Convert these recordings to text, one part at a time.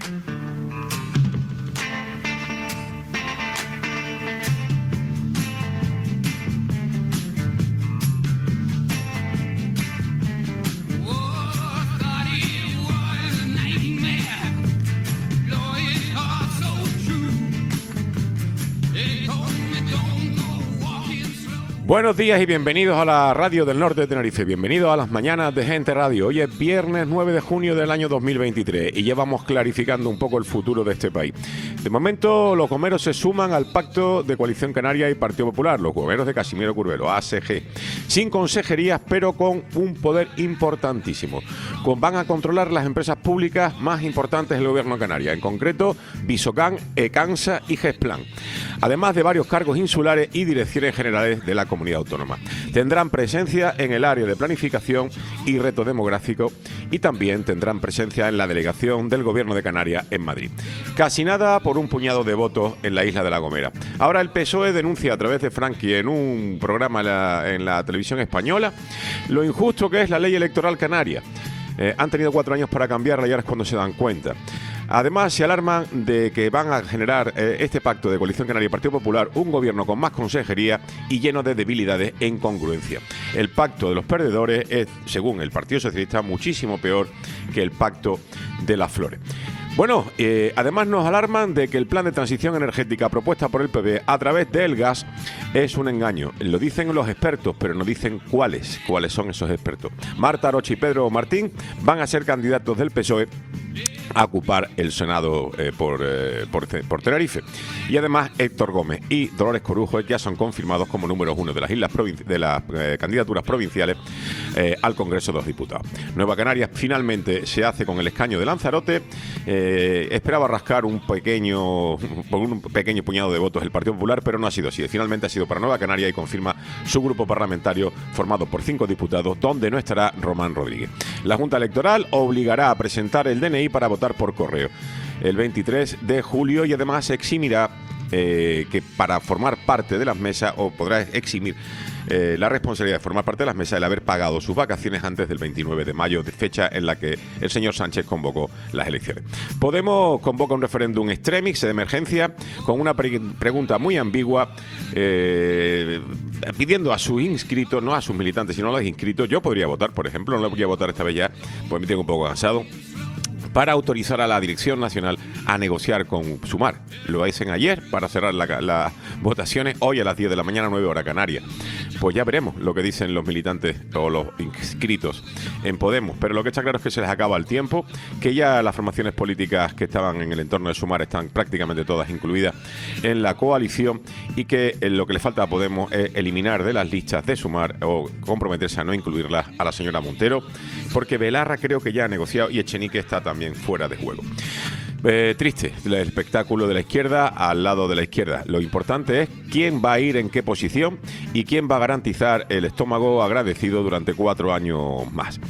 Buenos días y bienvenidos a la Radio del Norte de Tenerife. Bienvenidos a las mañanas de Gente Radio. Hoy es viernes 9 de junio del año 2023 y ya vamos clarificando un poco el futuro de este país. De momento, los gomeros se suman al pacto de Coalición Canaria y Partido Popular, los gomeros de Casimiro Curvelo, ACG, sin consejerías, pero con un poder importantísimo. Van a controlar las empresas públicas más importantes del gobierno de Canarias, en concreto Visocan, Ecansa y Gesplan, además de varios cargos insulares y direcciones generales de la comunidad autónoma. Tendrán presencia en el área de planificación y reto demográfico y también tendrán presencia en la delegación del gobierno de Canarias en Madrid. Casi nada por un puñado de votos en la isla de La Gomera. Ahora el PSOE denuncia a través de Franqui en un programa en la televisión española lo injusto que es la ley electoral canaria. Han tenido 4 años para cambiarla y ahora es cuando se dan cuenta. Además, se alarman de que van a generar este pacto de Coalición Canaria y Partido Popular un gobierno con más consejería y lleno de debilidades e incongruencia. El pacto de los perdedores es, según el Partido Socialista, muchísimo peor que el pacto de las flores. Bueno, además nos alarman de que el plan de transición energética propuesta por el PP a través del gas es un engaño. Lo dicen los expertos, pero no dicen cuáles son esos expertos. Marta Arocha y Pedro Martín van a ser candidatos del PSOE a ocupar el Senado por Tenerife. Y además Héctor Gómez y Dolores Corujo ya son confirmados como números 1 de las candidaturas provinciales al Congreso de los Diputados. Nueva Canarias finalmente se hace con el escaño de Lanzarote. Esperaba rascar un pequeño puñado de votos el Partido Popular, pero no ha sido así. Finalmente ha sido para Nueva Canarias y confirma su grupo parlamentario formado por 5 diputados, donde no estará Román Rodríguez. La Junta Electoral obligará a presentar el DNI para votar por correo el 23 de julio y además se eximirá que para formar parte de las mesas, o podrá eximir la responsabilidad de formar parte de las mesas el haber pagado sus vacaciones antes del 29 de mayo, fecha en la que el señor Sánchez convocó las elecciones. Podemos convoca un referéndum extremis de emergencia con una pregunta muy ambigua pidiendo a sus inscritos, no a sus militantes, sino a los inscritos. Yo podría votar, por ejemplo, no le voy a votar esta vez ya, pues me tengo un poco cansado, para autorizar a la Dirección Nacional a negociar con Sumar. Lo hacen ayer para cerrar las votaciones hoy a las 10 de la mañana, 9 horas Canarias. Pues ya veremos lo que dicen los militantes o los inscritos en Podemos. Pero lo que está claro es que se les acaba el tiempo, que ya las formaciones políticas que estaban en el entorno de Sumar están prácticamente todas incluidas en la coalición y que lo que le falta a Podemos es eliminar de las listas de Sumar o comprometerse a no incluirlas a la señora Montero, porque Belarra creo que ya ha negociado y Echenique está también fuera de juego. Triste el espectáculo de la izquierda al lado de la izquierda. Lo importante es quién va a ir en qué posición y quién va a garantizar el estómago agradecido durante 4 años más.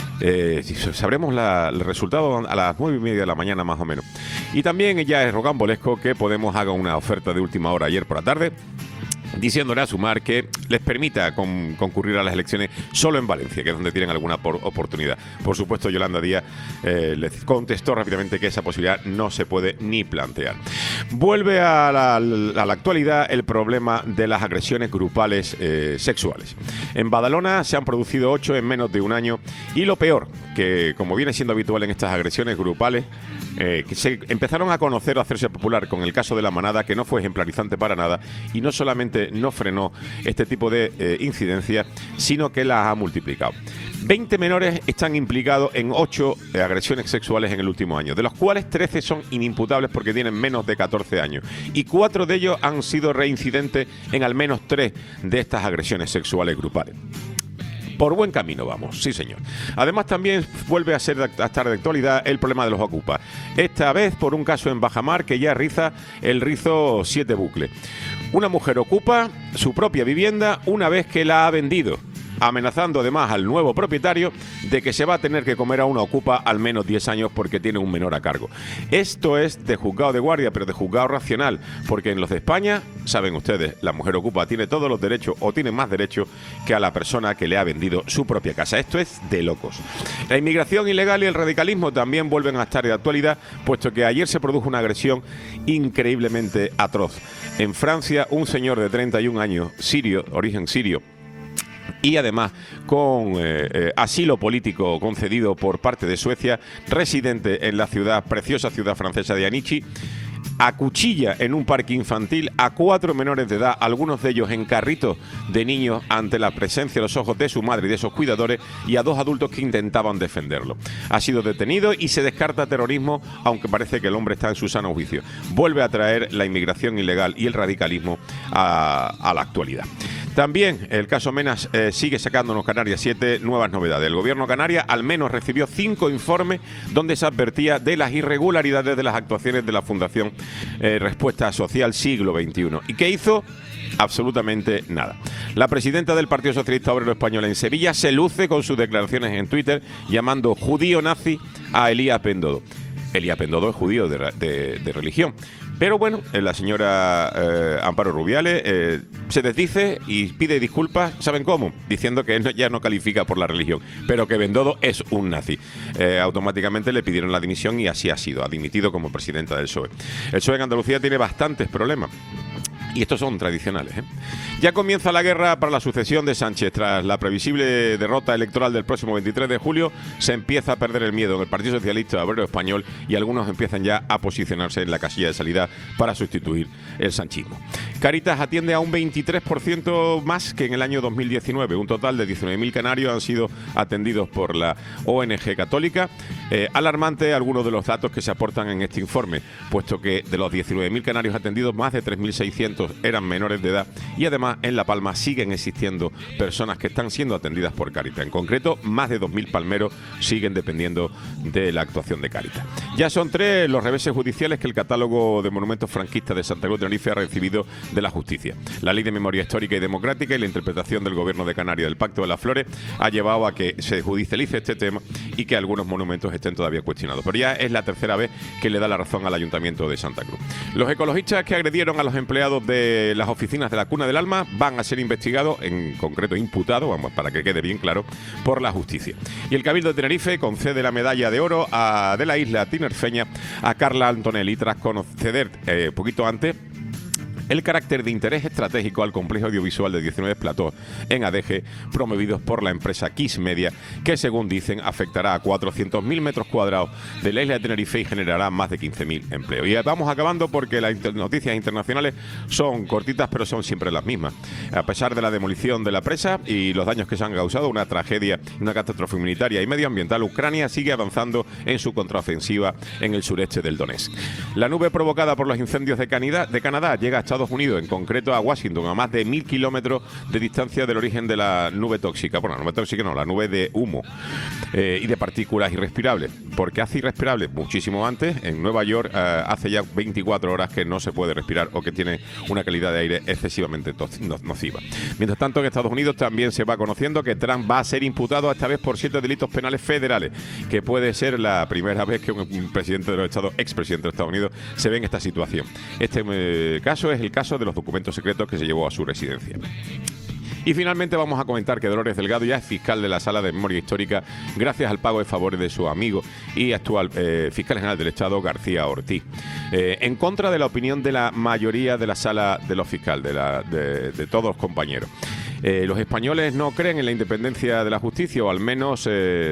Sabremos el resultado a las 9:30 de la mañana más o menos. Y también ya es rocambolesco que Podemos haga una oferta de última hora ayer por la tarde, diciéndole a Sumar que les permita concurrir a las elecciones solo en Valencia, que es donde tienen alguna oportunidad. Por supuesto, Yolanda Díaz les contestó rápidamente que esa posibilidad no se puede ni plantear. Vuelve a la actualidad el problema de las agresiones grupales sexuales. En Badalona se han producido 8 en menos de un año y lo peor, que como viene siendo habitual en estas agresiones grupales, que se empezaron a conocer o a hacerse popular con el caso de La Manada, que no fue ejemplarizante para nada y no solamente no frenó este tipo de incidencias, sino que las ha multiplicado. 20 menores están implicados en 8 agresiones sexuales en el último año, de los cuales 13 son inimputables porque tienen menos de 14 años y 4 de ellos han sido reincidentes en al menos 3 de estas agresiones sexuales grupales. Por buen camino vamos, sí señor. Además también vuelve a estar de actualidad el problema de los ocupas. Esta vez por un caso en Bajamar que ya riza el rizo 7 bucles. Una mujer ocupa su propia vivienda una vez que la ha vendido. amenazando además al nuevo propietario de que se va a tener que comer a una ocupa al menos 10 años porque tiene un menor a cargo. Esto es de juzgado de guardia, pero de juzgado racional, porque en los de España, saben ustedes, la mujer ocupa tiene todos los derechos o tiene más derechos que a la persona que le ha vendido su propia casa. Esto es de locos. La inmigración ilegal y el radicalismo también vuelven a estar de actualidad, puesto que ayer se produjo una agresión increíblemente atroz. En Francia, un señor de 31 años, sirio, origen sirio, y además con asilo político concedido por parte de Suecia, residente en la preciosa ciudad francesa de Anici, acuchilla en un parque infantil a 4 menores de edad, algunos de ellos en carritos de niños, ante la presencia de los ojos de su madre y de sus cuidadores, y a 2 adultos que intentaban defenderlo. Ha sido detenido y se descarta terrorismo, aunque parece que el hombre está en su sano juicio. Vuelve a traer la inmigración ilegal y el radicalismo a la actualidad. También el caso Menas sigue sacándonos Canarias 7 nuevas novedades. El gobierno canaria al menos recibió 5 informes donde se advertía de las irregularidades de las actuaciones de la Fundación Respuesta Social Siglo XXI. ¿Y qué hizo? Absolutamente nada. La presidenta del Partido Socialista Obrero Español en Sevilla se luce con sus declaraciones en Twitter llamando judío nazi a Elías Bendodo. Elías Bendodo es judío de religión. Pero bueno, la señora Amparo Rubiales se desdice y pide disculpas, ¿saben cómo? Diciendo que ya no califica por la religión, pero que Bendodo es un nazi. Automáticamente le pidieron la dimisión y así ha sido, ha dimitido como presidenta del PSOE. El PSOE en Andalucía tiene bastantes problemas. Y estos son tradicionales, ¿eh? Ya comienza la guerra para la sucesión de Sánchez. Tras la previsible derrota electoral del próximo 23 de julio, se empieza a perder el miedo en el Partido Socialista Obrero Español y algunos empiezan ya a posicionarse en la casilla de salida para sustituir el sanchismo. Cáritas atiende a un 23% más que en el año 2019. Un total de 19.000 canarios han sido atendidos por la ONG católica. Alarmante algunos de los datos que se aportan en este informe, puesto que de los 19.000 canarios atendidos, más de 3.600 eran menores de edad y además en La Palma siguen existiendo personas que están siendo atendidas por Cáritas. En concreto, más de 2.000 palmeros siguen dependiendo de la actuación de Cáritas. Ya son 3 los reveses judiciales que el catálogo de monumentos franquistas de Santa Cruz de Tenerife ha recibido de la justicia. La Ley de Memoria Histórica y Democrática y la interpretación del Gobierno de Canarias del Pacto de las Flores ha llevado a que se judicialice este tema y que algunos monumentos estén todavía cuestionados. Pero ya es la tercera vez que le da la razón al Ayuntamiento de Santa Cruz. Los ecologistas que agredieron a los empleados de las oficinas de la Cuna del Alma van a ser investigados, en concreto imputados, vamos, para que quede bien claro, por la justicia. Y el Cabildo de Tenerife concede la medalla de oro de la isla tinerfeña a Carla Antonelli tras conceder poquito antes el carácter de interés estratégico al complejo audiovisual de 19 platós en Adeje, promovidos por la empresa Kiss Media, que según dicen afectará a 400.000 metros cuadrados de la isla de Tenerife y generará más de 15.000 empleos. Y vamos acabando porque las noticias internacionales son cortitas, pero son siempre las mismas. A pesar de la demolición de la presa y los daños que se han causado, una tragedia, una catástrofe humanitaria y medioambiental, Ucrania sigue avanzando en su contraofensiva en el sureste del Donetsk. La nube provocada por los incendios de Canadá llega a Estados Unidos, en concreto a Washington, a más de 1.000 kilómetros de distancia del origen de la nube tóxica. Bueno, la nube tóxica no, la nube de humo y de partículas irrespirables. Porque hace irrespirable muchísimo antes. En Nueva York hace ya 24 horas que no se puede respirar o que tiene una calidad de aire excesivamente nociva. Mientras tanto, en Estados Unidos también se va conociendo que Trump va a ser imputado esta vez por 7 delitos penales federales, que puede ser la primera vez que un presidente de los Estados, expresidente de Estados Unidos, se ve en esta situación. Este caso es el caso de los documentos secretos que se llevó a su residencia. Y finalmente vamos a comentar que Dolores Delgado ya es fiscal de la Sala de Memoria Histórica gracias al pago de favores de su amigo y actual fiscal general del Estado, García Ortiz, en contra de la opinión de la mayoría de la Sala de los fiscales, de todos los compañeros. Los españoles no creen en la independencia de la justicia, o al menos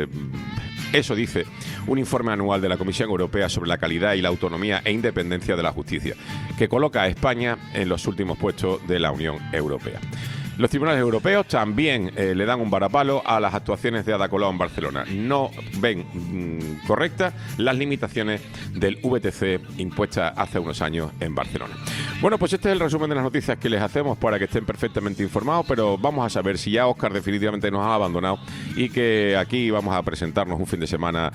eso dice un informe anual de la Comisión Europea sobre la calidad y la autonomía e independencia de la justicia, que coloca a España en los últimos puestos de la Unión Europea. Los tribunales europeos también le dan un varapalo a las actuaciones de Ada Colau en Barcelona. No ven correctas las limitaciones del VTC impuestas hace unos años en Barcelona. Bueno, pues este es el resumen de las noticias que les hacemos para que estén perfectamente informados, pero vamos a saber si ya Óscar definitivamente nos ha abandonado y que aquí vamos a presentarnos un fin de semana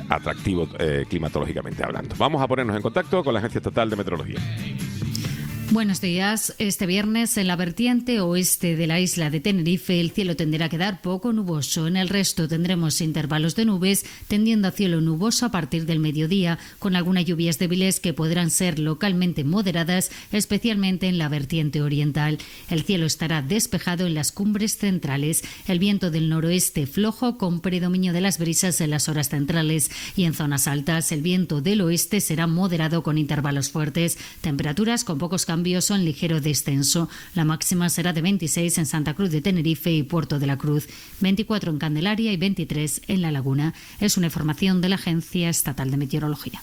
atractivo climatológicamente hablando. Vamos a ponernos en contacto con la Agencia Estatal de Meteorología. Buenos días. Este viernes en la vertiente oeste de la isla de Tenerife el cielo tenderá a quedar poco nuboso. En el resto tendremos intervalos de nubes tendiendo a cielo nuboso a partir del mediodía, con algunas lluvias débiles que podrán ser localmente moderadas, especialmente en la vertiente oriental. El cielo estará despejado en las cumbres centrales. El viento del noroeste flojo con predominio de las brisas en las horas centrales, y en zonas altas el viento del oeste será moderado con intervalos fuertes. Temperaturas con pocos cambios son ligero descenso. La máxima será de 26 en Santa Cruz de Tenerife y Puerto de la Cruz, 24 en Candelaria y 23 en La Laguna. Es una información de la Agencia Estatal de Meteorología.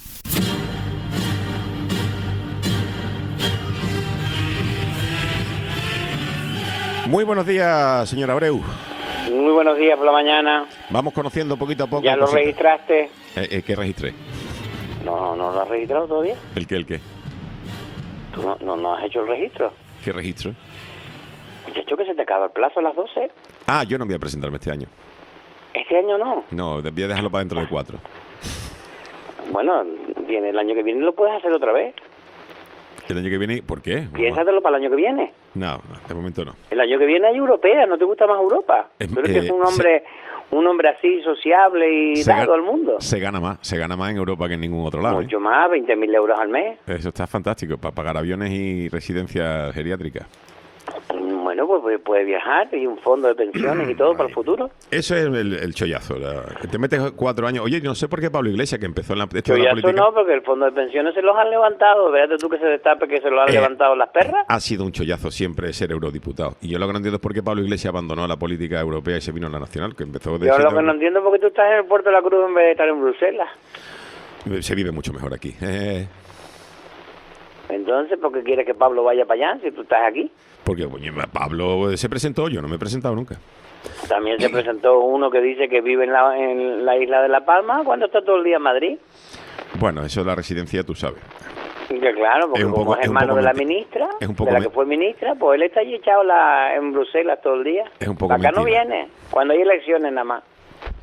Muy buenos días, señora Abreu. Muy buenos días por la mañana. Vamos conociendo poquito a poco. ¿Ya lo registraste? ¿Qué registré? No lo has registrado todavía. ¿El qué? ¿Tú no has hecho el registro? ¿Qué registro? Muchacho, que se te acaba el plazo a las 12. Ah, yo no voy a presentarme este año. ¿Este año no? No, voy a dejarlo para dentro de 4. Bueno, el año que viene lo puedes hacer otra vez. ¿El año que viene? ¿Por qué? Piénsatelo para el año que viene. No, de momento no. El año que viene hay europea, ¿no te gusta más Europa? Tú eres que es un hombre así, sociable y dado al mundo. Se gana más en Europa que en ningún otro lado. Mucho más, 20.000 euros al mes. Eso está fantástico, para pagar aviones y residencias geriátricas. Bueno, pues puedes viajar y un fondo de pensiones y todo para el futuro. Eso es el chollazo. Te metes 4 años. Oye, no sé por qué Pablo Iglesias, que empezó en la chollazo no, porque el fondo de pensiones se los han levantado. Véate tú que se destape que se los han levantado las perras. Ha sido un chollazo siempre ser eurodiputado. Y yo lo que no entiendo es por qué Pablo Iglesias abandonó la política europea y se vino a la nacional, que empezó de... Yo lo que no entiendo es por qué tú estás en el Puerto de la Cruz en vez de estar en Bruselas. Se vive mucho mejor aquí. Entonces, ¿por qué quieres que Pablo vaya para allá si tú estás aquí? Porque Pablo se presentó, yo no me he presentado nunca. También se presentó uno que dice que vive en la isla de La Palma cuando está todo el día en Madrid. Bueno, eso es la residencia, tú sabes. Que claro, porque como es hermano de la ministra, de la que fue ministra, pues él está allí echado en Bruselas todo el día. Es un poco acá no viene, cuando hay elecciones nada más.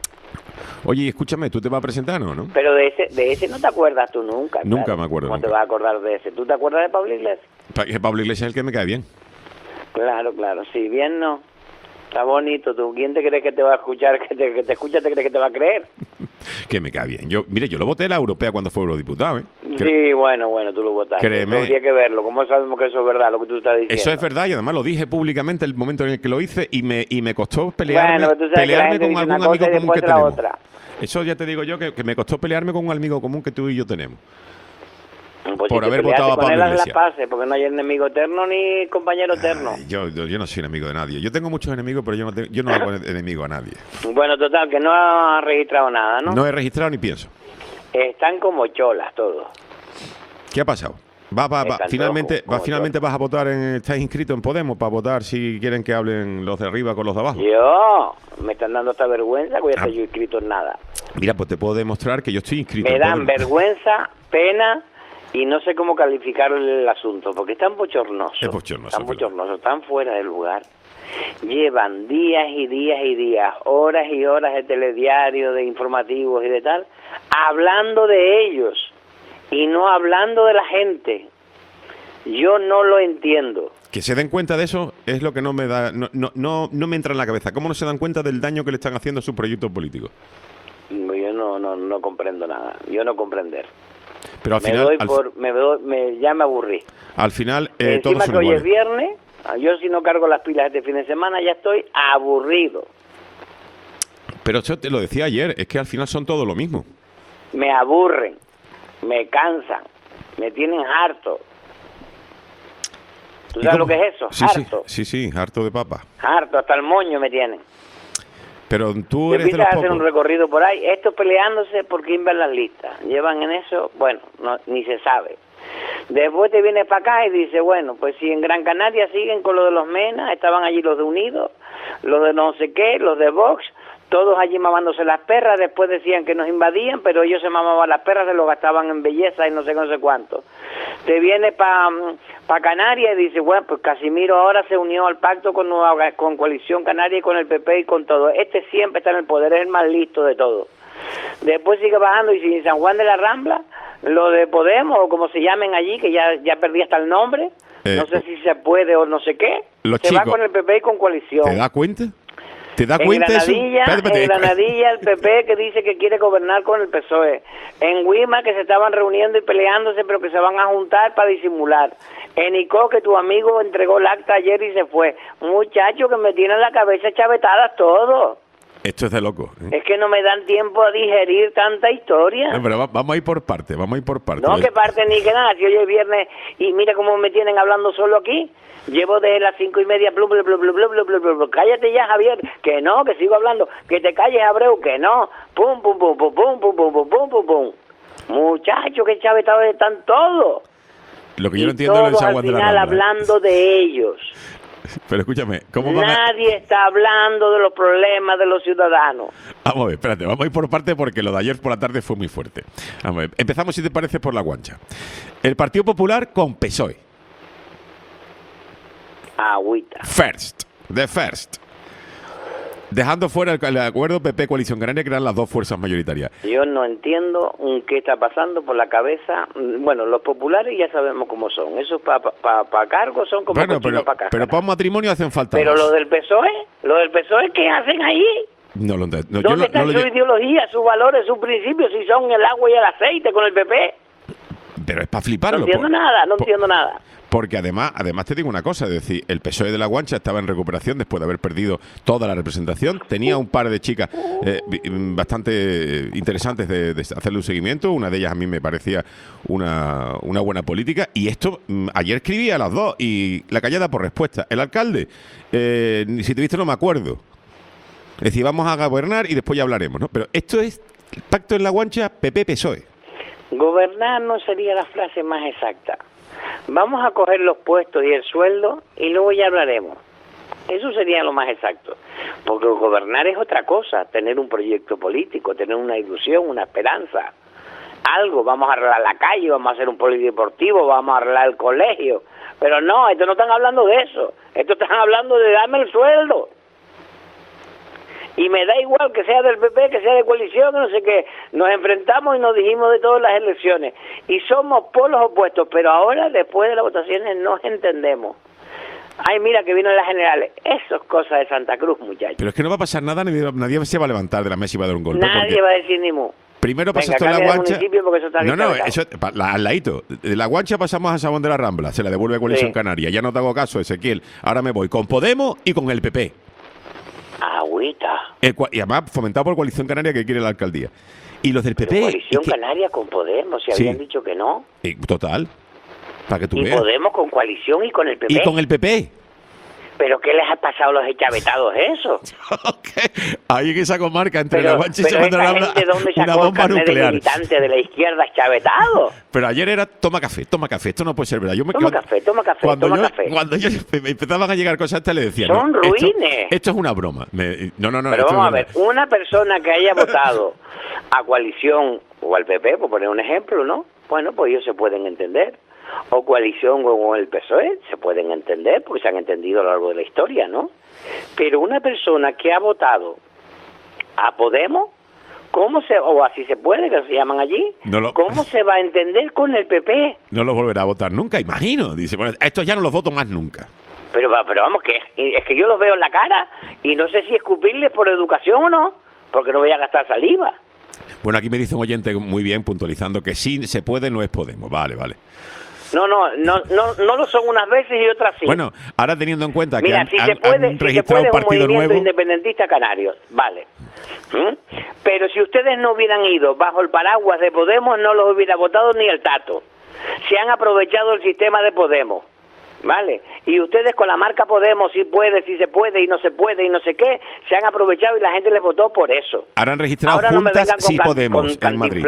Oye, escúchame, ¿tú te vas a presentar o no? Pero de ese no te acuerdas tú nunca. Nunca claro. me acuerdo. ¿Cómo te vas a acordar de ese? ¿Tú te acuerdas de Pablo Iglesias? Pablo Iglesias es el que me cae bien. Claro, sí, bien no. Está bonito. ¿Tú quién te crees que te va a escuchar? Que te escucha, ¿te crees que te va a creer? Que me cae bien. Yo lo voté en la europea cuando fue eurodiputado, ¿eh? Sí, bueno, tú lo votaste. Créeme. Habría que verlo. ¿Cómo sabemos que eso es verdad, lo que tú estás diciendo? Eso es verdad y además lo dije públicamente el momento en el que lo hice y me costó pelearme con algún amigo común que tenemos. Eso ya te digo yo que me costó pelearme con un amigo común que tú y yo tenemos. Pues por si haber votado a Pablo Iglesias. Porque no hay enemigo eterno ni compañero eterno. Yo no soy enemigo de nadie. Yo tengo muchos enemigos, pero yo no hago enemigo a nadie. Bueno, total, que no has registrado nada, ¿no? No he registrado ni pienso. Están como cholas todos. ¿Qué ha pasado? Finalmente vas a votar estás inscrito en Podemos para votar si quieren que hablen los de arriba con los de abajo. Me están dando esta vergüenza que voy a estar yo inscrito en nada. Mira, pues te puedo demostrar que yo estoy inscrito. Me dan vergüenza, pena y no sé cómo calificar el asunto, porque están bochornosos. Es bochornoso. Están bochornosos, están fuera del lugar. Llevan días y días y días, horas y horas de telediario, de informativos y de tal, hablando de ellos y no hablando de la gente. Yo no lo entiendo. Que se den cuenta de eso es lo que no me me entra en la cabeza. ¿Cómo no se dan cuenta del daño que le están haciendo a sus proyectos políticos? Yo no comprendo nada. Yo no comprender. Pero al final ya me aburrí. Al final encima todos son que hoy iguales. Es viernes, yo si no cargo las pilas este fin de semana ya estoy aburrido. Pero yo te lo decía ayer, es que al final son todo lo mismo. Me aburren, me cansan, me tienen harto. ¿Tú sabes lo que es eso? Harto. Sí, harto de papa. Harto, hasta el moño me tienen. Pero tú eres de los pocos. A hacer un recorrido por ahí, estos peleándose por quién va en las listas. Llevan en eso, bueno, ni se sabe. Después te vienes para acá y dices, bueno, pues si en Gran Canaria siguen con lo de los Mena, estaban allí los de Unidos, los de no sé qué, los de Vox, todos allí mamándose las perras, después decían que nos invadían, pero ellos se mamaban las perras, se lo gastaban en belleza y no sé cuánto. Te vienes para Canarias y dices, bueno, pues Casimiro ahora se unió al pacto con Coalición Canaria y con el PP y con todo. Este siempre está en el poder, es el más listo de todos. Después sigue bajando y si en San Juan de la Rambla, lo de Podemos, o como se llamen allí, que ya perdí hasta el nombre, no sé si se puede o no sé qué. Se va con el PP y con coalición. ¿Te das cuenta? ¿Te das cuenta eso? En Granadilla el PP que dice que quiere gobernar con el PSOE. En Huima que se estaban reuniendo y peleándose, pero que se van a juntar para disimular. En Icó que tu amigo entregó el acta ayer y se fue. Muchacho, que me tienen la cabeza chavetadas todo. Esto es de loco. Es que no me dan tiempo a digerir tanta historia. No, pero vamos a ir por parte, No, que parte ni que nada. Si hoy es viernes y mira cómo me tienen hablando solo aquí. Llevo desde las 5:30, blu, blu, blu, blu, blu, blu, blu, blu. Cállate ya, Javier, que no, que sigo hablando. Que te calles, Abreu, que no. Pum, pum, pum, pum, pum, pum, pum, pum, pum, pum, pum. Muchachos, que chavetados están todos. Lo que yo no entiendo es el desaguas de la Rambla. Al final Rambla. hablando de ellos. Pero escúchame, ¿cómo van Nadie está hablando de los problemas de los ciudadanos. Vamos a ver, espérate, vamos a ir por parte porque lo de ayer por la tarde fue muy fuerte. Vamos a ver, empezamos, si te parece, por La Guancha. El Partido Popular con PSOE. Agüita. First. Dejando fuera el acuerdo PP Coalición Canaria, que eran las dos fuerzas mayoritarias. Yo no entiendo qué está pasando por la cabeza. Bueno, los populares ya sabemos cómo son. Esos para cargos son como bueno, pero para un matrimonio hacen falta Pero más. lo del PSOE, ¿qué hacen ahí? No lo entiendo. ¿Dónde está su ideología, sus valores, sus principios, si son el agua y el aceite con el PP? Pero es para fliparlo. No entiendo nada. Porque además te digo una cosa, es decir, el PSOE de La Guancha estaba en recuperación después de haber perdido toda la representación, tenía un par de chicas bastante interesantes de hacerle un seguimiento, una de ellas a mí me parecía una buena política, y esto, ayer escribí a las dos, y la callada por respuesta. El alcalde, si te viste no me acuerdo, es decir, vamos a gobernar y después ya hablaremos, ¿no? Pero esto es el pacto en La Guancha, PP-PSOE. Gobernar no sería la frase más exacta. Vamos a coger los puestos y el sueldo y luego ya hablaremos. Eso sería lo más exacto. Porque gobernar es otra cosa, tener un proyecto político, tener una ilusión, una esperanza. Algo, vamos a arreglar la calle, vamos a hacer un polideportivo, vamos a arreglar el colegio. Pero no, esto no están hablando de eso. Esto están hablando de darme el sueldo. Y me da igual que sea del PP, que sea de coalición, no sé qué. Nos enfrentamos y nos dijimos de todas las elecciones. Y somos polos opuestos, pero ahora, después de las votaciones, nos entendemos. Ay, mira que vino las generales. Eso es cosa de Santa Cruz, muchachos. Pero es que no va a pasar nada, nadie se va a levantar de la mesa y va a dar un golpe. Nadie va a decir ni mu. Primero pasa esto en La Guancha. Eso al ladito. De La Guancha pasamos a Sabón de la Rambla, se la devuelve a Coalición Canaria. Ya no te hago caso, Ezequiel. Ahora me voy con Podemos y con el PP. Agüita. Y además fomentado por Coalición Canaria, que quiere la alcaldía. Y los del PP... Coalición Canaria con Podemos, si habían dicho que no. Total. Para que tú veas. Y Podemos con coalición y con el PP. Y con el PP. ¿Pero qué les ha pasado a los enchavetados eso? Ahí en esa comarca entre La Guancha y Sabón de la Rambla, una bomba nuclear. Militante de la izquierda enchavetado. Pero ayer era toma café, esto no puede ser verdad. Toma café. Cuando yo empezaban a llegar cosas le decía, son ruines. Esto es una broma. No. Pero vamos a ver, una persona que haya votado a coalición o al PP, por poner un ejemplo, ¿no? Bueno, pues ellos se pueden entender. O coalición o el PSOE, se pueden entender, porque se han entendido a lo largo de la historia, ¿no? Pero una persona que ha votado a Podemos, o así se puede, que se llaman allí, ¿cómo se va a entender con el PP? No lo volverá a votar nunca, imagino. Dice, bueno, estos ya no los voto más nunca. Pero vamos, que es que yo los veo en la cara y no sé si escupirles por educación o no, porque no voy a gastar saliva. Bueno, aquí me dice un oyente muy bien, puntualizando que sí se puede, no es Podemos. Vale. No lo son unas veces y otras sí. Bueno, ahora teniendo en cuenta que han registrado un partido un movimiento nuevo independentista canario, vale. Pero si ustedes no hubieran ido bajo el paraguas de Podemos, no los hubiera votado ni el Tato. Se han aprovechado el sistema de Podemos, ¿vale? Y ustedes con la marca Podemos, si se puede y no se puede y no sé qué, se han aprovechado y la gente les votó por eso. Ahora han registrado ahora juntas no Sí Podemos en Madrid.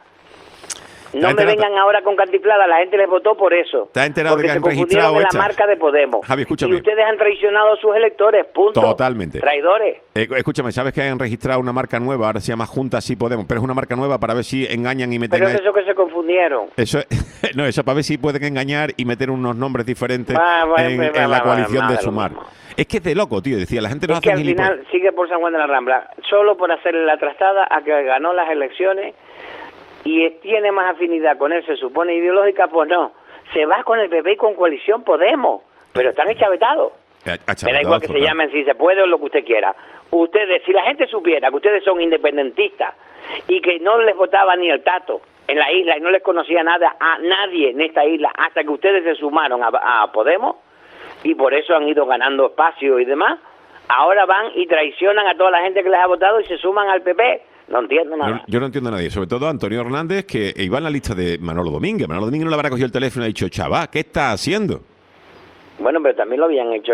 No me vengan ahora con cantiflada, la gente les votó por eso. ¿Te has enterado de que han registrado la marca de Podemos? Javi, escúchame. Y ustedes han traicionado a sus electores, punto. Totalmente. Traidores. Escúchame, ¿sabes que han registrado una marca nueva? Ahora se llama Juntas Sí Podemos, pero es una marca nueva para ver si engañan y meten... Pero es eso que se confundieron. Eso para ver si pueden engañar y meter unos nombres diferentes en la coalición de Sumar. Es que es de loco, tío, decía, la gente no hace al final sigue por San Juan de la Rambla, solo por hacerle la trastada a que ganó las elecciones y tiene más afinidad con él, se supone ideológica, pues no. se va con el PP y con Coalición Podemos, pero están enchavetados. Me da igual que se llamen Si Se Puede o lo que usted quiera. Ustedes, si la gente supiera que ustedes son independentistas y que no les votaba ni el tato en la isla y no les conocía nada a nadie en esta isla hasta que ustedes se sumaron a Podemos y por eso han ido ganando espacio y demás, ahora van y traicionan a toda la gente que les ha votado y se suman al PP. No entiendo nada. Yo no entiendo a nadie, sobre todo a Antonio Hernández, que iba en la lista de Manolo Domínguez. Manolo Domínguez no le habrá cogido el teléfono y ha dicho, chaval, ¿qué estás haciendo? Bueno, pero también lo habían hecho,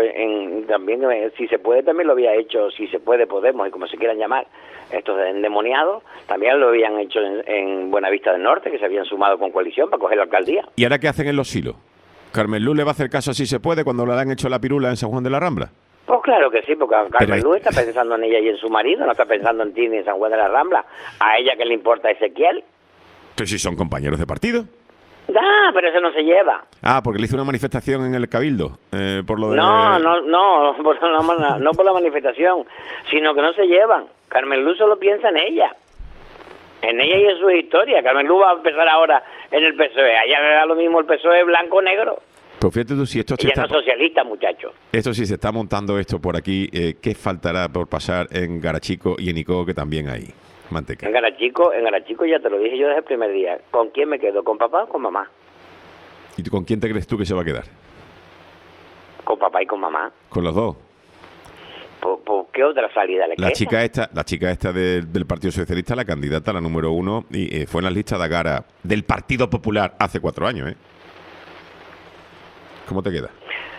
Si Se Puede también lo había hecho, Si Se Puede Podemos, y como se quieran llamar, estos endemoniados, también lo habían hecho en Buenavista del Norte, que se habían sumado con Coalición para coger la alcaldía. ¿Y ahora qué hacen en los silos? ¿Carmen Luz le va a hacer caso a Si Se Puede cuando le han hecho la pirula en San Juan de la Rambla? Pues claro que sí, porque Carmen Luz está pensando en ella y en su marido, no está pensando en ti ni en San Juan de la Rambla. A ella que le importa Ezequiel. Pero si son compañeros de partido. Pero eso no se lleva. Porque le hizo una manifestación en el Cabildo, por lo de... No por la manifestación, sino que no se llevan. Carmen Luz solo piensa en ella y en su historia. Carmen Luz va a empezar ahora en el PSOE, allá le da lo mismo el PSOE blanco-negro. Pues fíjate tú, si esto ella no es socialista, muchacho. Esto sí se está montando esto por aquí, ¿qué faltará por pasar en Garachico y en Icó, que también hay manteca? En Garachico ya te lo dije yo desde el primer día. ¿Con quién me quedo? ¿Con papá o con mamá? ¿Y tú con quién te crees tú que se va a quedar? Con papá y con mamá. ¿Con los dos? ¿Por qué otra salida le queda? La chica esta del Partido Socialista, la candidata, la número 1, y fue en las listas de Agara del Partido Popular hace 4 años, ¿eh? ¿Cómo te queda?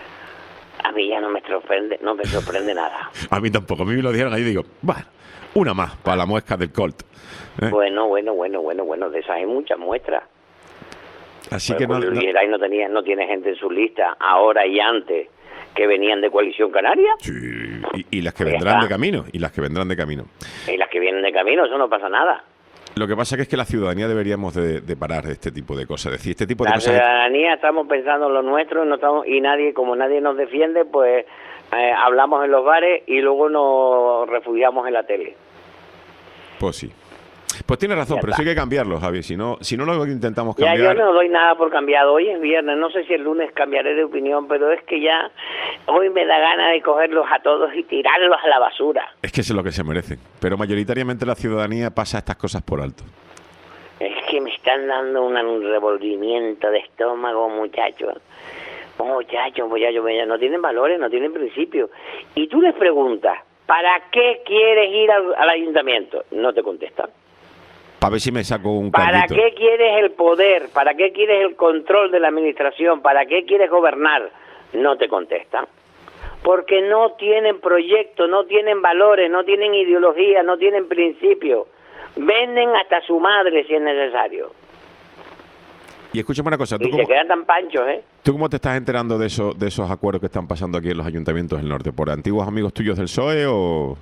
A mí ya no me sorprende nada. A mí tampoco. A mí me lo dijeron ahí y digo, bueno, una más para la muesca del Colt. Bueno, de esas hay muchas muestras. Así que no no tiene gente en su lista, ahora y antes, que venían de Coalición Canaria. Sí, y las que vendrán de camino. Y las que vendrán de camino. Y las que vienen de camino, eso no pasa nada. Lo que pasa es que la ciudadanía deberíamos de parar este tipo de cosas. Es decir, este tipo de la cosas... ciudadanía estamos pensando en lo nuestro y como nadie nos defiende, pues hablamos en los bares y luego nos refugiamos en la tele. Pues sí. Pues tiene razón, pero sí hay que cambiarlo, Javi. Si no lo intentamos cambiar... Ya yo no doy nada por cambiado. Hoy es viernes, no sé si el lunes cambiaré de opinión, pero es que ya hoy me da gana de cogerlos a todos y tirarlos a la basura. Es que eso es lo que se merecen. Pero mayoritariamente la ciudadanía pasa estas cosas por alto. Es que me están dando un revolvimiento de estómago, muchachos. Muchachos, no tienen valores, no tienen principios. Y tú les preguntas, ¿para qué quieres ir al ayuntamiento? No te contestan. Para ver si me saco un ¿Para caldito. qué quieres el poder? ¿Para qué quieres el control de la administración? ¿Para qué quieres gobernar? No te contestan. Porque no tienen proyecto, no tienen valores, no tienen ideología, no tienen principios. Venden hasta su madre si es necesario. Y escúchame una cosa. Y se quedan tan panchos, ¿eh? ¿Tú cómo te estás enterando de esos acuerdos que están pasando aquí en los ayuntamientos del norte? ¿Por antiguos amigos tuyos del PSOE o...?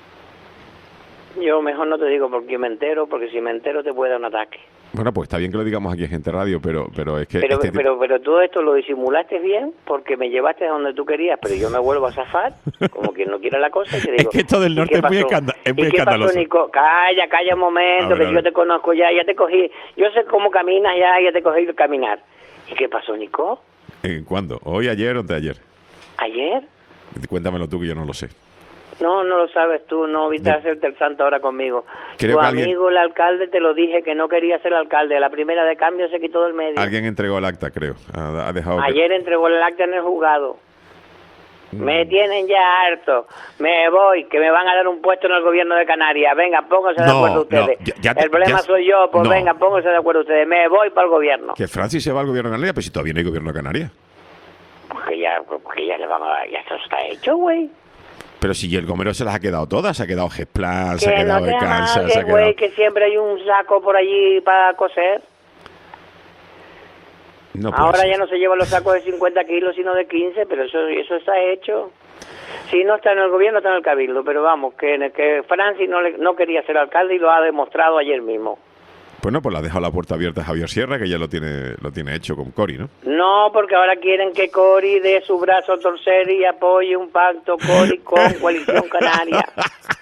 Yo mejor no te digo porque me entero, porque si me entero te puede dar un ataque. Bueno, pues está bien que lo digamos aquí en Gente Radio, pero es que... Pero todo esto lo disimulaste bien porque me llevaste a donde tú querías, pero yo me vuelvo a zafar, como quien no quiere la cosa, y te digo... Es que esto del norte es muy escandaloso. ¿Qué pasó, Nico? Calla un momento, que yo te conozco ya te cogí. Yo sé cómo caminas ya te cogí caminar. ¿Y qué pasó, Nico? ¿Cuándo? ¿Hoy, ayer o de ayer? ¿Ayer? Cuéntamelo tú, que yo no lo sé. No lo sabes tú, no viste a hacerte el santo ahora conmigo. Creo tu que amigo, el alcalde, te lo dije que no quería ser alcalde. La primera de cambio se quitó del medio. Alguien entregó el acta, creo. Ha dejado Ayer entregó el acta en el juzgado. Me tienen ya harto. Me voy, que me van a dar un puesto en el gobierno de Canarias. Venga, pónganse de acuerdo ustedes. El problema soy yo, pues venga, pónganse de acuerdo ustedes. Me voy para el gobierno. Que Francis se va al gobierno de Canarias, pero si todavía no hay gobierno de Canarias. Porque ya le van a dar, ya esto está hecho, güey. Pero si el Gomero se las ha quedado todas, se ha quedado Gesplan, se ha quedado de Kansas, se ha güey, quedado... que siempre hay un saco por allí para coser. No ahora ser. Ya no se llevan los sacos de 50 kilos, sino de 15, pero eso está hecho. Si no está en el gobierno, está en el cabildo, pero vamos, que Francis no quería ser alcalde y lo ha demostrado ayer mismo. Bueno, pues le ha dejado la puerta abierta a Javier Sierra, que ya lo tiene hecho con Cori, ¿no? No, porque ahora quieren que Cori dé su brazo a torcer y apoye un pacto Cori con Coalición Canaria.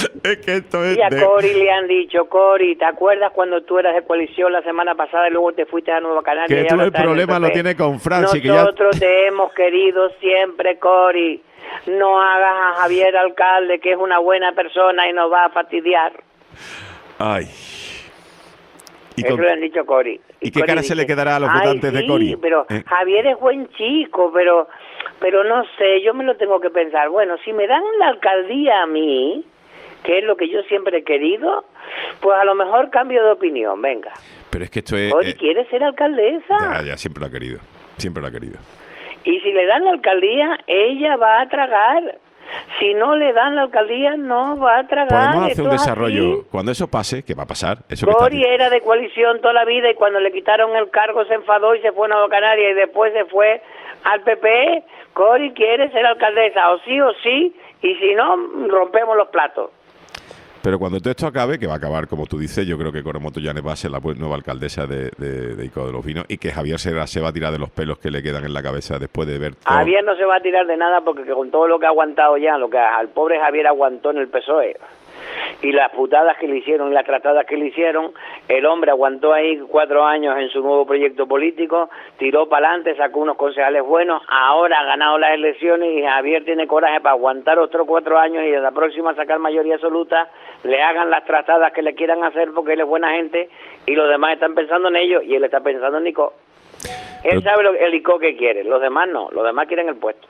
Es que esto es Y a Cori le han dicho, Cori, ¿te acuerdas cuando tú eras de coalición la semana pasada y luego te fuiste a Nueva Canaria? Que y tú ahora el estás en problema lo PP? tienes con Franci, que ya... Nosotros te hemos querido siempre, Cori. No hagas a Javier alcalde, que es una buena persona y nos va a fastidiar. Ay. Eso le han dicho a Cori. ¿Y qué Cori cara se le dice, quedará a los "Ay, votantes de sí, Cori? Pero Javier es buen chico, pero no sé, yo me lo tengo que pensar. Bueno, si me dan la alcaldía a mí, que es lo que yo siempre he querido, pues a lo mejor cambio de opinión, venga. Pero es que esto es... Cori quiere ser alcaldesa. Ya, siempre lo ha querido. Siempre lo ha querido. Y si le dan la alcaldía, ella va a tragar. Si no le dan la alcaldía, no va a tragar. Podemos hacer Esto un es desarrollo. así. Cuando eso pase, que va a pasar. Eso que está Cori era de coalición toda la vida y cuando le quitaron el cargo se enfadó y se fue a Nueva Canaria y después se fue al PP. Cori quiere ser alcaldesa, o sí, y si no, rompemos los platos. Pero cuando todo esto acabe, que va a acabar, como tú dices, yo creo que Coromoto Llanes va a ser la nueva alcaldesa de Ico de los Vinos y que Javier se va a tirar de los pelos que le quedan en la cabeza después de ver todo. Javier no se va a tirar de nada porque con todo lo que ha aguantado ya, lo que al pobre Javier aguantó en el PSOE y las putadas que le hicieron y las tratadas que le hicieron, el hombre aguantó ahí 4 años en su nuevo proyecto político, tiró para adelante, sacó unos concejales buenos, ahora ha ganado las elecciones y Javier tiene coraje para aguantar otros 4 años y en la próxima sacar mayoría absoluta, le hagan las tratadas que le quieran hacer porque él es buena gente y los demás están pensando en ellos y él está pensando en Ico. Él sabe el Ico que quiere, los demás no, los demás quieren el puesto.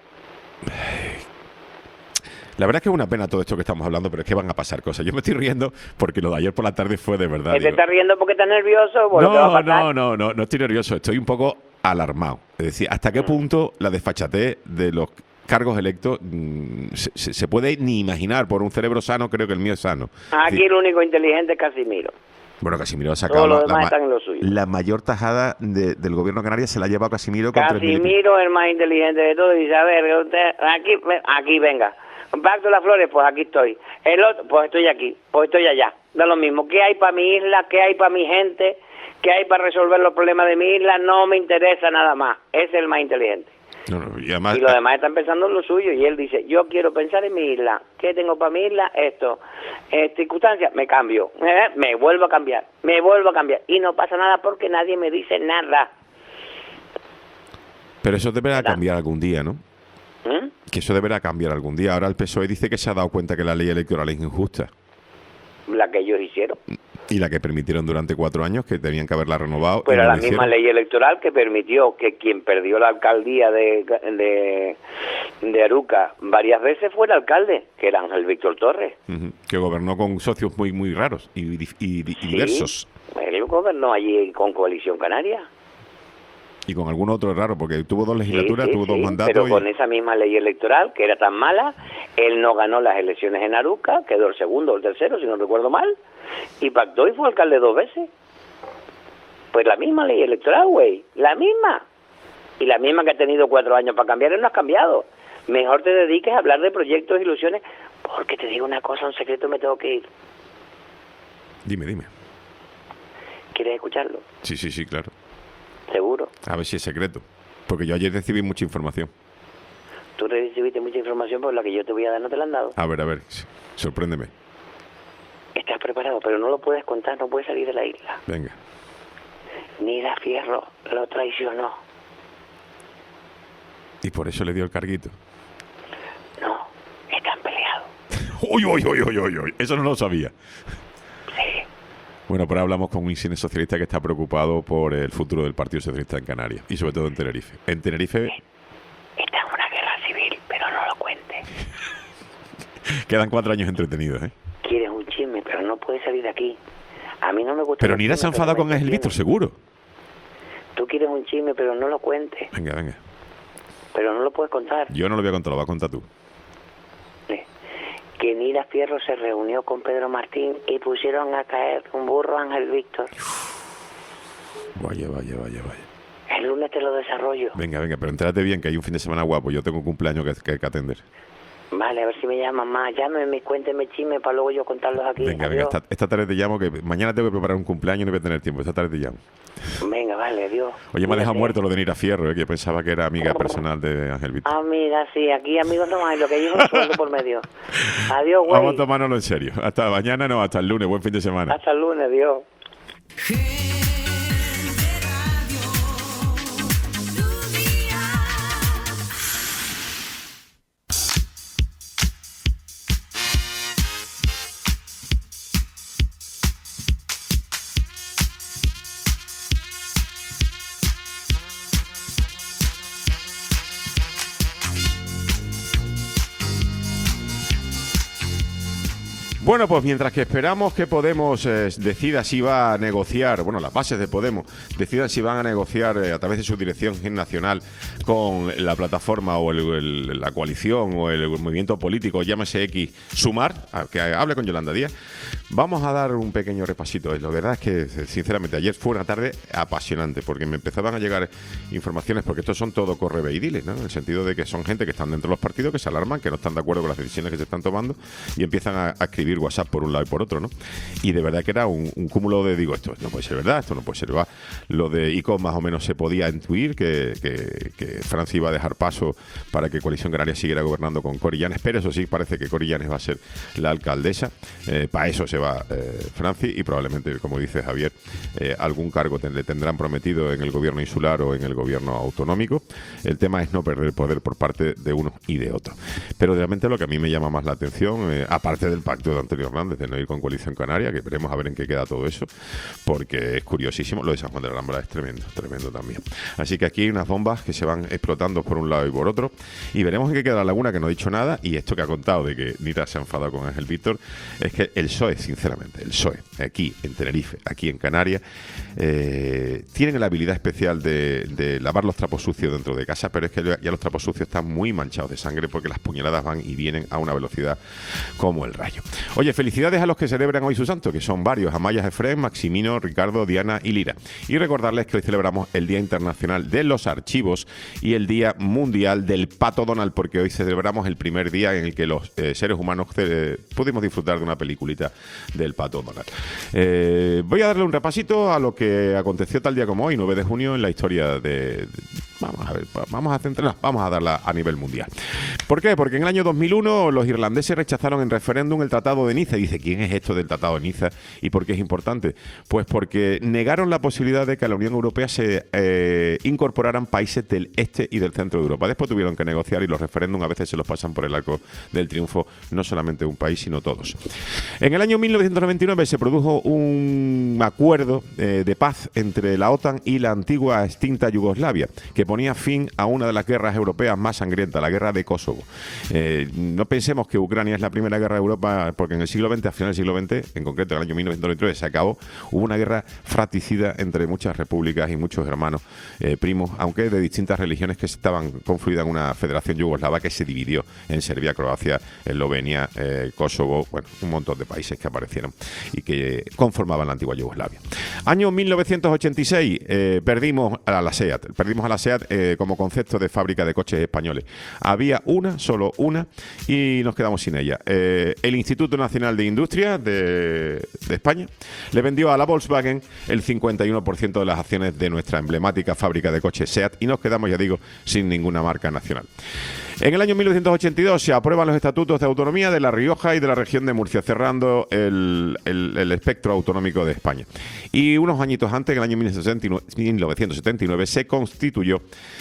La verdad es que es una pena todo esto que estamos hablando, pero es que van a pasar cosas. Yo me estoy riendo porque lo de ayer por la tarde fue de verdad. ¿Te estás riendo porque estás nervioso? Bueno, ¿qué va a pasar? No estoy nervioso, estoy un poco alarmado. Es decir, ¿hasta qué punto la desfachatez de los cargos electos se puede ni imaginar? Por un cerebro sano, creo que el mío es sano. Aquí el único inteligente es Casimiro. Bueno, Casimiro ha sacado Todos los demás están en lo suyo. la mayor tajada del gobierno de Canarias, se la ha llevado Casimiro con 3.000. Casimiro es el más inteligente de todos y dice, a ver, usted, aquí venga. Pacto de las Flores, pues aquí estoy. El otro, pues estoy aquí, pues estoy allá. Da lo mismo. ¿Qué hay para mi isla? ¿Qué hay para mi gente? ¿Qué hay para resolver los problemas de mi isla? No me interesa nada más. Ese es el más inteligente. Y además, y los demás están pensando en lo suyo y él dice, yo quiero pensar en mi isla. ¿Qué tengo para mi isla? Esto. Circunstancias, me cambio. Me vuelvo a cambiar. Y no pasa nada porque nadie me dice nada. Pero eso deberá cambiar algún día, ¿no? ¿Mm? Que eso deberá cambiar algún día. Ahora el PSOE dice que se ha dado cuenta que la ley electoral es injusta. La que ellos hicieron. Y la que permitieron durante 4 años, que tenían que haberla renovado. Pero y no la lo misma hicieron. ley electoral que permitió que quien perdió la alcaldía de Aruca varias veces fue el alcalde, que era Ángel Víctor Torres. Que gobernó con socios muy muy raros y diversos. Él gobernó allí con Coalición Canaria. Y con algún otro raro, porque tuvo 2 legislaturas, tuvo 2 mandatos. Pero con esa misma ley electoral, que era tan mala, él no ganó las elecciones en Aruca, quedó el segundo o el tercero, si no recuerdo mal, y pactó y fue alcalde 2 veces. Pues la misma ley electoral, güey, la misma. Y la misma que ha tenido 4 años para cambiar, él no ha cambiado. Mejor te dediques a hablar de proyectos, ilusiones, porque te digo una cosa, un secreto, me tengo que ir. Dime. ¿Quieres escucharlo? Sí, claro. ¿Seguro? A ver si es secreto. Porque yo ayer recibí mucha información. Tú recibiste mucha información, por la que yo te voy a dar, ¿no te la han dado? A ver, sorpréndeme. Estás preparado, pero no lo puedes contar, no puedes salir de la isla. Venga. Nida Fierro lo traicionó. ¿Y por eso le dio el carguito? No, están peleados. ¡Uy! Eso no lo sabía. Sí. Bueno, pero hablamos con un insigne socialista que está preocupado por el futuro del Partido Socialista en Canarias y sobre todo en Tenerife. En Tenerife... Está en una guerra civil, pero no lo cuentes. Quedan 4 años entretenidos, ¿eh? Quieres un chisme, pero no puedes salir de aquí. A mí no me gusta... Pero Nira se ha enfadado con Ángel Víctor, seguro. Tú quieres un chisme, pero no lo cuentes. Venga. Pero no lo puedes contar. Yo no lo voy a contar, lo vas a contar tú. Que Nira Fierro se reunió con Pedro Martín y pusieron a caer un burro a Ángel Víctor. Vaya. El lunes te lo desarrollo. Venga, pero entérate bien que hay un fin de semana guapo. Yo tengo un cumpleaños que atender. Vale, a ver si me llaman más. Llámenme, cuéntenme chisme para luego yo contarlos aquí. Venga, esta tarde te llamo, que mañana tengo que preparar un cumpleaños y no voy a tener tiempo. Esta tarde te llamo. Venga, vale, adiós. Oye, me ha dejado muerto lo de Nira Fierro, que yo pensaba que era amiga personal de Ángel Víctor. Ah, mira, sí, aquí amigos no hay, lo que hay es un sueldo por medio. Adiós, güey. Vamos a tomárnoslo en serio. Hasta mañana, no, hasta el lunes. Buen fin de semana. Hasta el lunes, adiós. Bueno, pues mientras que esperamos que Podemos decida si va a negociar, bueno, las bases de Podemos decidan si van a negociar a través de su dirección nacional con la plataforma o la coalición o el movimiento político, llámese X, Sumar, que hable con Yolanda Díaz, vamos a dar un pequeño repasito. La verdad es que, sinceramente, ayer fue una tarde apasionante, porque me empezaban a llegar informaciones, porque estos son todo correveidiles, ¿no? En el sentido de que son gente que están dentro de los partidos, que se alarman, que no están de acuerdo con las decisiones que se están tomando y empiezan a escribir WhatsApp por un lado y por otro, ¿no? Y de verdad que era un cúmulo de, digo, esto no puede ser verdad, esto no puede ser verdad. Lo de ICO más o menos se podía intuir que Francia iba a dejar paso para que Coalición Canaria siguiera gobernando con Cori Llanes, pero eso sí, parece que Cori Llanes va a ser la alcaldesa. Para eso se va Francia y probablemente, como dice Javier, algún cargo le tendrán prometido en el gobierno insular o en el gobierno autonómico. El tema es no perder poder por parte de uno y de otro. Pero realmente lo que a mí me llama más la atención, aparte del pacto de Antonio Hernández de no ir con Coalición Canaria, que veremos a ver en qué queda todo eso, porque es curiosísimo. Lo de San Juan de la Alhambra es tremendo también. Así que aquí hay unas bombas que se van explotando por un lado y por otro, y veremos en qué queda la Laguna, que no ha dicho nada. Y esto que ha contado de que Nira se ha enfadado con Ángel Víctor, es que el PSOE, sinceramente, el PSOE, aquí en Tenerife, aquí en Canarias, tienen la habilidad especial de lavar los trapos sucios dentro de casa, pero es que ya los trapos sucios están muy manchados de sangre, porque las puñaladas van y vienen a una velocidad como el rayo. Oye, felicidades a los que celebran hoy su santo, que son varios: Amaya, Efrén, Maximino, Ricardo, Diana y Lira. Y recordarles que hoy celebramos el Día Internacional de los Archivos y el Día Mundial del Pato Donald, porque hoy celebramos el primer día en el que los seres humanos pudimos disfrutar de una peliculita del Pato Donald. Voy a darle un repasito a lo que aconteció tal día como hoy, 9 de junio, en la historia de... Vamos a darla a nivel mundial. ¿Por qué? Porque en el año 2001 los irlandeses rechazaron en referéndum el Tratado de Niza. Y dice, ¿quién es esto del Tratado de Niza y por qué es importante? Pues porque negaron la posibilidad de que a la Unión Europea se incorporaran países del este y del centro de Europa. Después tuvieron que negociar, y los referéndums a veces se los pasan por el arco del triunfo, no solamente un país, sino todos. En el año 1999 se produjo un acuerdo de paz entre la OTAN y la antigua extinta Yugoslavia, que ponía fin a una de las guerras europeas más sangrientas, la guerra de Kosovo. No pensemos que Ucrania es la primera guerra de Europa, porque en el siglo XX, a finales del siglo XX, en concreto en el año 1999, se acabó. Hubo una guerra fratricida entre muchas repúblicas y muchos hermanos primos, aunque de distintas religiones, que estaban confluidas en una federación yugoslava que se dividió en Serbia, Croacia, Eslovenia, Kosovo, bueno, un montón de países que aparecieron y que conformaban la antigua Yugoslavia. Año 1986, perdimos a la SEAT como concepto de fábrica de coches españoles. Había solo una, y nos quedamos sin ella. El Instituto Nacional de Industria de España le vendió a la Volkswagen el 51% de las acciones de nuestra emblemática fábrica de coches SEAT, y nos quedamos, ya digo, sin ninguna marca nacional. En el año 1982 se aprueban los estatutos de autonomía de La Rioja y de la región de Murcia, cerrando el espectro autonómico de España. Y unos añitos antes, en el año 1979, se constituyó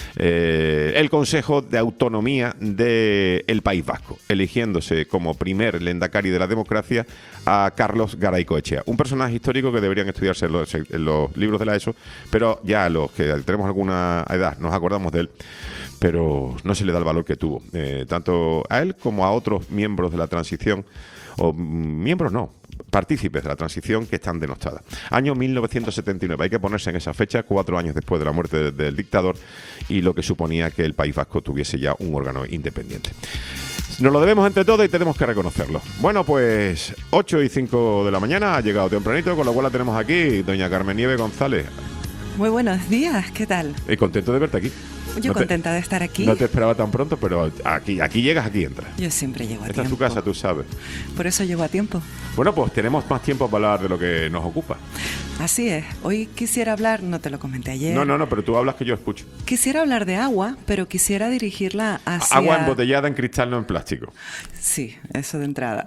el Consejo de Autonomía del País Vasco, eligiéndose como primer lehendakari de la democracia a Carlos Garaycoechea, un personaje histórico que deberían estudiarse en los libros de la ESO, pero ya los que tenemos alguna edad nos acordamos de él, pero no se le da el valor que tuvo, tanto a él como a otros miembros de la transición, o miembros no, partícipes de la transición, que están denostadas. Año 1979, hay que ponerse en esa fecha, 4 años después de la muerte del dictador, y lo que suponía que el País Vasco tuviese ya un órgano independiente. Nos lo debemos entre todos y tenemos que reconocerlo. Bueno, pues 8:05 de la mañana, ha llegado tempranito, con lo cual la tenemos aquí, doña Carmen Nieves González. Muy buenos días, ¿qué tal? Y contento de verte aquí. Yo contenta de estar aquí. No te esperaba tan pronto, pero aquí llegas, aquí entras. Yo siempre llego a Esta tiempo. es tu casa, tú sabes. Por eso llego a tiempo. Bueno, pues tenemos más tiempo para hablar de lo que nos ocupa. Así es. Hoy quisiera hablar, no te lo comenté ayer. No, pero tú hablas que yo escucho. Quisiera hablar de agua, pero quisiera dirigirla hacia... Agua embotellada en cristal, no en plástico. Sí, eso de entrada.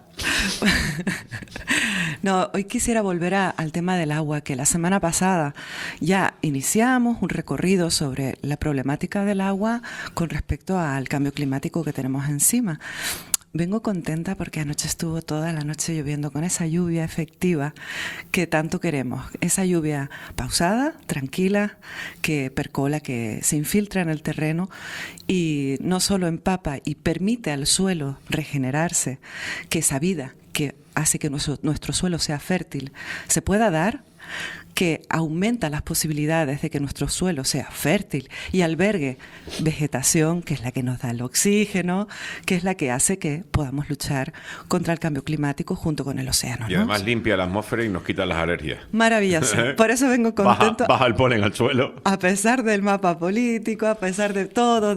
No, hoy quisiera volver al tema del agua, que la semana pasada ya iniciamos un recorrido sobre la problemática del agua con respecto al cambio climático que tenemos encima. Vengo contenta porque anoche estuvo toda la noche lloviendo con esa lluvia efectiva que tanto queremos. Esa lluvia pausada, tranquila, que percola, que se infiltra en el terreno y no solo empapa y permite al suelo regenerarse, que esa vida que hace que nuestro suelo sea fértil se pueda dar, que aumenta las posibilidades de que nuestro suelo sea fértil y albergue vegetación, que es la que nos da el oxígeno, que es la que hace que podamos luchar contra el cambio climático junto con el océano. Y además limpia la atmósfera y nos quita las alergias. Maravilloso. Por eso vengo contento. Baja el polen al suelo. A pesar del mapa político, a pesar de todo,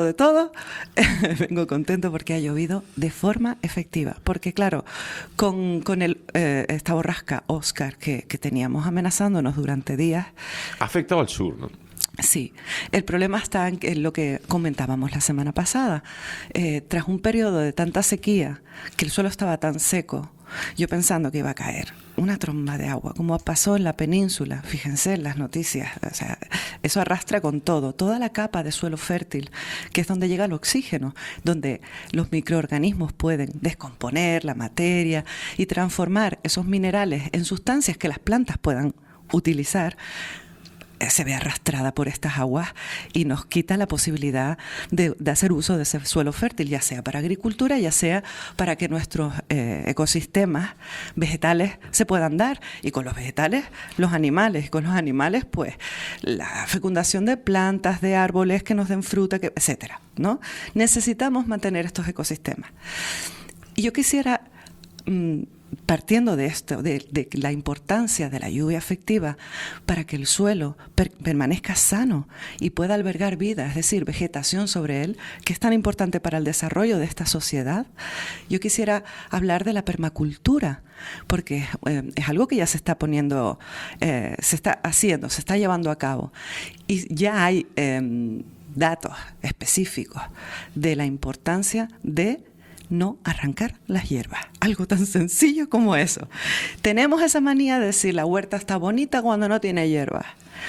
vengo contento porque ha llovido de forma efectiva. Porque claro, con esta borrasca Oscar que teníamos amenazándonos durante días. Ha afectado al sur, ¿no? Sí, el problema está en lo que comentábamos la semana pasada. Tras un periodo de tanta sequía, que el suelo estaba tan seco, yo pensando que iba a caer una tromba de agua, como pasó en la península, fíjense en las noticias, o sea, eso arrastra con toda la capa de suelo fértil, que es donde llega el oxígeno, donde los microorganismos pueden descomponer la materia y transformar esos minerales en sustancias que las plantas puedan utilizar. Se ve arrastrada por estas aguas y nos quita la posibilidad de hacer uso de ese suelo fértil, ya sea para agricultura, ya sea para que nuestros ecosistemas vegetales se puedan dar. Y con los vegetales, los animales. Y con los animales, pues, la fecundación de plantas, de árboles que nos den fruta, etcétera, ¿no? Necesitamos mantener estos ecosistemas. Y yo quisiera... partiendo de esto, de la importancia de la lluvia efectiva para que el suelo permanezca sano y pueda albergar vida, es decir, vegetación sobre él, que es tan importante para el desarrollo de esta sociedad, yo quisiera hablar de la permacultura, porque es algo que ya se está poniendo, se está haciendo, se está llevando a cabo, y ya hay datos específicos de la importancia de no arrancar las hierbas. Algo tan sencillo como eso. Tenemos esa manía de decir la huerta está bonita cuando no tiene hierbas.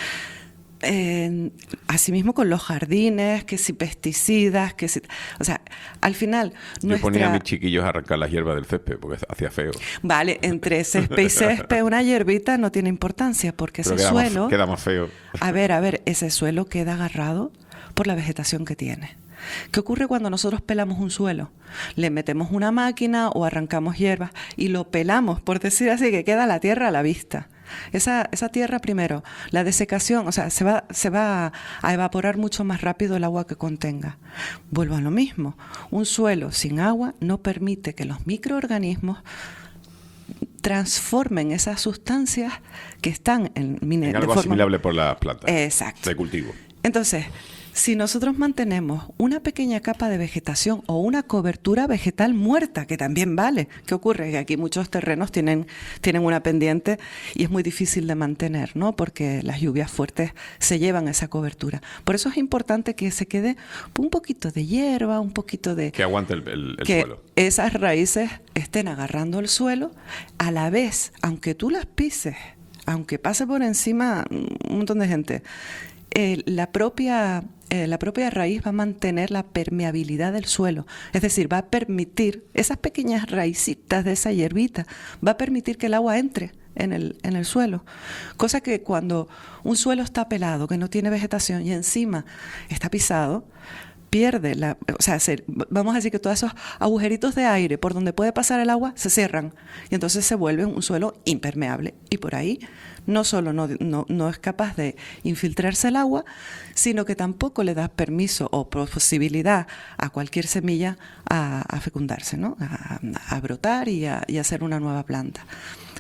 Asimismo con los jardines, que si pesticidas, que si... O sea, al final... Yo ponía a mis chiquillos a arrancar las hierbas del césped porque hacía feo. Vale, entre césped y césped una hierbita no tiene importancia porque pero ese suelo... queda más feo. A ver, ese suelo queda agarrado por la vegetación que tiene. ¿Qué ocurre cuando nosotros pelamos un suelo? Le metemos una máquina o arrancamos hierbas y lo pelamos, por decir así, que queda la tierra a la vista. Esa tierra primero, la desecación, o sea, se va a evaporar mucho más rápido el agua que contenga. Vuelvo a lo mismo, un suelo sin agua no permite que los microorganismos transformen esas sustancias que están en algo asimilable por las plantas. Exacto. De cultivo. Entonces, si nosotros mantenemos una pequeña capa de vegetación o una cobertura vegetal muerta, que también vale, ¿qué ocurre? Que aquí muchos terrenos tienen una pendiente y es muy difícil de mantener, ¿no? Porque las lluvias fuertes se llevan esa cobertura. Por eso es importante que se quede un poquito de hierba, un poquito de... Que aguante el que suelo. Esas raíces estén agarrando el suelo, a la vez, aunque tú las pises, aunque pase por encima un montón de gente, la propia raíz va a mantener la permeabilidad del suelo, es decir, va a permitir, esas pequeñas raícitas de esa hierbita, va a permitir que el agua entre en el suelo, cosa que cuando un suelo está pelado, que no tiene vegetación y encima está pisado, pierde vamos a decir que todos esos agujeritos de aire por donde puede pasar el agua se cierran y entonces se vuelve un suelo impermeable y por ahí no solo no es capaz de infiltrarse el agua, sino que tampoco le da permiso o posibilidad a cualquier semilla a fecundarse, ¿no? A brotar y a hacer una nueva planta.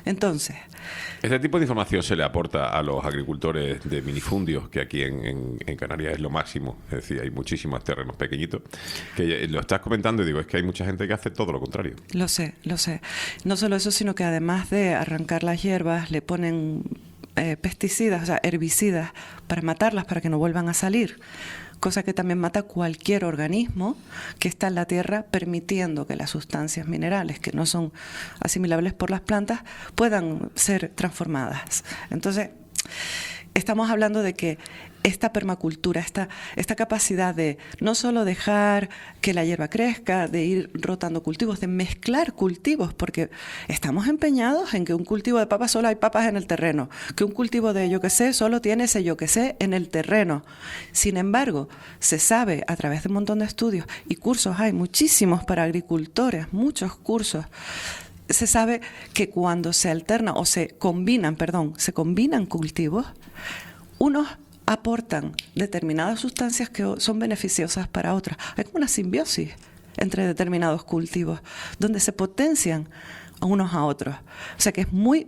Entonces, Este tipo de información se le aporta a los agricultores de minifundios, que aquí en Canarias es lo máximo. Es decir, hay muchísimos terrenos pequeñitos. Que lo estás comentando y digo, es que hay mucha gente que hace todo lo contrario. lo sé, lo sé. No solo eso, sino que además de arrancar las hierbas, le ponen pesticidas, o sea, herbicidas, para matarlas, para que no vuelvan a salir. Cosa que también mata cualquier organismo que está en la tierra, permitiendo que las sustancias minerales que no son asimilables por las plantas puedan ser transformadas. Entonces, estamos hablando de que esta permacultura, esta capacidad de no solo dejar que la hierba crezca, de ir rotando cultivos, de mezclar cultivos, porque estamos empeñados en que un cultivo de papas solo hay papas en el terreno, que un cultivo de yo que sé solo tiene ese yo que sé en el terreno. Sin embargo, se sabe a través de un montón de estudios y cursos, hay muchísimos para agricultores, muchos cursos. Se sabe que cuando se alternan o se combinan cultivos, unos aportan determinadas sustancias que son beneficiosas para otras. Hay como una simbiosis entre determinados cultivos, donde se potencian unos a otros. O sea que es muy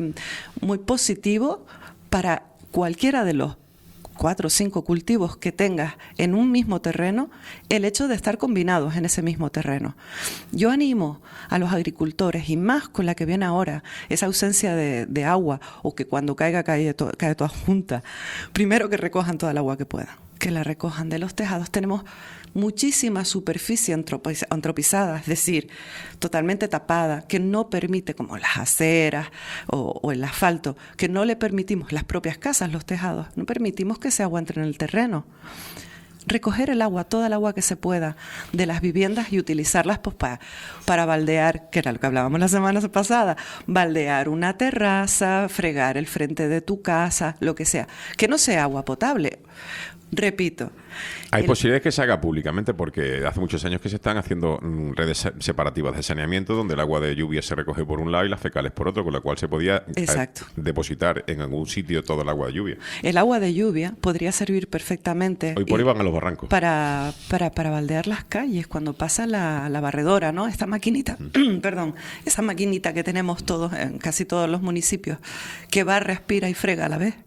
positivo para cualquiera de los 4 o 5 cultivos que tengas en un mismo terreno, el hecho de estar combinados en ese mismo terreno. Yo animo a los agricultores, y más con la que viene ahora, esa ausencia de agua, o que cuando caiga cae toda junta, primero que recojan toda el agua que puedan, que la recojan de los tejados. Tenemos muchísima superficie antropizada, es decir, totalmente tapada, que no permite, como las aceras o el asfalto, que no le permitimos, las propias casas, los tejados, no permitimos que ese agua entre en el terreno. Recoger el agua, toda el agua que se pueda de las viviendas y utilizarlas pues, para baldear, que era lo que hablábamos la semana pasada, baldear una terraza, fregar el frente de tu casa, lo que sea, que no sea agua potable. Repito. Hay posibilidades que se haga públicamente, porque hace muchos años que se están haciendo redes separativas de saneamiento donde el agua de lluvia se recoge por un lado y las fecales por otro, con la cual se podía depositar en algún sitio todo el agua de lluvia. El agua de lluvia podría servir perfectamente. Hoy por ahí van a los barrancos. Para baldear las calles, cuando pasa la barredora, ¿no? Esta maquinita, perdón, esa maquinita que tenemos todos en casi todos los municipios, que barre, aspira y frega a la vez.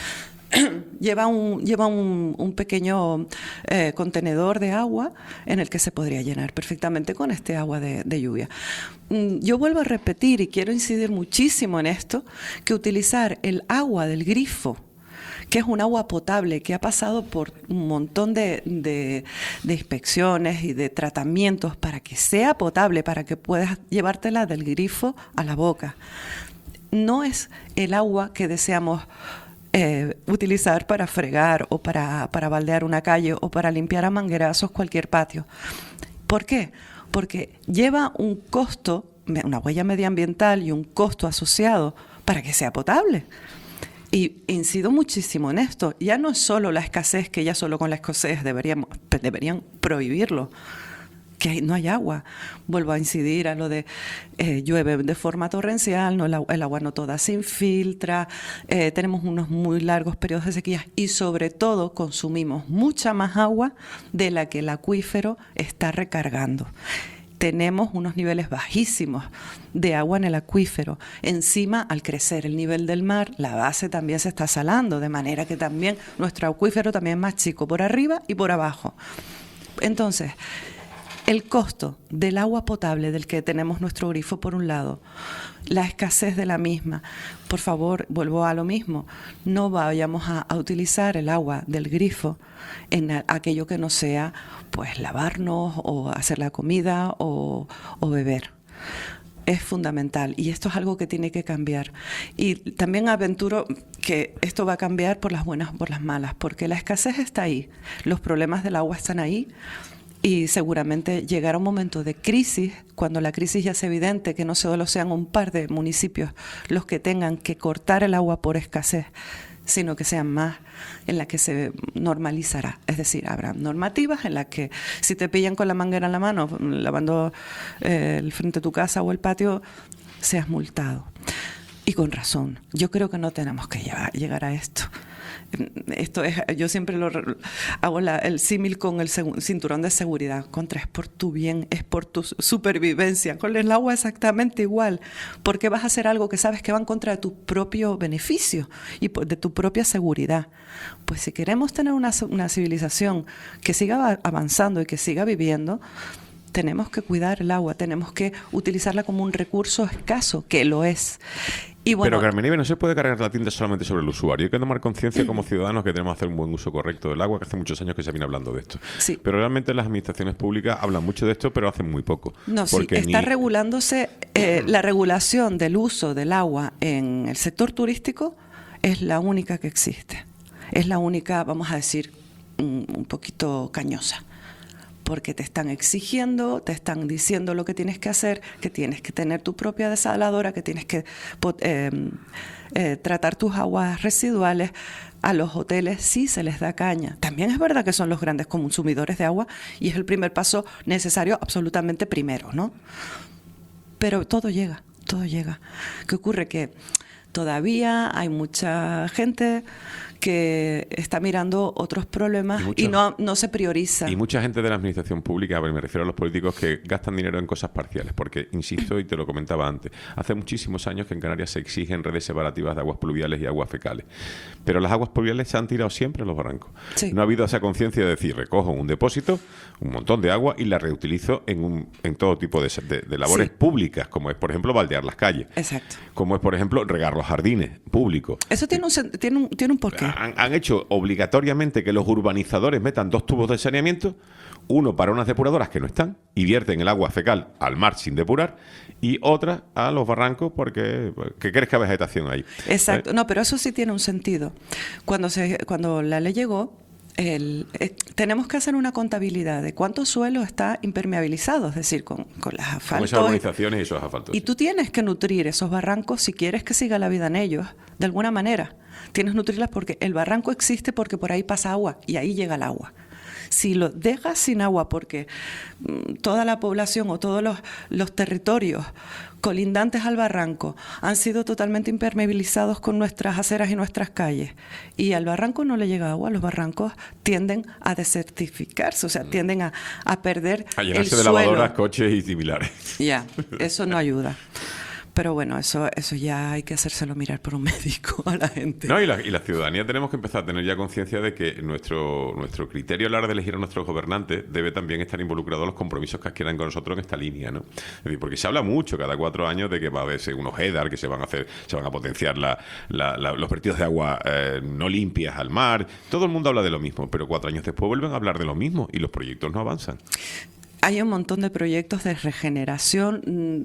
Lleva un pequeño contenedor de agua en el que se podría llenar perfectamente con este agua de lluvia. Yo vuelvo a repetir y quiero incidir muchísimo en esto, que utilizar el agua del grifo, que es un agua potable que ha pasado por un montón de inspecciones y de tratamientos para que sea potable, para que puedas llevártela del grifo a la boca, no es el agua que deseamos utilizar para fregar o para baldear una calle o para limpiar a manguerazos cualquier patio. ¿Por qué? Porque lleva un costo, una huella medioambiental y un costo asociado para que sea potable. Y incido muchísimo en esto. Ya no es solo la escasez, que ya solo con la escasez deberían prohibirlo, que no hay agua. Vuelvo a incidir a lo de llueve de forma torrencial, no, el agua no toda se infiltra, tenemos unos muy largos periodos de sequía y sobre todo consumimos mucha más agua de la que el acuífero está recargando. Tenemos unos niveles bajísimos de agua en el acuífero. Encima, al crecer el nivel del mar, la base también se está salando, de manera que también nuestro acuífero también es más chico por arriba y por abajo. Entonces, el costo del agua potable del que tenemos nuestro grifo por un lado, la escasez de la misma. Por favor, vuelvo a lo mismo, no vayamos a utilizar el agua del grifo en aquello que no sea pues lavarnos o hacer la comida o beber. Es fundamental y esto es algo que tiene que cambiar. Y también aventuro que esto va a cambiar por las buenas o por las malas, porque la escasez está ahí, los problemas del agua están ahí. Y seguramente llegará un momento de crisis, cuando la crisis ya es evidente, que no solo sean un par de municipios los que tengan que cortar el agua por escasez, sino que sean más, en la que se normalizará. Es decir, habrá normativas en las que si te pillan con la manguera en la mano, lavando el frente de tu casa o el patio, seas multado. Y con razón. Yo creo que no tenemos que llegar a esto. Esto es, yo siempre hago el símil con el cinturón de seguridad. Es por tu bien, es por tu supervivencia. Con el agua exactamente igual, porque vas a hacer algo que sabes que va en contra de tu propio beneficio y de tu propia seguridad. Pues si queremos tener una civilización que siga avanzando y que siga viviendo, tenemos que cuidar el agua, tenemos que utilizarla como un recurso escaso, que lo es. Y bueno, pero Carmen Ibe, no se puede cargar la tinta solamente sobre el usuario. Hay que tomar conciencia como ciudadanos que tenemos que hacer un buen uso correcto del agua, que hace muchos años que se viene hablando de esto. Sí. Pero realmente las administraciones públicas hablan mucho de esto, pero hacen muy poco. No, sí, está regulándose. La regulación del uso del agua en el sector turístico es la única que existe. Es la única, vamos a decir, un poquito cañosa. Porque te están exigiendo, te están diciendo lo que tienes que hacer, que tienes que tener tu propia desaladora, que tienes que tratar tus aguas residuales. A los hoteles sí se les da caña. También es verdad que son los grandes consumidores de agua y es el primer paso necesario, absolutamente primero, ¿no? Pero todo llega, todo llega. ¿Qué ocurre? Que todavía hay mucha gente que está mirando otros problemas y no se prioriza. Y mucha gente de la administración pública, me refiero a los políticos, que gastan dinero en cosas parciales, porque, insisto, y te lo comentaba antes, hace muchísimos años que en Canarias se exigen redes separativas de aguas pluviales y aguas fecales. Pero las aguas pluviales se han tirado siempre en los barrancos. Sí. No ha habido esa conciencia de decir, recojo un depósito, un montón de agua y la reutilizo en todo tipo de labores públicas, como es, por ejemplo, baldear las calles. Exacto. Como es, por ejemplo, regar los jardines públicos. Eso tiene un porqué. Han hecho obligatoriamente que los urbanizadores metan 2 tubos de saneamiento, uno para unas depuradoras que no están y vierten el agua fecal al mar sin depurar, y otra a los barrancos porque crezca vegetación ahí. Exacto. No, pero eso sí tiene un sentido. Cuando la ley llegó, tenemos que hacer una contabilidad de cuánto suelo está impermeabilizado, es decir, con las asfaltos. Con esas urbanizaciones y esos asfaltos. Y tú tienes que nutrir esos barrancos si quieres que siga la vida en ellos, de alguna manera. Tienes que nutrirlas porque el barranco existe porque por ahí pasa agua y ahí llega el agua. Si lo dejas sin agua porque toda la población o todos los territorios colindantes al barranco han sido totalmente impermeabilizados con nuestras aceras y nuestras calles y al barranco no le llega agua, los barrancos tienden a desertificarse, o sea, tienden a perder a llenarse el de suelo. lavadoras, coches y similares. Ya, eso no ayuda. Pero bueno, eso ya hay que hacérselo mirar por un médico a la gente. No, y la ciudadanía tenemos que empezar a tener ya conciencia de que nuestro criterio a la hora de elegir a nuestros gobernantes debe también estar involucrado los compromisos que adquieran con nosotros en esta línea, ¿no? Es decir, porque se habla mucho cada 4 años de que va a haber unos EDAR, que se van a potenciar los vertidos de agua no limpias al mar. Todo el mundo habla de lo mismo, pero 4 años después vuelven a hablar de lo mismo y los proyectos no avanzan. Hay un montón de proyectos de regeneración,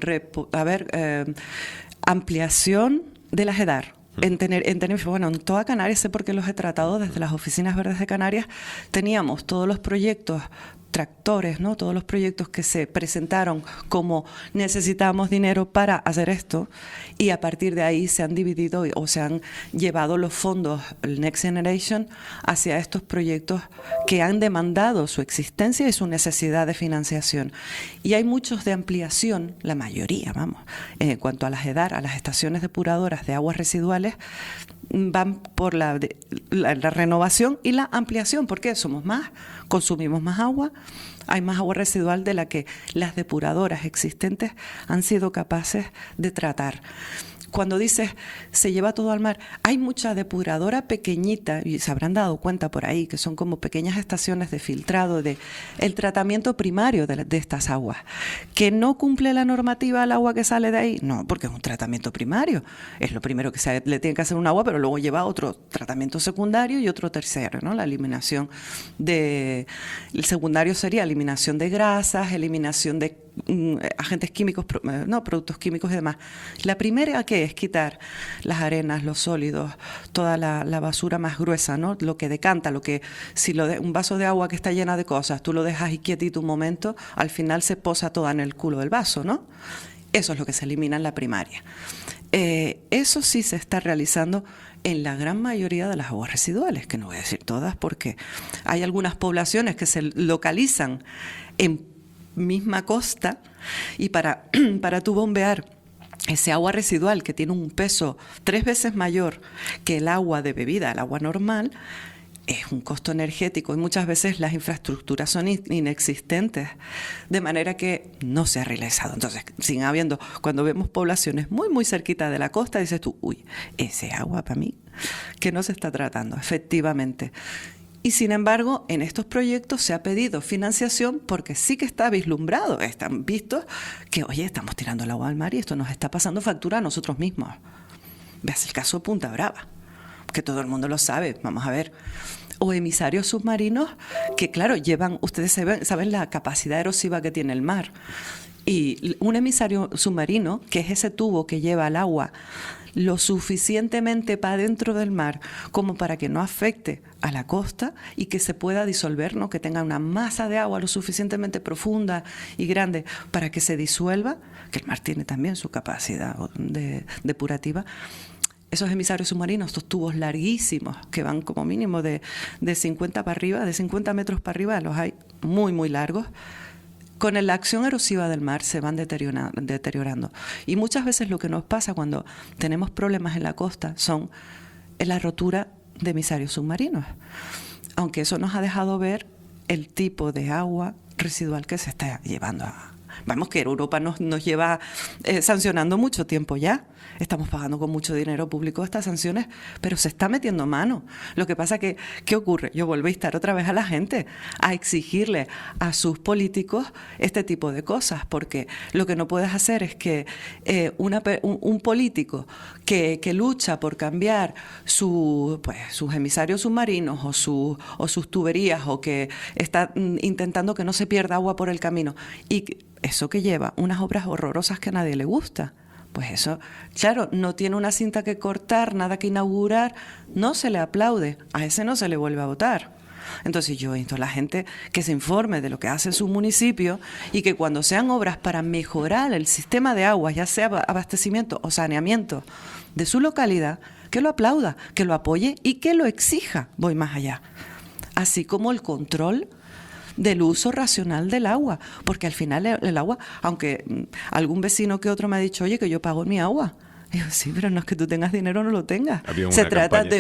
ampliación de las EDAR. En Tenerife, bueno, en toda Canarias, sé por qué los he tratado desde las oficinas verdes de Canarias, teníamos todos los proyectos tractores, ¿no? Todos los proyectos que se presentaron como necesitamos dinero para hacer esto, y a partir de ahí se han dividido o se han llevado los fondos, el Next Generation, hacia estos proyectos que han demandado su existencia y su necesidad de financiación. Y hay muchos de ampliación, la mayoría, en cuanto a las EDAR, a las estaciones depuradoras de aguas residuales, van por la renovación y la ampliación, porque somos más, consumimos más agua, hay más agua residual de la que las depuradoras existentes han sido capaces de tratar. Cuando dices se lleva todo al mar, hay mucha depuradora pequeñita, y se habrán dado cuenta por ahí, que son como pequeñas estaciones de filtrado, de el tratamiento primario de estas aguas, que no cumple la normativa al agua que sale de ahí. No, porque es un tratamiento primario. Es lo primero que le tiene que hacer un agua, pero luego lleva otro tratamiento secundario y otro tercero, ¿no? La eliminación el secundario sería eliminación de grasas, eliminación de agentes químicos, productos químicos y demás. La primera, que es quitar las arenas, los sólidos, toda la basura más gruesa, ¿no? Lo que decanta, si un vaso de agua que está llena de cosas, tú lo dejas ahí quietito un momento, al final se posa toda en el culo del vaso, ¿no? Eso es lo que se elimina en la primaria. Eso sí se está realizando en la gran mayoría de las aguas residuales, que no voy a decir todas porque hay algunas poblaciones que se localizan en misma costa y para tú bombear ese agua residual que tiene un peso 3 veces mayor que el agua de bebida, el agua normal, es un costo energético y muchas veces las infraestructuras son inexistentes, de manera que no se ha realizado. Entonces, cuando vemos poblaciones muy, muy cerquita de la costa, dices tú, uy, ese agua para mí, que no se está tratando, efectivamente. Y sin embargo, en estos proyectos se ha pedido financiación porque sí que está vislumbrado, están vistos que, oye, estamos tirando el agua al mar y esto nos está pasando factura a nosotros mismos. Veas el caso Punta Brava, que todo el mundo lo sabe, vamos a ver. O emisarios submarinos que, claro, ustedes saben la capacidad erosiva que tiene el mar. Y un emisario submarino, que es ese tubo que lleva el agua lo suficientemente para dentro del mar como para que no afecte a la costa y que se pueda disolver, ¿no? Que tenga una masa de agua lo suficientemente profunda y grande para que se disuelva, que el mar tiene también su capacidad depurativa. Esos emisarios submarinos, estos tubos larguísimos que van como mínimo de 50 para arriba, de 50 metros para arriba, los hay muy, muy largos. Con la acción erosiva del mar se van deteriorando. Y muchas veces lo que nos pasa cuando tenemos problemas en la costa son la rotura de emisarios submarinos. Aunque eso nos ha dejado ver el tipo de agua residual que se está llevando Vamos, que Europa nos lleva sancionando mucho tiempo ya. Estamos pagando con mucho dinero público estas sanciones, pero se está metiendo mano. Lo que pasa que, ¿qué ocurre? Yo vuelvo a instar otra vez a la gente a exigirle a sus políticos este tipo de cosas, porque lo que no puedes hacer es que un político que lucha por cambiar sus emisarios submarinos o sus tuberías, o que está intentando que no se pierda agua por el camino, y eso que lleva unas obras horrorosas que a nadie le gusta, pues eso, claro, no tiene una cinta que cortar, nada que inaugurar, no se le aplaude, a ese no se le vuelve a votar. Entonces yo insto a la gente que se informe de lo que hace su municipio y que cuando sean obras para mejorar el sistema de aguas, ya sea abastecimiento o saneamiento de su localidad, que lo aplauda, que lo apoye y que lo exija, voy más allá. Así como el control del uso racional del agua, porque al final el agua, aunque algún vecino que otro me ha dicho, oye, que yo pago mi agua. Digo, sí, pero no es que tú tengas dinero o no lo tengas. Se trata de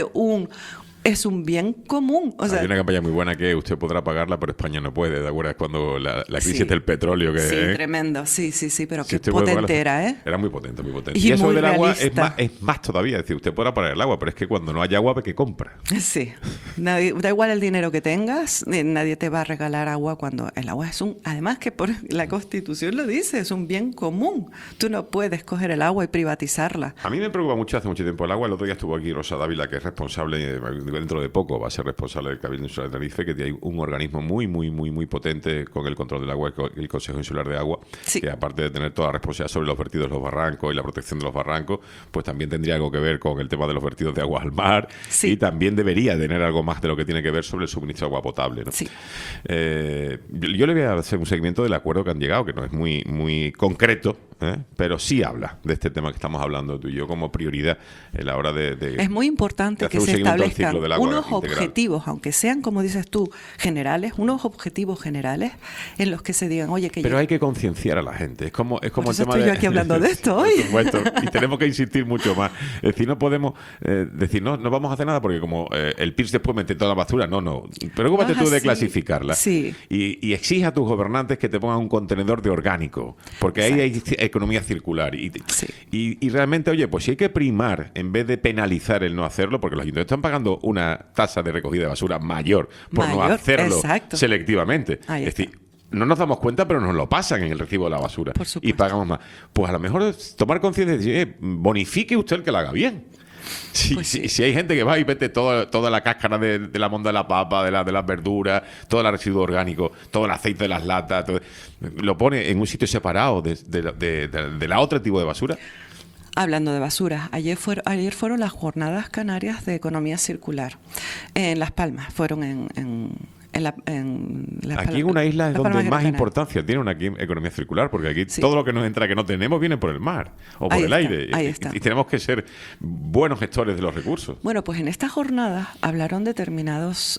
es un bien común. O sea, hay una campaña muy buena que usted podrá pagarla, pero España no puede, ¿de acuerdo? Es cuando la crisis del petróleo que... Sí, tremendo, sí, pero si qué potente era, ¿eh? Era muy potente, muy potente. Y eso del agua es más todavía, es decir, usted podrá pagar el agua, pero es que cuando no hay agua, ¿qué compra? Sí, da igual el dinero que tengas, nadie te va a regalar agua cuando el agua es además que por la Constitución lo dice, es un bien común. Tú no puedes coger el agua y privatizarla. A mí me preocupa mucho hace mucho tiempo el agua. El otro día estuvo aquí Rosa Dávila, que es responsable, dentro de poco va a ser responsable del Cabildo Insular de Tenerife, que hay un organismo muy, muy, muy, muy potente con el control del agua, el Consejo Insular de Agua, sí, que aparte de tener toda la responsabilidad sobre los vertidos de los barrancos y la protección de los barrancos, pues también tendría algo que ver con el tema de los vertidos de agua al mar, sí, y también debería tener algo más de lo que tiene que ver sobre el suministro de agua potable, ¿no? Sí. Yo le voy a hacer un seguimiento del acuerdo que han llegado, que no es muy, muy concreto, pero sí habla de este tema que estamos hablando tú y yo como prioridad en la hora de es muy importante que se establezcan unos objetivos, aunque sean, como dices tú, generales, unos objetivos generales en los que se digan, oye, que pero hay que concienciar a la gente. Es como el tema estoy yo aquí hablando de esto hoy. Por supuesto, y tenemos que insistir mucho más. Es decir, no podemos decir, no vamos a hacer nada porque como el PIRS después mete toda la basura. No. Preocúpate tú de clasificarla. Sí. Y exige a tus gobernantes que te pongan un contenedor de orgánico, porque ahí hay economía circular. Y realmente, oye, pues si hay que primar en vez de penalizar el no hacerlo, porque los ayuntamientos están pagando una tasa de recogida de basura mayor por no hacerlo selectivamente. Es decir, no nos damos cuenta, pero nos lo pasan en el recibo de la basura y pagamos más. Pues a lo mejor tomar conciencia y decir, bonifique usted el que la haga bien. Si hay gente que va y mete toda la cáscara de la monda de la papa, de las verduras, todo el residuo orgánico, todo el aceite de las latas, lo pone en un sitio separado de la otro tipo de basura. Hablando de basura, ayer fueron las Jornadas Canarias de Economía Circular. En Las Palmas, fueron aquí en una isla es donde más importancia tiene una economía circular, porque aquí todo lo que nos entra que no tenemos viene por el mar o por el aire. Y tenemos que ser buenos gestores de los recursos. Bueno, pues en estas jornadas hablaron determinados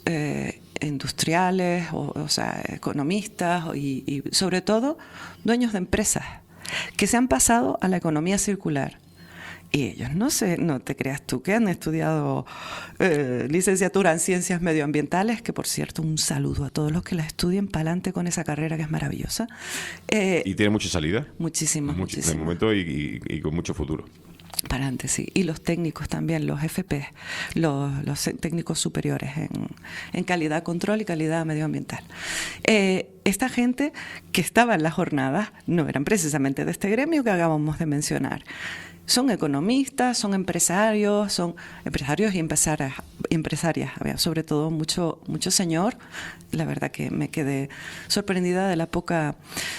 industriales, o sea, economistas y sobre todo dueños de empresas. que se han pasado a la economía circular. Y ellos no te creas tú que han estudiado licenciatura en ciencias medioambientales, que por cierto, un saludo a todos los que la estudien, para adelante con esa carrera que es maravillosa. ¿Y tiene mucha salida? Muchísimas. De momento y con mucho futuro. Para adelante, sí. Y los técnicos también, los FP, los técnicos superiores en calidad control y calidad medioambiental. Esta gente que estaba en las jornadas no eran precisamente de este gremio que acabamos de mencionar. Son economistas, son empresarios y empresarias. Había sobre todo mucho señor. La verdad que me quedé sorprendida de la poca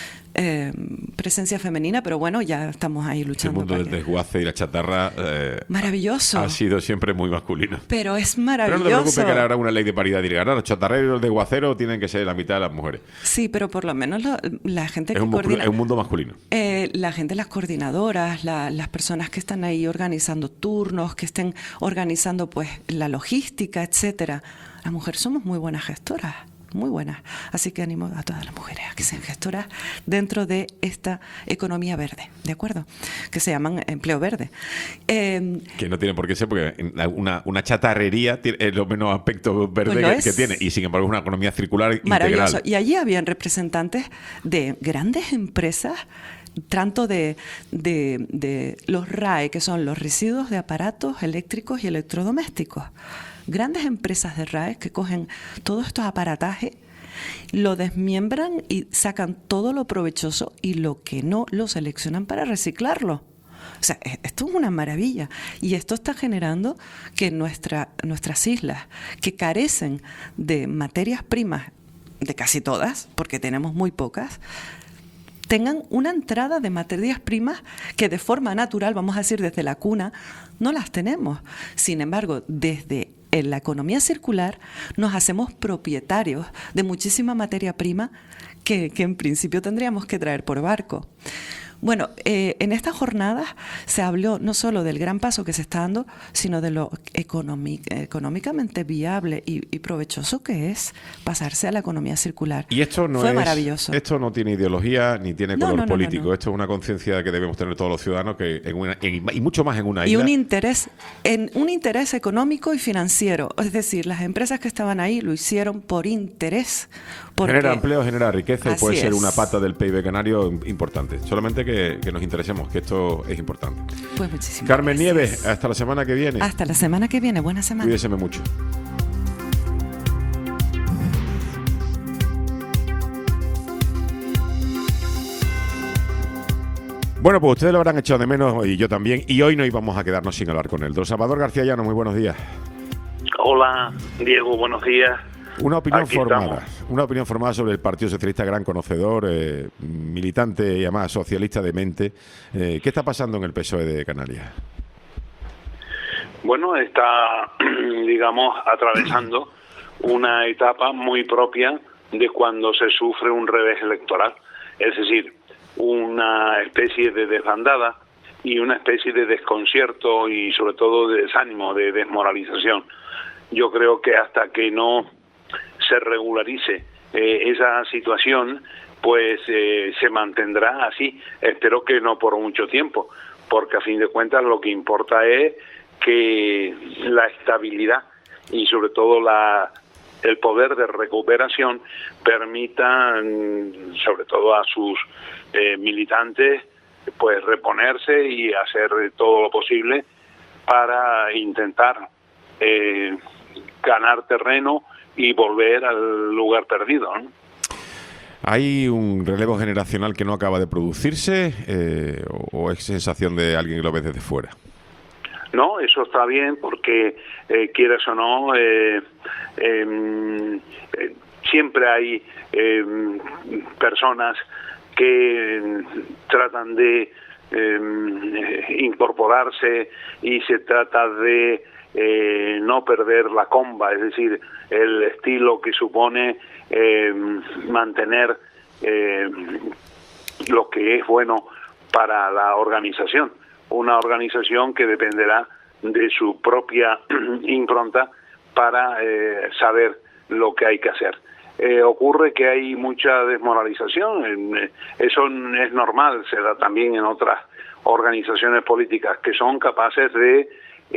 presencia femenina, pero bueno, ya estamos ahí luchando. El mundo del desguace y la chatarra maravilloso. Ha sido siempre muy masculino. Pero es maravilloso. Pero no te preocupes que habrá una ley de paridad y diga, no, los chatarreros y los desguaceros tienen que ser la mitad de las mujeres. Sí, pero por lo menos la gente que coordina... Es un mundo masculino. La gente, las coordinadoras, las personas que están ahí organizando turnos, que estén organizando pues la logística, etcétera. Las mujeres somos muy buenas gestoras. Muy buenas. Así que animo a todas las mujeres a que sean gestoras dentro de esta economía verde, ¿de acuerdo? Que se llaman empleo verde. Que no tiene por qué ser, porque una chatarrería es lo menos aspecto verde pues que tiene. Y sin embargo es una economía circular maravilloso. Integral. Y allí habían representantes de grandes empresas, tanto de los RAE, que son los residuos de aparatos eléctricos y electrodomésticos. Grandes empresas de RAE que cogen todos estos aparatajes, lo desmiembran y sacan todo lo provechoso y lo que no lo seleccionan para reciclarlo. O sea, esto es una maravilla. Y esto está generando que nuestras islas, que carecen de materias primas, de casi todas, porque tenemos muy pocas, tengan una entrada de materias primas que de forma natural, vamos a decir desde la cuna, no las tenemos. Sin embargo, desde en la economía circular nos hacemos propietarios de muchísima materia prima que en principio tendríamos que traer por barco. Bueno, en estas jornadas se habló no solo del gran paso que se está dando, sino de lo económicamente viable y provechoso que es pasarse a la economía circular. Y esto no fue maravilloso. Esto no tiene ideología ni tiene color político. No. Esto es una conciencia que debemos tener todos los ciudadanos y mucho más en una isla. Y un interés económico y financiero. Es decir, las empresas que estaban ahí lo hicieron por interés. Genera empleo, genera riqueza y puede ser una pata del PIB canario importante. Solamente que nos interesemos, que esto es importante. Pues muchísimas Carmen gracias. Nieves, hasta la semana que viene. Hasta la semana que viene, buena semana. Cuídeseme mucho. Bueno, pues ustedes lo habrán echado de menos y yo también, y hoy no íbamos a quedarnos sin hablar con él. Don Salvador García Llano, muy buenos días. Hola, Diego, buenos días. Una opinión formada sobre el Partido Socialista, gran conocedor, militante y además socialista de mente. ¿Qué está pasando en el PSOE de Canarias? Bueno, está, digamos, atravesando una etapa muy propia de cuando se sufre un revés electoral. Es decir, una especie de desbandada y una especie de desconcierto y sobre todo de desánimo, de desmoralización. Yo creo que hasta que no se regularice esa situación, pues se mantendrá así. Espero que no por mucho tiempo, porque a fin de cuentas lo que importa es que la estabilidad y sobre todo el poder de recuperación permitan, sobre todo a sus militantes, pues reponerse y hacer todo lo posible para intentar ganar terreno y volver al lugar perdido, ¿no? ¿Hay un relevo generacional que no acaba de producirse o es sensación de alguien que lo ve desde fuera? No, eso está bien porque, quieras o no, siempre hay personas que tratan de incorporarse y se trata de no perder la comba, es decir, el estilo que supone mantener lo que es bueno para la organización. Una organización que dependerá de su propia impronta para saber lo que hay que hacer. Ocurre que hay mucha desmoralización, eso es normal, se da también en otras organizaciones políticas que son capaces de,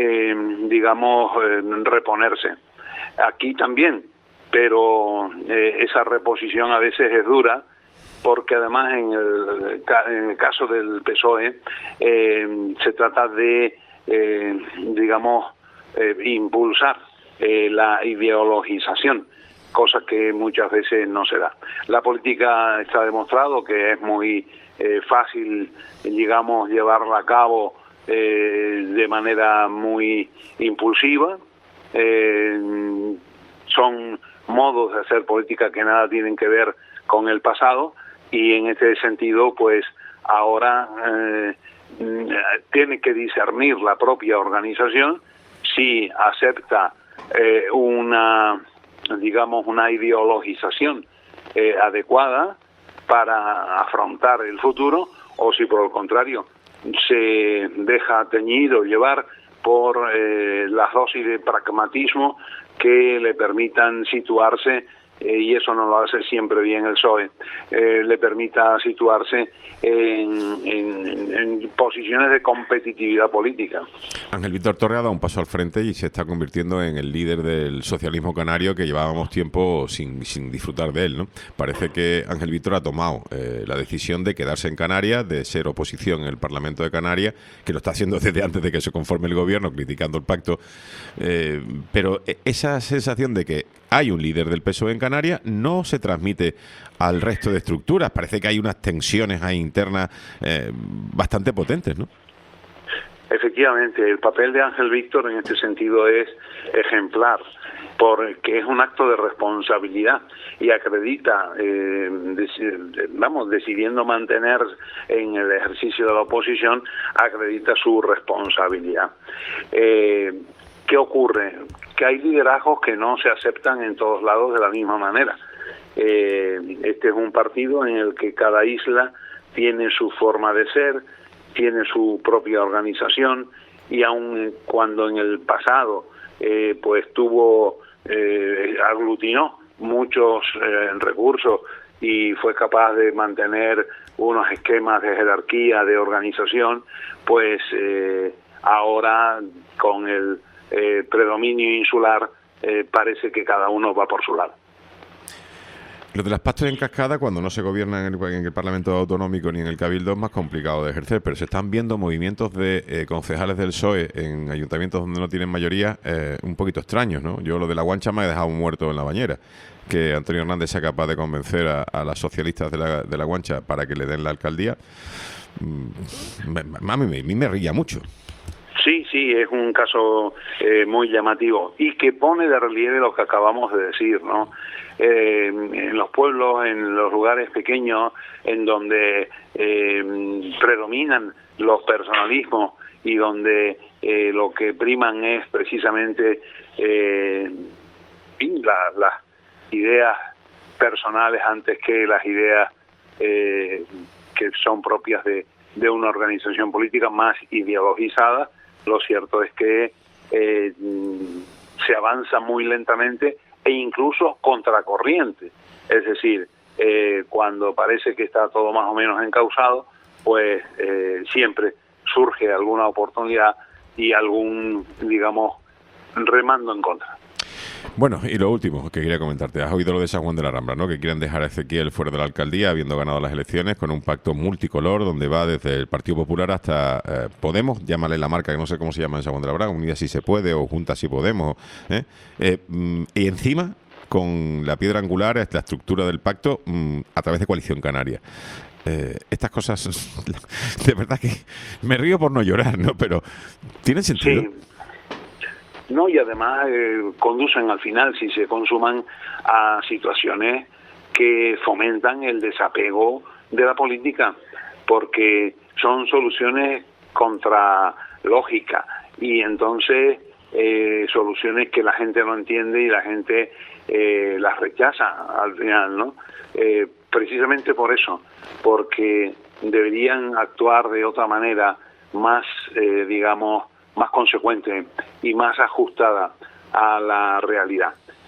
reponerse. Aquí también, pero esa reposición a veces es dura, porque además en el caso del PSOE se trata de, impulsar la ideologización, cosa que muchas veces no se da. La política está demostrado que es muy fácil, llevarla a cabo de manera muy impulsiva. Son modos de hacer política que nada tienen que ver con el pasado, y en este sentido, pues ahora tiene que discernir la propia organización si acepta una ideologización adecuada para afrontar el futuro, o si por el contrario se deja teñir o llevar por las dosis de pragmatismo que le permitan situarse, y eso no lo hace siempre bien el PSOE, le permita situarse en posiciones de competitividad política. Ángel Víctor Torre ha dado un paso al frente y se está convirtiendo en el líder del socialismo canario, que llevábamos tiempo sin disfrutar de él, ¿no? Parece que Ángel Víctor ha tomado la decisión de quedarse en Canarias, de ser oposición en el Parlamento de Canarias, que lo está haciendo desde antes de que se conforme el gobierno, criticando el pacto, pero esa sensación de que hay un líder del PSOE en Canarias no se transmite al resto de estructuras. Parece que hay unas tensiones ahí internas bastante potentes, ¿no? Efectivamente, el papel de Ángel Víctor en este sentido es ejemplar, porque es un acto de responsabilidad y acredita, decidiendo mantener en el ejercicio de la oposición, acredita su responsabilidad. ¿Qué ocurre? Que hay liderazgos que no se aceptan en todos lados de la misma manera. Este es un partido en el que cada isla tiene su forma de ser, tiene su propia organización, y aun cuando en el pasado aglutinó muchos recursos y fue capaz de mantener unos esquemas de jerarquía, de organización, pues ahora con el predominio insular parece que cada uno va por su lado. Lo de las pactos en cascada, cuando no se gobierna en el Parlamento Autonómico ni en el Cabildo, es más complicado de ejercer, pero se están viendo movimientos de concejales del PSOE en ayuntamientos donde no tienen mayoría un poquito extraños, ¿no? Yo lo de La Guancha me ha dejado muerto en la bañera, que Antonio Hernández sea capaz de convencer a las socialistas de la Guancha para que le den la alcaldía. A mí me ría mucho. Sí, es un caso muy llamativo y que pone de relieve lo que acabamos de decir, ¿no? En los pueblos, en los lugares pequeños, en donde predominan los personalismos y donde lo que priman es precisamente las ideas personales antes que las ideas que son propias de una organización política más ideologizada. Lo cierto es que se avanza muy lentamente e incluso contracorriente. Es decir, cuando parece que está todo más o menos encauzado, pues siempre surge alguna oportunidad y algún, remando en contra. Bueno, y lo último que quería comentarte, has oído lo de San Juan de la Rambla, ¿no? Que quieren dejar a Ezequiel fuera de la alcaldía habiendo ganado las elecciones, con un pacto multicolor donde va desde el Partido Popular hasta Podemos, llámale la marca que no sé cómo se llama en San Juan de la Rambla, Unidas si se puede o Juntas si podemos, y encima con la piedra angular es la estructura del pacto a través de Coalición Canaria. Estas cosas de verdad que me río por no llorar, ¿no? Pero ¿tienen sentido? Sí. No, y además conducen al final, si se consuman, a situaciones que fomentan el desapego de la política, porque son soluciones contra lógica y entonces soluciones que la gente no entiende y la gente las rechaza al final, ¿no? Precisamente por eso, porque deberían actuar de otra manera más, más consecuente y más ajustada a la realidad.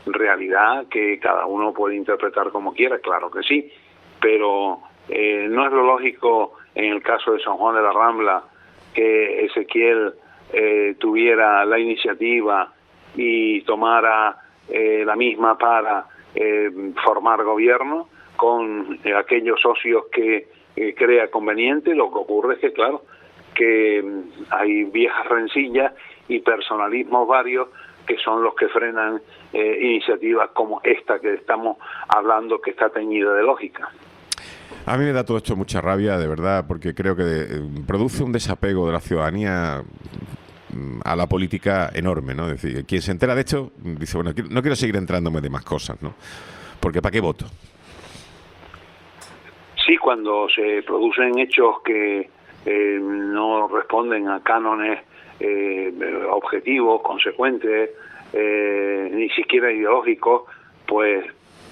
realidad que cada uno puede interpretar como quiera, claro que sí, pero no es lo lógico en el caso de San Juan de la Rambla que Ezequiel tuviera la iniciativa y tomara la misma para formar gobierno con aquellos socios que crea conveniente. Lo que ocurre es que, claro, que hay viejas rencillas y personalismos varios que son los que frenan iniciativas como esta que estamos hablando, que está teñida de lógica. A mí me da todo esto mucha rabia, de verdad, porque creo que produce un desapego de la ciudadanía a la política enorme, ¿no? Es decir, quien se entera de esto dice, bueno, no quiero seguir entrándome de más cosas, ¿no? Porque ¿para qué voto? Sí, cuando se producen hechos que no responden a cánones objetivos, consecuentes, ni siquiera ideológicos, pues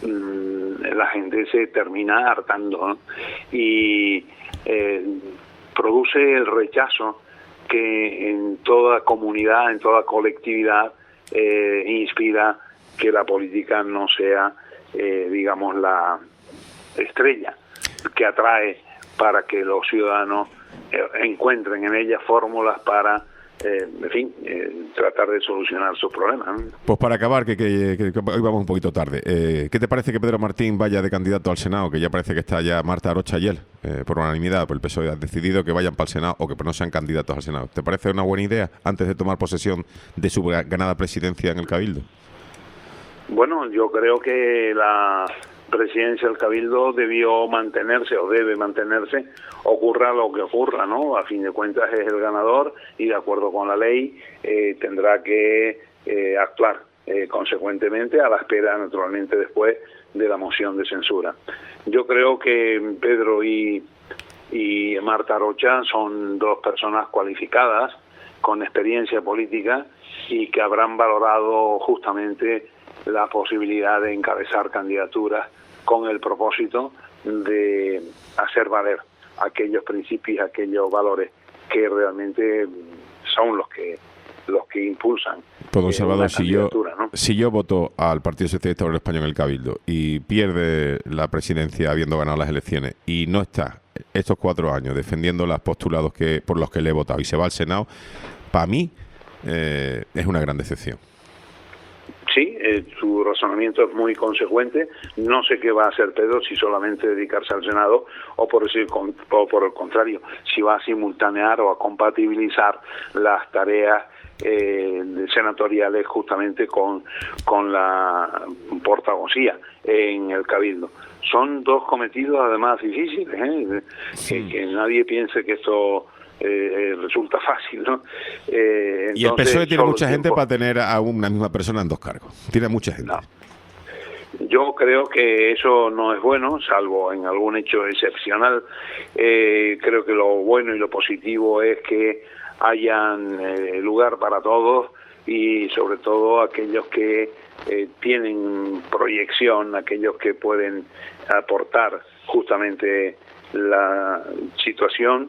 la gente se termina hartando, ¿no? Y produce el rechazo que en toda comunidad, en toda colectividad, inspira que la política no sea, digamos, la estrella que atrae para que los ciudadanos encuentren en ella fórmulas para, en fin, tratar de solucionar sus problemas, ¿no? Pues para acabar, que hoy vamos un poquito tarde, ¿qué te parece que Pedro Martín vaya de candidato al Senado? Que ya parece que está ya Marta Arocha y él, por unanimidad, por el PSOE ha decidido que vayan para el Senado o que no sean candidatos al Senado. ¿Te parece una buena idea antes de tomar posesión de su ganada presidencia en el Cabildo? Bueno, yo creo que la presidencia del Cabildo debió mantenerse o debe mantenerse, ocurra lo que ocurra, ¿no? A fin de cuentas es el ganador y de acuerdo con la ley tendrá que actuar consecuentemente, a la espera naturalmente después de la moción de censura. Yo creo que Pedro y Marta Arocha son dos personas cualificadas, con experiencia política y que habrán valorado justamente la posibilidad de encabezar candidaturas con el propósito de hacer valer aquellos principios, aquellos valores que realmente son los que impulsan. Pues, don Salvador, ¿no? si yo voto al Partido Socialista Obrero Español en el Cabildo y pierde la presidencia habiendo ganado las elecciones y no está estos 4 años defendiendo los postulados por los que le he votado y se va al Senado, para mí es una gran decepción. Sí, su razonamiento es muy consecuente. No sé qué va a hacer Pedro, si solamente dedicarse al Senado o por el contrario, si va a simultanear o a compatibilizar las tareas senatoriales justamente con la portavocía en el Cabildo. Son dos cometidos además difíciles, Sí. que nadie piense que esto resulta fácil, ¿no? Y el PSOE tiene mucha gente para tener a una misma persona en 2 cargos. Tiene mucha gente. No. Yo creo que eso no es bueno, salvo en algún hecho excepcional. Creo que lo bueno y lo positivo es que hayan lugar para todos y sobre todo aquellos que tienen proyección, aquellos que pueden aportar justamente la situación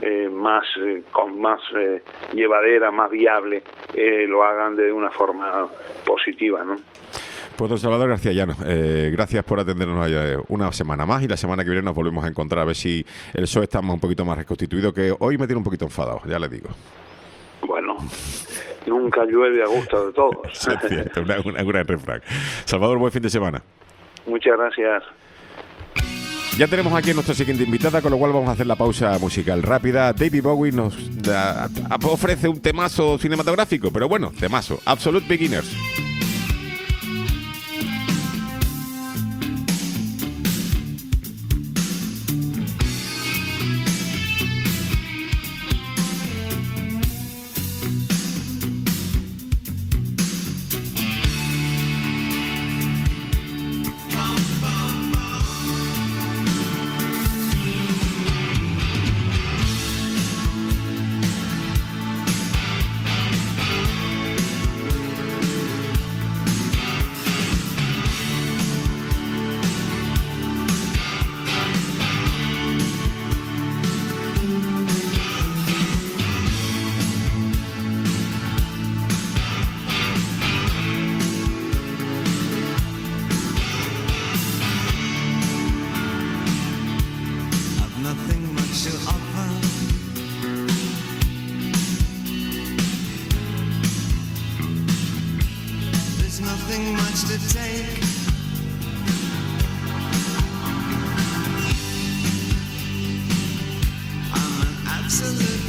con más llevadera, más viable, lo hagan de una forma positiva, ¿no? Pues don Salvador García Llano, gracias por atendernos una semana más y la semana que viene nos volvemos a encontrar a ver si el PSOE está un poquito más reconstituido, que hoy me tiene un poquito enfadado, ya le digo. Bueno, nunca llueve a gusto de todos. Es cierto, una gran refrán. Salvador, buen fin de semana. Muchas gracias. Ya tenemos aquí a nuestra siguiente invitada, con lo cual vamos a hacer la pausa musical rápida. David Bowie nos ofrece un temazo cinematográfico, pero bueno, temazo, Absolute Beginners.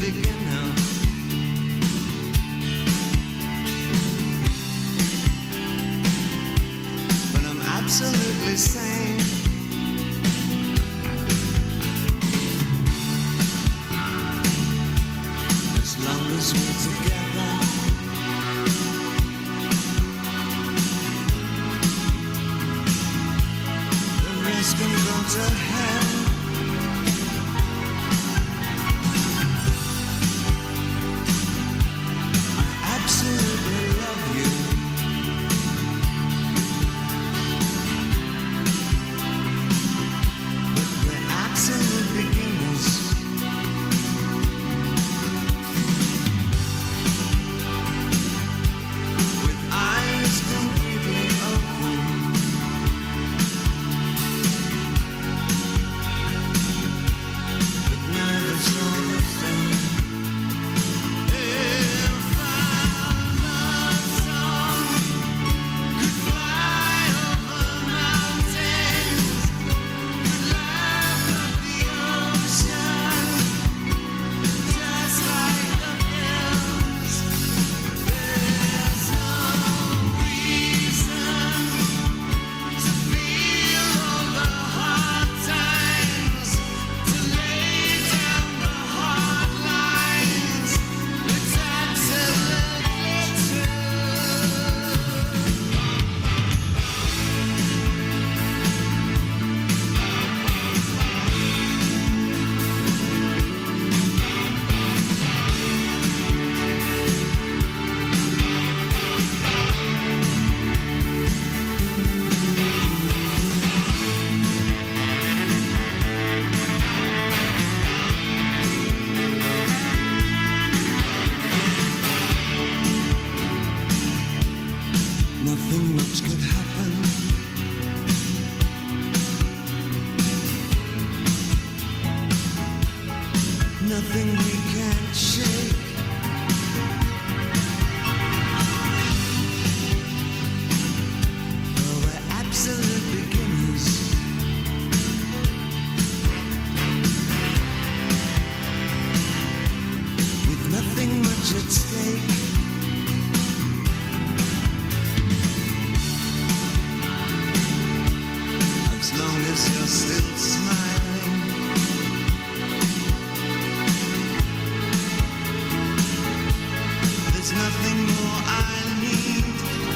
begin now. But I'm absolutely sane. As long as we're together. The rest can go to hell. Absolutely love you. But we're absolute beginners. With eyes completely open. But nerves all the same. Nothing much could happen. Nothing we can't shake. Oh, we're absolute beginners. With nothing much at stake. As long as you're still smiling. There's nothing more I need.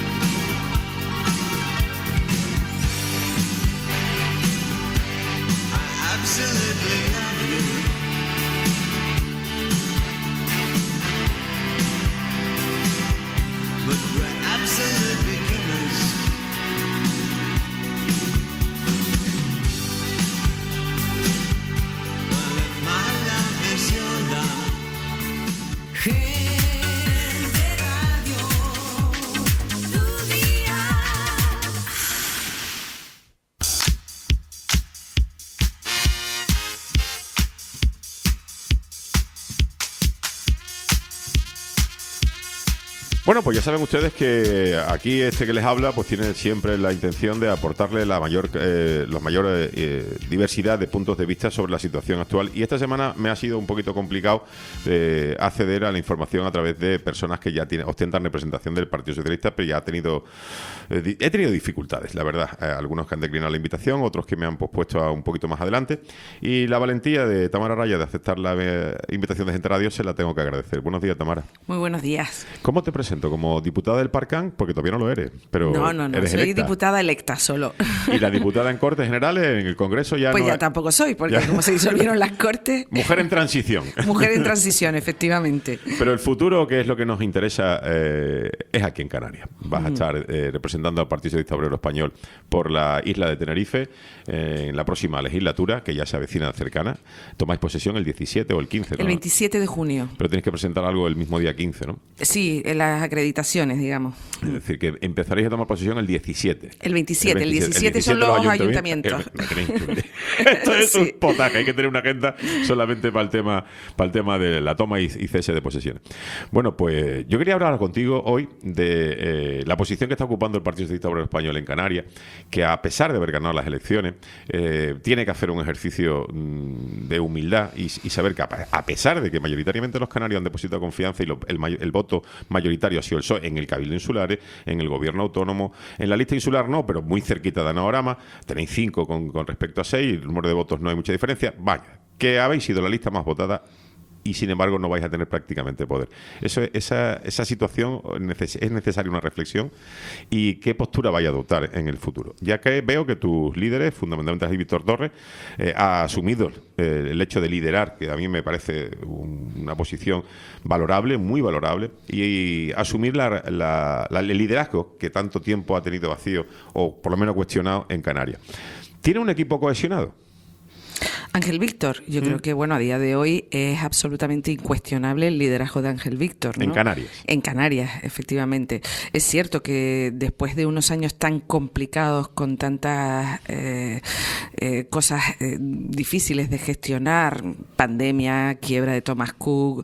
I absolutely love you. But we're absolute beginners. Well, if my love is your love. Gente Radio, tu día. Bueno, pues ya saben ustedes que aquí este que les habla pues tiene siempre la intención de aportarle la mayor diversidad de puntos de vista sobre la situación actual, y esta semana me ha sido un poquito complicado acceder a la información a través de personas que ya ostentan representación del Partido Socialista, pero ya he tenido dificultades, la verdad, algunos que han declinado la invitación, otros que me han pospuesto a un poquito más adelante, y la valentía de Tamara Raya de aceptar la invitación de Gente Radio se la tengo que agradecer. Buenos días, Tamara. Muy buenos días. ¿Cómo te presento? ¿Como diputada del Parcán? Porque todavía no lo eres, pero No, eres soy electa. diputada electa solo. Y la diputada en Cortes Generales, en el Congreso ya Pues no ya es- tampoco soy, porque Ya. como se disolvieron las Cortes... Mujer en transición. Mujer en transición, efectivamente. Pero el futuro, que es lo que nos interesa, es aquí en Canarias. Vas a estar representando al Partido Socialista Obrero Español por la isla de Tenerife en la próxima legislatura, que ya se avecina cercana. Tomáis posesión el 17 o el 15, ¿no? El 27 de junio. Pero tenéis que presentar algo el mismo día 15, ¿no? Sí, las acreditaciones, digamos. Es decir, que empezaréis a tomar posesión el 17. El 27, el 17 son los ayuntamientos. Esto es Sí. un potaje, hay que tener una agenda solamente para el tema de la toma y cese de posesiones. Bueno, pues yo quería hablar contigo hoy de la posición que está ocupando el Partido Socialista Obrero Español en Canarias, que a pesar de haber ganado las elecciones, tiene que hacer un ejercicio de humildad y saber que a pesar de que mayoritariamente los canarios han depositado confianza y el voto mayoritario ha sido el PSOE en el Cabildo Insulares, en el Gobierno Autónomo, en la lista insular no, pero muy cerquita de Anaorama, tenéis 5 con respecto a 6, el número de votos no hay mucha diferencia, vaya, que habéis sido la lista más votada y sin embargo no vais a tener prácticamente poder. Esa situación es necesaria una reflexión y qué postura vais a adoptar en el futuro. Ya que veo que tus líderes, fundamentalmente Víctor Torres, ha asumido el hecho de liderar, que a mí me parece una posición valorable, muy valorable, y asumir el liderazgo que tanto tiempo ha tenido vacío o por lo menos cuestionado en Canarias. ¿Tiene un equipo cohesionado? Ángel Víctor, yo creo que a día de hoy es absolutamente incuestionable el liderazgo de Ángel Víctor, ¿no? En Canarias. En Canarias, efectivamente. Es cierto que después de unos años tan complicados, con tantas cosas difíciles de gestionar, pandemia, quiebra de Thomas Cook,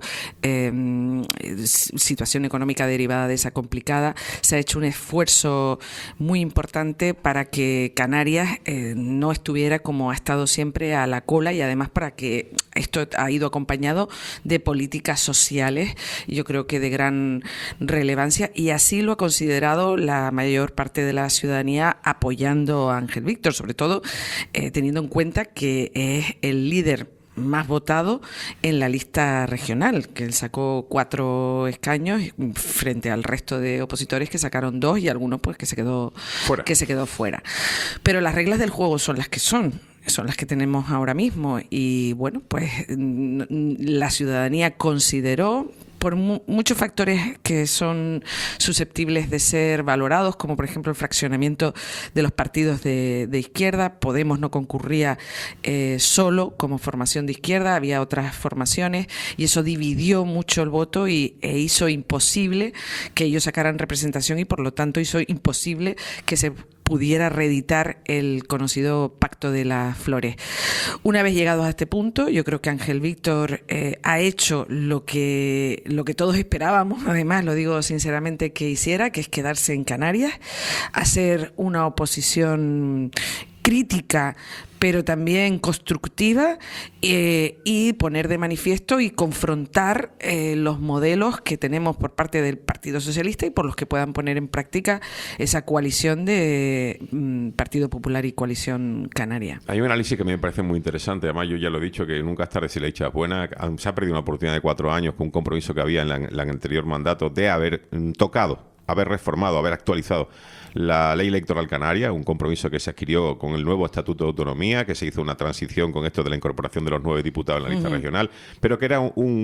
situación económica derivada de esa complicada, se ha hecho un esfuerzo muy importante para que Canarias no estuviera como ha estado siempre a la cola, y además para que esto ha ido acompañado de políticas sociales, yo creo que de gran relevancia, y así lo ha considerado la mayor parte de la ciudadanía, apoyando a Ángel Víctor, sobre todo teniendo en cuenta que es el líder más votado en la lista regional, que él sacó 4 escaños frente al resto de opositores que sacaron 2 y algunos pues que se quedó fuera. Pero las reglas del juego son las que son las que tenemos ahora mismo, y bueno, pues la ciudadanía consideró, por muchos factores que son susceptibles de ser valorados, como por ejemplo el fraccionamiento de los partidos de izquierda. Podemos no concurría solo como formación de izquierda, había otras formaciones, y eso dividió mucho el voto e hizo imposible que ellos sacaran representación, y por lo tanto hizo imposible que se pudiera reeditar el conocido Pacto de las Flores. Una vez llegados a este punto, yo creo que Ángel Víctor ha hecho lo que todos esperábamos, además lo digo sinceramente, que hiciera, que es quedarse en Canarias, hacer una oposición crítica, pero también constructiva, y poner de manifiesto y confrontar los modelos que tenemos por parte del Partido Socialista y por los que puedan poner en práctica esa coalición de Partido Popular y Coalición Canaria. Hay un análisis que me parece muy interesante, además yo ya lo he dicho, que nunca es tarde si la dicha es buena. Se ha perdido una oportunidad de 4 años con un compromiso que había en el anterior mandato de haber haber reformado, haber actualizado la ley electoral canaria, un compromiso que se adquirió con el nuevo Estatuto de Autonomía, que se hizo una transición con esto de la incorporación de los 9 diputados en la lista regional, pero que era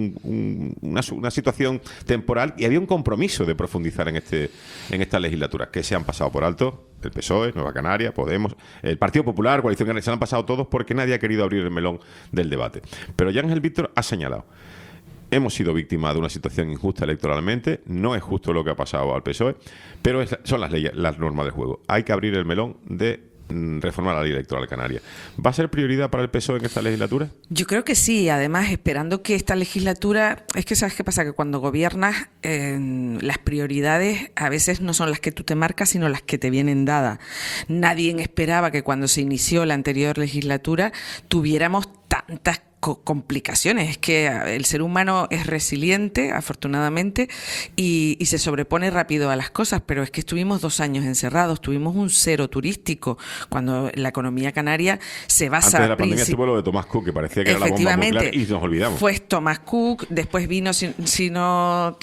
una situación temporal, y había un compromiso de profundizar en esta legislatura, que se han pasado por alto el PSOE, Nueva Canaria, Podemos, el Partido Popular, Coalición Canaria, se han pasado todos porque nadie ha querido abrir el melón del debate. Pero ya Ángel Víctor ha señalado: hemos sido víctimas de una situación injusta electoralmente, no es justo lo que ha pasado al PSOE, pero son las leyes, las normas del juego. Hay que abrir el melón de reformar la ley electoral canaria. ¿Va a ser prioridad para el PSOE en esta legislatura? Yo creo que sí, además esperando que esta legislatura, es que ¿sabes qué pasa? Que cuando gobiernas, las prioridades a veces no son las que tú te marcas, sino las que te vienen dadas. Nadie esperaba que cuando se inició la anterior legislatura tuviéramos tantas complicaciones. Es que el ser humano es resiliente, afortunadamente, y se sobrepone rápido a las cosas, pero es que estuvimos 2 años encerrados, tuvimos un cero turístico, cuando la economía canaria se basa... Antes de la pandemia estuvo lo de Thomas Cook, que parecía que era la bomba nuclear, y nos olvidamos. Fue Thomas Cook, después vino, recordando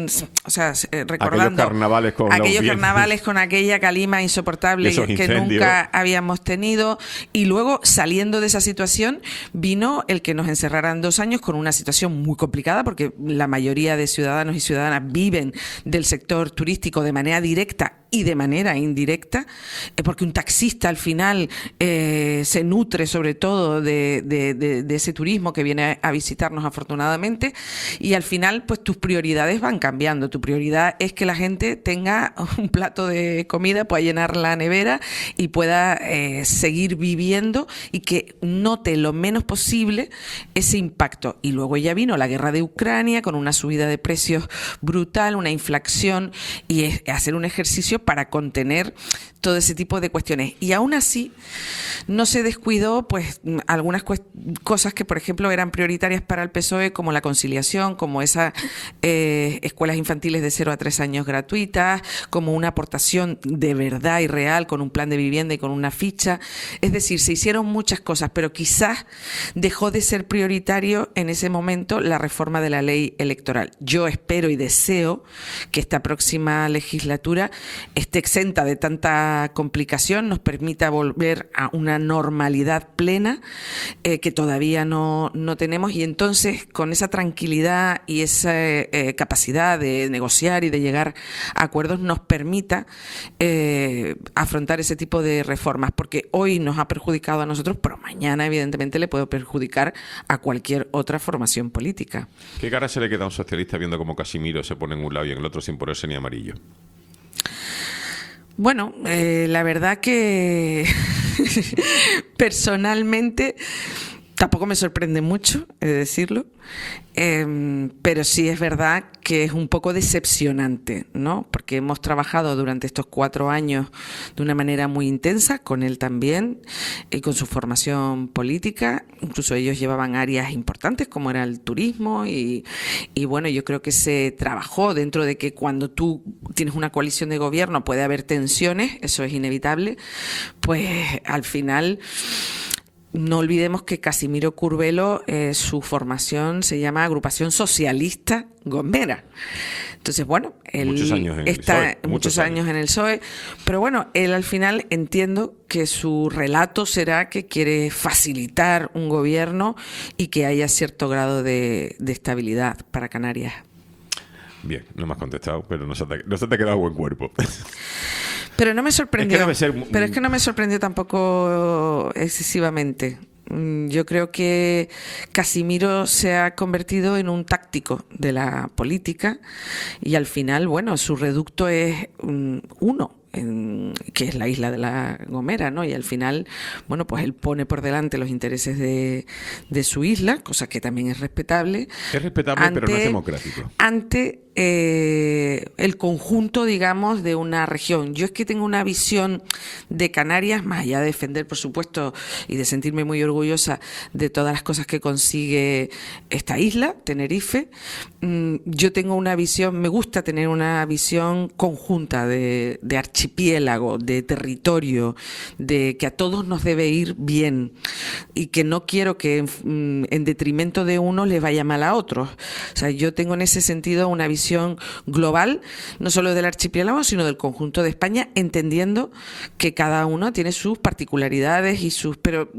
aquellos carnavales con aquella calima insoportable que nunca habíamos tenido, y luego, saliendo de esa situación, vino el que nos encerraran 2 años con una situación muy complicada, porque la mayoría de ciudadanos y ciudadanas viven del sector turístico de manera directa y de manera indirecta, porque un taxista al final se nutre sobre todo de ese turismo que viene a visitarnos afortunadamente, y al final pues tus prioridades van cambiando. Tu prioridad es que la gente tenga un plato de comida, pueda llenar la nevera y pueda seguir viviendo y que note lo menos posible ese impacto. Y luego ya vino la guerra de Ucrania con una subida de precios brutal, una inflación, y hacer un ejercicio para contener todo ese tipo de cuestiones. Y aún así no se descuidó pues algunas cosas que, por ejemplo, eran prioritarias para el PSOE, como la conciliación, como esas escuelas infantiles de 0 a 3 años gratuitas, como una aportación de verdad y real con un plan de vivienda y con una ficha. Es decir, se hicieron muchas cosas, pero quizás dejó de ser prioritario en ese momento la reforma de la ley electoral. Yo espero y deseo que esta próxima legislatura esté exenta de tanta complicación, nos permita volver a una normalidad plena que todavía no tenemos, y entonces con esa tranquilidad y esa capacidad de negociar y de llegar a acuerdos nos permita afrontar ese tipo de reformas, porque hoy nos ha perjudicado a nosotros, pero mañana evidentemente le puede perjudicar a cualquier otra formación política. ¿Qué cara se le queda a un socialista viendo cómo Casimiro se pone en un lado y en el otro sin ponerse ni amarillo? Bueno, la verdad que personalmente tampoco me sorprende mucho, he de decirlo, pero sí es verdad que es un poco decepcionante, ¿no? Porque hemos trabajado durante estos 4 años de una manera muy intensa, con él también, y con su formación política. Incluso ellos llevaban áreas importantes como era el turismo y bueno, yo creo que se trabajó dentro de que cuando tú tienes una coalición de gobierno puede haber tensiones, eso es inevitable, pues al final... No olvidemos que Casimiro Curbelo, su formación se llama Agrupación Socialista Gomera. Entonces, bueno, él muchos años en está el PSOE, muchos años en el PSOE, pero bueno, él al final entiendo que su relato será que quiere facilitar un gobierno y que haya cierto grado de estabilidad para Canarias. Bien, no me has contestado, pero no se te ha quedado buen cuerpo. Pero no me sorprendió. Pero es que no me sorprendió tampoco excesivamente. Yo creo que Casimiro se ha convertido en un táctico de la política y al final, bueno, su reducto es uno, que es la isla de La Gomera, ¿no? Y al final, bueno, pues él pone por delante los intereses de su isla, cosa que también es respetable. Es respetable, pero no es democrático. Ante el conjunto, digamos, de una región. Yo es que tengo una visión de Canarias, más allá de defender, por supuesto, y de sentirme muy orgullosa de todas las cosas que consigue esta isla, Tenerife. Yo tengo una visión, me gusta tener una visión conjunta de archipiélago, de territorio, de que a todos nos debe ir bien y que no quiero que en detrimento de unos les vaya mal a otros. O sea, yo tengo en ese sentido una visión global, no solo del archipiélago, sino del conjunto de España, entendiendo que cada uno tiene sus particularidades y sus... Pero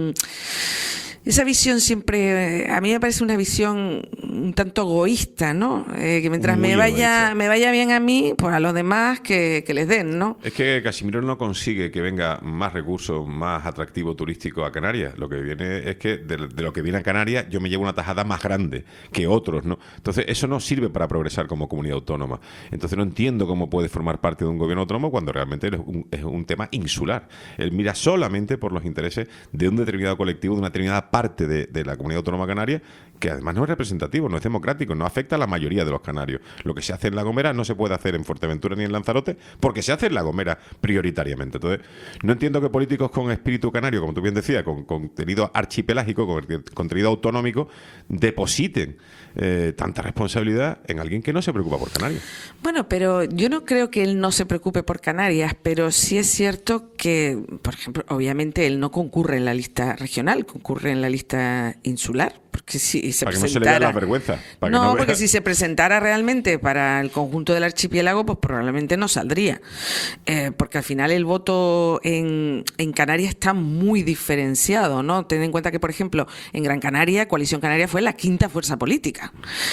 esa visión siempre, a mí me parece una visión un tanto egoísta, ¿no? Que mientras me vaya bien a mí, pues a los demás que les den, ¿no? Es que Casimiro no consigue que venga más recursos, más atractivo turístico a Canarias. Lo que viene es que de lo que viene a Canarias yo me llevo una tajada más grande que otros, ¿no? Entonces eso no sirve para progresar como comunidad autónoma. Entonces no entiendo cómo puede formar parte de un gobierno autónomo cuando realmente es un tema insular. Él mira solamente por los intereses de un determinado colectivo, de una determinada parte de la comunidad autónoma canaria, que además no es representativo, no es democrático, no afecta a la mayoría de los canarios. Lo que se hace en La Gomera no se puede hacer en Fuerteventura ni en Lanzarote porque se hace en La Gomera prioritariamente. Entonces, no entiendo que políticos con espíritu canario, como tú bien decías, con contenido archipelágico, con contenido autonómico, depositen tanta responsabilidad en alguien que no se preocupa por Canarias. Bueno, pero yo no creo que él no se preocupe por Canarias, pero sí es cierto que, por ejemplo, obviamente él no concurre en la lista regional, concurre en la lista insular. porque si se Para que no presentara... se le vea la vergüenza. Para que No, no porque vea- si se presentara realmente para el conjunto del archipiélago, pues probablemente no saldría. Porque al final el voto en Canarias está muy diferenciado, ¿no? Ten en cuenta que, por ejemplo, en Gran Canaria, Coalición Canaria fue la quinta fuerza política.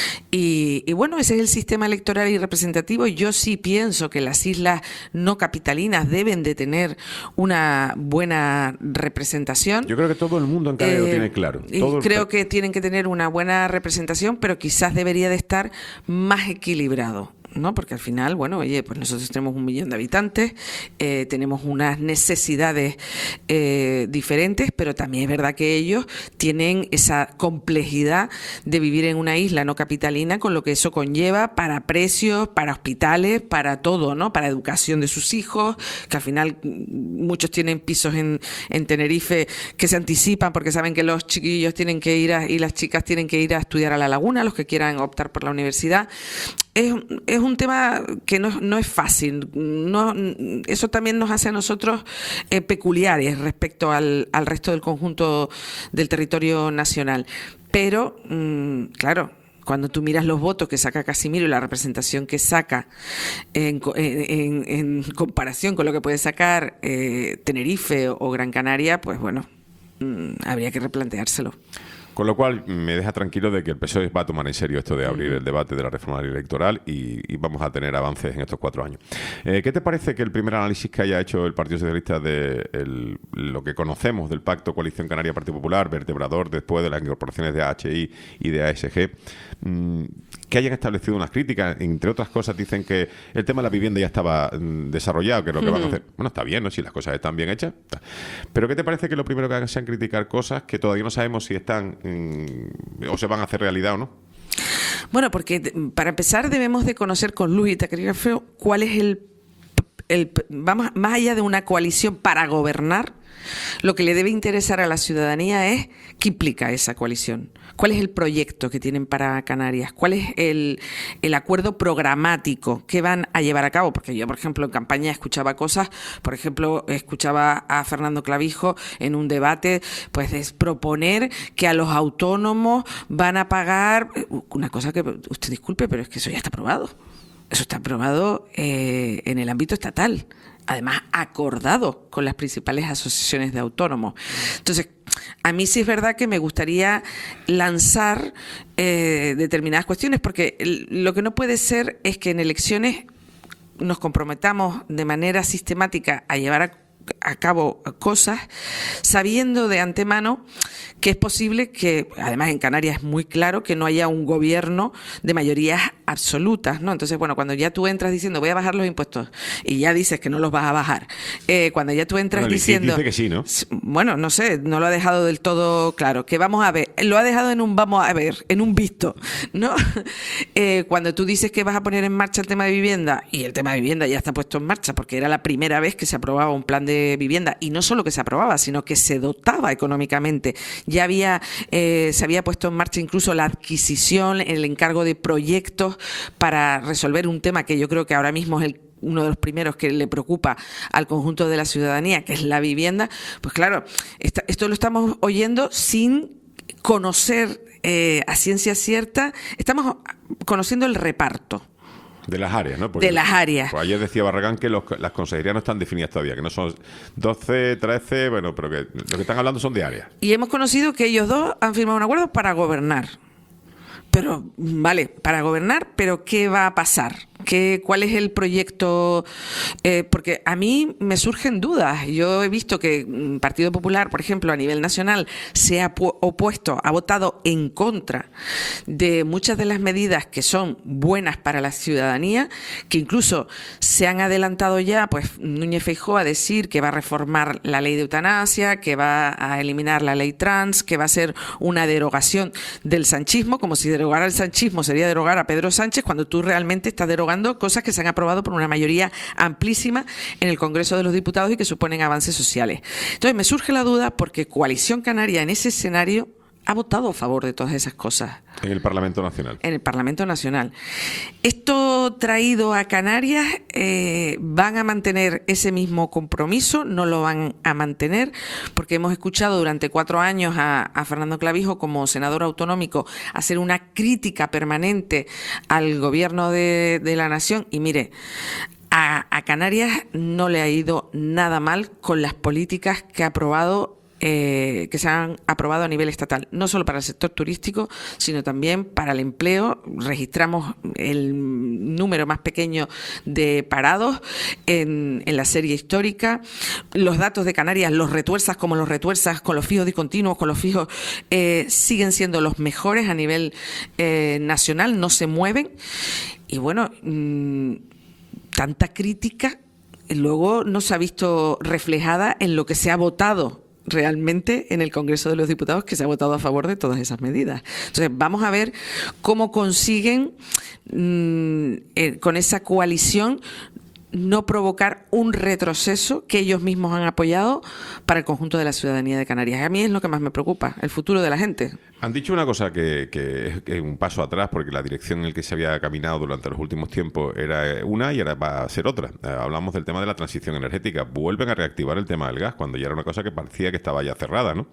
Y bueno, ese es el sistema electoral y representativo. Yo sí pienso que las islas no capitalinas deben de tener una buena representación. Yo creo que todo el mundo en Canarias lo tiene claro. Y Todo el- creo que tienen que tener una buena representación, pero quizás debería de estar más equilibrado, ¿no? Porque al final, bueno, oye, pues nosotros tenemos 1 millón de habitantes, tenemos unas necesidades diferentes, pero también es verdad que ellos tienen esa complejidad de vivir en una isla no capitalina, con lo que eso conlleva para precios, para hospitales, para todo, ¿no? Para educación de sus hijos, que al final muchos tienen pisos en Tenerife que se anticipan porque saben que los chiquillos tienen que ir y las chicas tienen que ir a estudiar a La Laguna, los que quieran optar por la universidad. Es un tema que no es fácil. Eso también nos hace a nosotros peculiares respecto al resto del conjunto del territorio nacional. Pero, claro, cuando tú miras los votos que saca Casimiro y la representación que saca en comparación con lo que puede sacar Tenerife o Gran Canaria, pues bueno, habría que replanteárselo. Con lo cual, me deja tranquilo de que el PSOE va a tomar en serio esto de abrir el debate de la reforma electoral y vamos a tener avances en estos 4 años. ¿Qué te parece que el primer análisis que haya hecho el Partido Socialista de lo que conocemos del Pacto Coalición Canaria-Partido Popular, vertebrador después de las incorporaciones de AHI y de ASG, que hayan establecido unas críticas? Entre otras cosas, dicen que el tema de la vivienda ya estaba desarrollado, que es lo que van a hacer. Bueno, está bien, ¿no? Si las cosas están bien hechas. Pero ¿qué te parece que lo primero que hagan sean criticar cosas que todavía no sabemos si están o se van a hacer realidad o no? Bueno, porque para empezar debemos de conocer con luz y taquígrafo cuál es vamos, más allá de una coalición para gobernar, lo que le debe interesar a la ciudadanía es qué implica esa coalición, cuál es el proyecto que tienen para Canarias, cuál es el acuerdo programático que van a llevar a cabo. Porque yo, por ejemplo, en campaña escuchaba cosas, por ejemplo, escuchaba a Fernando Clavijo en un debate, pues de proponer que a los autónomos van a pagar una cosa que, usted disculpe, pero es que eso ya está aprobado. Eso está aprobado en el ámbito estatal. Además, acordado con las principales asociaciones de autónomos. Entonces, a mí sí es verdad que me gustaría lanzar determinadas cuestiones, porque lo que no puede ser es que en elecciones nos comprometamos de manera sistemática a llevar a cabo cosas sabiendo de antemano que es posible que, además en Canarias es muy claro, que no haya un gobierno de mayorías absolutas, ¿no? Entonces, bueno, cuando ya tú entras diciendo voy a bajar los impuestos y ya dices que no los vas a bajar, cuando ya tú entras Bueno, diciendo... dice que sí, ¿no? Bueno, no sé, no lo ha dejado del todo claro, que vamos a ver, lo ha dejado en un vamos a ver, en un visto, ¿no? Cuando tú dices que vas a poner en marcha el tema de vivienda, y el tema de vivienda ya está puesto en marcha, porque era la primera vez que se aprobaba un plan de vivienda, y no solo que se aprobaba, sino que se dotaba económicamente. Ya se había puesto en marcha incluso la adquisición, el encargo de proyectos para resolver un tema que yo creo que ahora mismo es uno de los primeros que le preocupa al conjunto de la ciudadanía, que es la vivienda. Pues claro, esto lo estamos oyendo sin conocer a ciencia cierta, estamos conociendo el reparto. De las áreas, ¿no? Porque, de las áreas. Pues ayer decía Barragán que las consejerías no están definidas todavía, que no son 12, 13, bueno, pero que lo que están hablando son de áreas. Y hemos conocido que ellos dos han firmado un acuerdo para gobernar. Pero, vale, para gobernar, pero ¿qué va a pasar? ¿Cuál es el proyecto? Porque a mí me surgen dudas. Yo he visto que el Partido Popular, por ejemplo, a nivel nacional, se ha opuesto, ha votado en contra de muchas de las medidas que son buenas para la ciudadanía, que incluso se han adelantado ya, pues Núñez Feijóo a decir que va a reformar la ley de eutanasia, que va a eliminar la ley trans, que va a ser una derogación del sanchismo, como si derogar el sanchismo sería derogar a Pedro Sánchez, cuando tú realmente estás derogando cosas que se han aprobado por una mayoría amplísima en el Congreso de los Diputados y que suponen avances sociales. Entonces me surge la duda porque Coalición Canaria en ese escenario ha votado a favor de todas esas cosas. En el Parlamento Nacional. En el Parlamento Nacional. Esto traído a Canarias, ¿van a mantener ese mismo compromiso? ¿No lo van a mantener? Porque hemos escuchado durante 4 años a Fernando Clavijo como senador autonómico hacer una crítica permanente al gobierno de la nación. Y mire, a Canarias no le ha ido nada mal con las políticas que ha aprobado, que se han aprobado a nivel estatal, no solo para el sector turístico, sino también para el empleo. Registramos el número más pequeño de parados en la serie histórica. Los datos de Canarias, los retuerzas como los retuerzas, con los fijos discontinuos, con los fijos, siguen siendo los mejores a nivel nacional, no se mueven. Y bueno, tanta crítica luego no se ha visto reflejada en lo que se ha votado realmente en el Congreso de los Diputados, que se ha votado a favor de todas esas medidas. Entonces, vamos a ver cómo consiguen con esa coalición no provocar un retroceso que ellos mismos han apoyado para el conjunto de la ciudadanía de Canarias. A mí es lo que más me preocupa, el futuro de la gente. Han dicho una cosa que es un paso atrás, porque la dirección en la que se había caminado durante los últimos tiempos era una y ahora va a ser otra. Hablamos del tema de la transición energética. Vuelven a reactivar el tema del gas, cuando ya era una cosa que parecía que estaba ya cerrada, ¿no?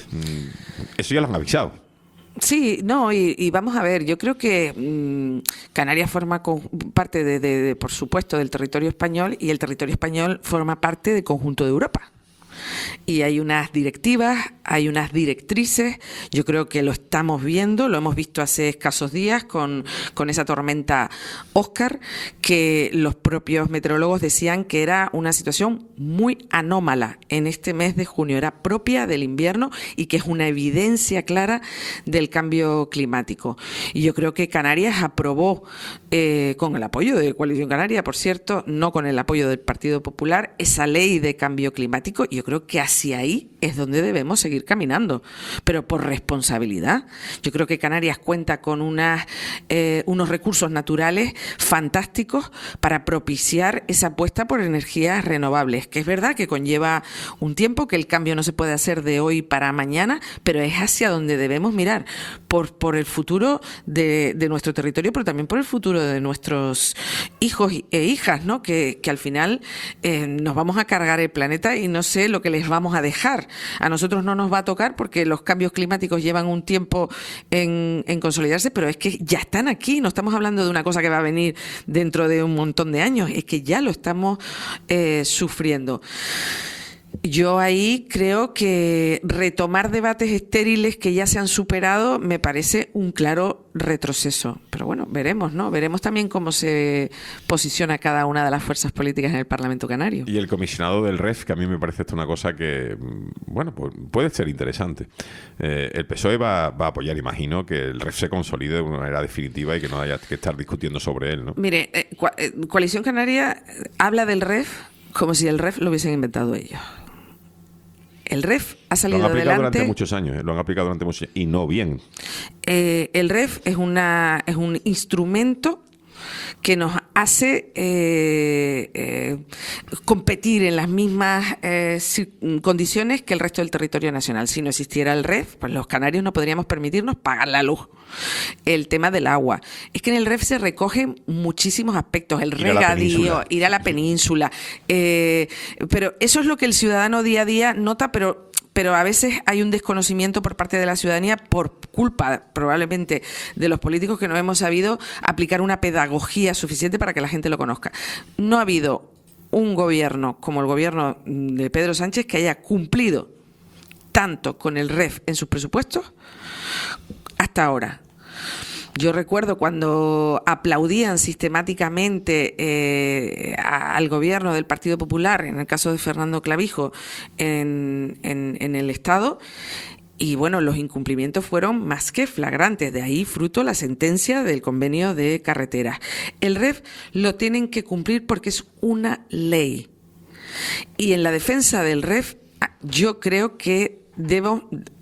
Eso ya lo han avisado. Sí, no, y vamos a ver, yo creo que Canarias forma parte de, por supuesto, del territorio español, y el territorio español forma parte del conjunto de Europa. Y hay unas directivas, hay unas directrices, yo creo que lo estamos viendo, lo hemos visto hace escasos días con esa tormenta Óscar, que los propios meteorólogos decían que era una situación muy anómala en este mes de junio, era propia del invierno y que es una evidencia clara del cambio climático. Y yo creo que Canarias aprobó, con el apoyo de Coalición Canaria, por cierto, no con el apoyo del Partido Popular, esa ley de cambio climático, y yo creo que hacia ahí es donde debemos seguir caminando, pero por responsabilidad. Yo creo que Canarias cuenta con unos recursos naturales fantásticos para propiciar esa apuesta por energías renovables, que es verdad que conlleva un tiempo, que el cambio no se puede hacer de hoy para mañana, pero es hacia donde debemos mirar, por el futuro de nuestro territorio, pero también por el futuro de nuestros hijos e hijas, ¿no? Que al final nos vamos a cargar el planeta y no sé lo que les vamos a dejar. A nosotros no nos va a tocar porque los cambios climáticos llevan un tiempo en consolidarse, pero es que ya están aquí. No estamos hablando de una cosa que va a venir dentro de un montón de años, es que ya lo estamos sufriendo. Yo ahí creo que retomar debates estériles que ya se han superado me parece un claro retroceso. Pero bueno, veremos, ¿no? Veremos también cómo se posiciona cada una de las fuerzas políticas en el Parlamento Canario. Y el comisionado del REF, que a mí me parece esto una cosa que, bueno, pues puede ser interesante. El PSOE va a apoyar, imagino, que el REF se consolide de una manera definitiva y que no haya que estar discutiendo sobre él, ¿no? Mire, Coalición Canaria habla del REF como si el REF lo hubiesen inventado ellos. El REF ha salido adelante. Lo han aplicado durante muchos años, lo han aplicado durante muchos años, y no bien. El REF es un instrumento que nos hace competir en las mismas condiciones que el resto del territorio nacional. Si no existiera el REF, pues los canarios no podríamos permitirnos pagar la luz. El tema del agua. Es que en el REF se recogen muchísimos aspectos. El regadío, ir a la península. Pero eso es lo que el ciudadano día a día nota, pero a veces hay un desconocimiento por parte de la ciudadanía por culpa, probablemente, de los políticos que no hemos sabido aplicar una pedagogía suficiente para que la gente lo conozca. No ha habido un gobierno como el gobierno de Pedro Sánchez que haya cumplido tanto con el REF en sus presupuestos hasta ahora. Yo recuerdo cuando aplaudían sistemáticamente al gobierno del Partido Popular, en el caso de Fernando Clavijo, en el Estado, y bueno, los incumplimientos fueron más que flagrantes, de ahí fruto la sentencia del convenio de carreteras. El REF lo tienen que cumplir porque es una ley. Y en la defensa del REF, yo creo que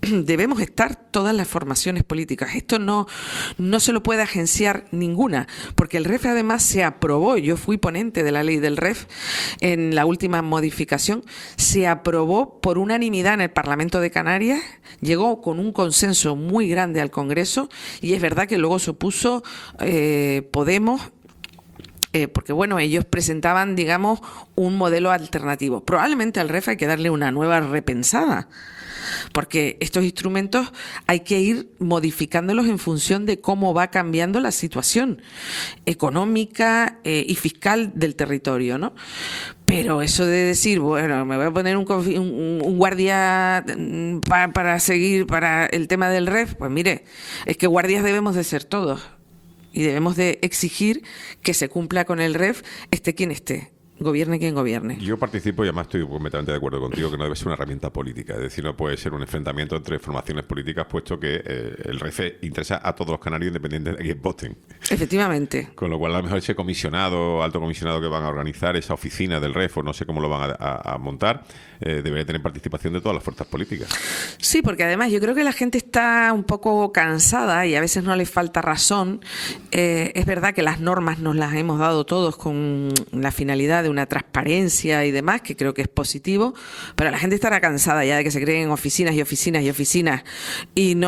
debemos estar todas las formaciones políticas. Esto no se lo puede agenciar ninguna, porque el REF además se aprobó, yo fui ponente de la ley del REF en la última modificación, se aprobó por unanimidad en el Parlamento de Canarias, llegó con un consenso muy grande al Congreso, y es verdad que luego se opuso Podemos, porque bueno, ellos presentaban, digamos, un modelo alternativo. Probablemente al REF hay que darle una nueva repensada, porque estos instrumentos hay que ir modificándolos en función de cómo va cambiando la situación económica y fiscal del territorio, ¿no? Pero eso de decir, bueno, me voy a poner un guardia para seguir para el tema del REF, pues mire, es que guardias debemos de ser todos. Y debemos de exigir que se cumpla con el REF, esté quien esté, gobierne quien gobierne. Yo participo y además estoy completamente de acuerdo contigo que no debe ser una herramienta política. Es decir, no puede ser un enfrentamiento entre formaciones políticas, puesto que el REF interesa a todos los canarios independientes de quién voten. Efectivamente. Con lo cual, a lo mejor ese comisionado, alto comisionado que van a organizar esa oficina del REF, o no sé cómo lo van a montar, debería tener participación de todas las fuerzas políticas. Sí, porque además yo creo que la gente está un poco cansada y a veces no le falta razón. Es verdad que las normas nos las hemos dado todos con la finalidad de una transparencia y demás, que creo que es positivo, pero la gente estará cansada ya de que se creen oficinas y oficinas y oficinas y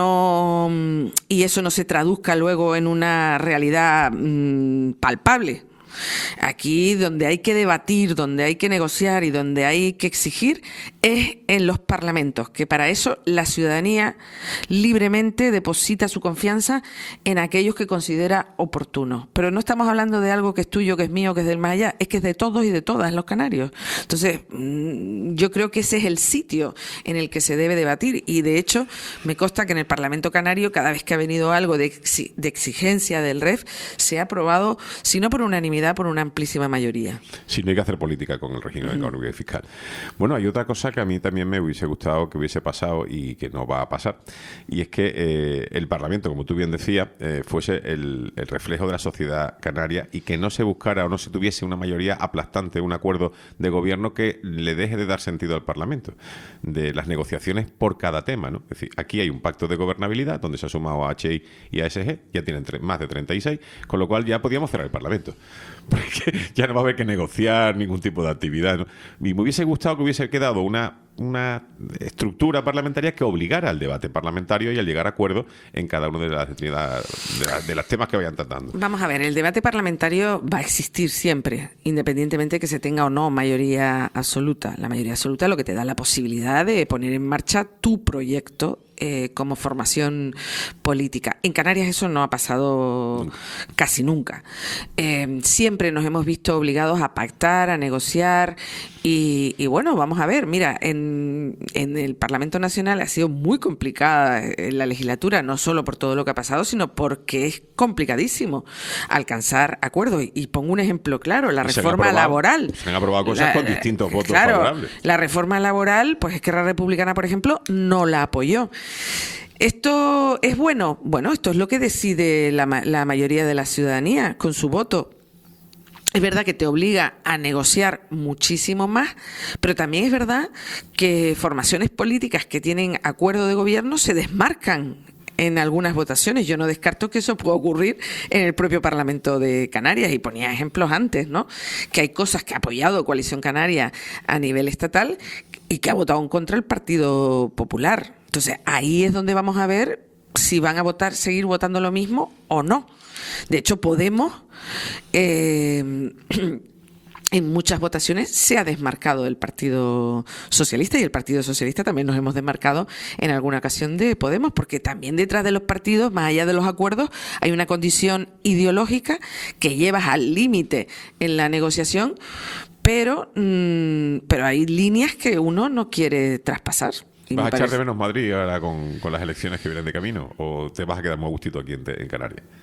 eso no se traduzca luego en una realidad palpable. Aquí donde hay que debatir, donde hay que negociar y donde hay que exigir es en los parlamentos, que para eso la ciudadanía libremente deposita su confianza en aquellos que considera oportunos. Pero no estamos hablando de algo que es tuyo, que es mío, que es del más allá, es que es de todos y de todas los canarios. Entonces, yo creo que ese es el sitio en el que se debe debatir y de hecho me consta que en el Parlamento Canario cada vez que ha venido algo de exigencia del REF se ha aprobado, si no por unanimidad, por una amplísima mayoría. Sí, no hay que hacer política con el régimen económico y fiscal. Bueno, hay otra cosa que a mí también me hubiese gustado que hubiese pasado y que no va a pasar, y es que el Parlamento, como tú bien decías, fuese el reflejo de la sociedad canaria y que no se buscara o no se tuviese una mayoría aplastante, un acuerdo de gobierno que le deje de dar sentido al Parlamento, de las negociaciones por cada tema, ¿no? Es decir, aquí hay un pacto de gobernabilidad donde se ha sumado a HI y a ASG, ya tienen más de 36, con lo cual ya podíamos cerrar el Parlamento. Porque ya no va a haber que negociar ningún tipo de actividad, ¿no? Y me hubiese gustado que hubiese quedado una estructura parlamentaria que obligara al debate parlamentario y al llegar a acuerdos en cada uno de las temas que vayan tratando. Vamos a ver, el debate parlamentario va a existir siempre, independientemente de que se tenga o no mayoría absoluta. La mayoría absoluta es lo que te da la posibilidad de poner en marcha tu proyecto como formación política. En Canarias eso no ha pasado casi nunca. Siempre nos hemos visto obligados a pactar, a negociar y bueno, vamos a ver, mira, en el Parlamento Nacional ha sido muy complicada la legislatura, no solo por todo lo que ha pasado, sino porque es complicadísimo alcanzar acuerdos. Y pongo un ejemplo claro, la reforma laboral. Se han aprobado cosas con distintos votos favorables. La reforma laboral, pues Esquerra Republicana, por ejemplo, no la apoyó. ¿Esto es bueno? Bueno, esto es lo que decide la mayoría de la ciudadanía con su voto. Es verdad que te obliga a negociar muchísimo más, pero también es verdad que formaciones políticas que tienen acuerdo de gobierno se desmarcan en algunas votaciones. Yo no descarto que eso pueda ocurrir en el propio Parlamento de Canarias, y ponía ejemplos antes, ¿no? Que hay cosas que ha apoyado Coalición Canaria a nivel estatal y que ha votado en contra el Partido Popular. Entonces, ahí es donde vamos a ver si van a seguir votando lo mismo o no. De hecho, Podemos en muchas votaciones se ha desmarcado del Partido Socialista, y el Partido Socialista también nos hemos desmarcado en alguna ocasión de Podemos, porque también detrás de los partidos, más allá de los acuerdos, hay una condición ideológica que llevas al límite en la negociación, pero hay líneas que uno no quiere traspasar. ¿Vas a echar de menos Madrid ahora con las elecciones que vienen de camino? ¿O te vas a quedar muy a gustito aquí en Canarias?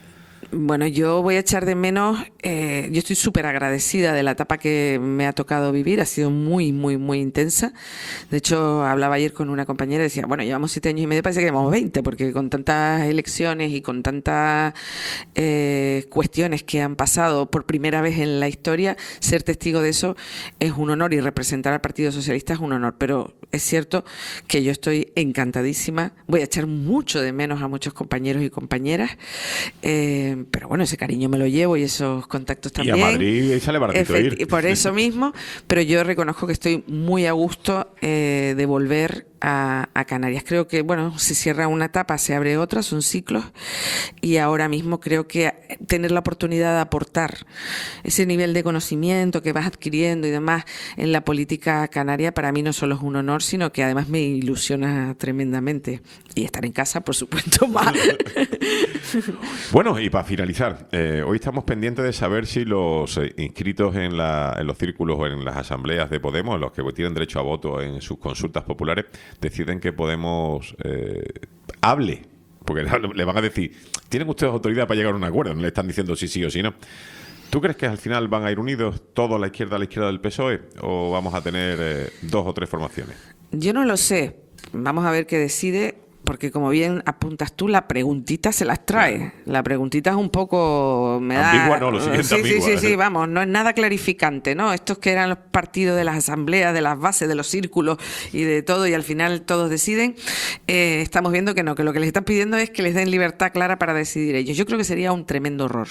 Bueno, yo voy a echar de menos, yo estoy súper agradecida de la etapa que me ha tocado vivir, ha sido muy, muy, muy intensa. De hecho, hablaba ayer con una compañera y decía, bueno, llevamos 7 años y medio, parece que llevamos 20, porque con tantas elecciones y con tantas cuestiones que han pasado por primera vez en la historia, ser testigo de eso es un honor, y representar al Partido Socialista es un honor. Pero es cierto que yo estoy encantadísima, voy a echar mucho de menos a muchos compañeros y compañeras, pero bueno, ese cariño me lo llevo y esos contactos también. Y a Madrid sale baratito ir. Por eso mismo, pero yo reconozco que estoy muy a gusto de volver a Canarias. Creo que, bueno, se cierra una etapa, se abre otra, son ciclos, y ahora mismo creo que tener la oportunidad de aportar ese nivel de conocimiento que vas adquiriendo y demás en la política canaria, para mí no solo es un honor, sino que además me ilusiona tremendamente. Y estar en casa, por supuesto, más. Bueno, y para finalizar, hoy estamos pendientes de saber si los inscritos en los círculos o en las asambleas de Podemos, los que tienen derecho a voto en sus consultas populares, deciden que Podemos hable, porque le van a decir, tienen ustedes autoridad para llegar a un acuerdo, no le están diciendo sí o sí no. ¿Tú crees que al final van a ir unidos todos a la izquierda del PSOE, o vamos a tener 2 o 3 formaciones? Yo no lo sé. Vamos a ver qué decide, porque como bien apuntas tú, la preguntita se las trae. La preguntita es un poco... Ambigua, no, lo siguiente ambigua. Sí, vamos, no es nada clarificante, ¿no? Estos que eran los partidos de las asambleas, de las bases, de los círculos y de todo, y al final todos deciden, estamos viendo que no, que lo que les están pidiendo es que les den libertad clara para decidir ellos. Yo creo que sería un tremendo error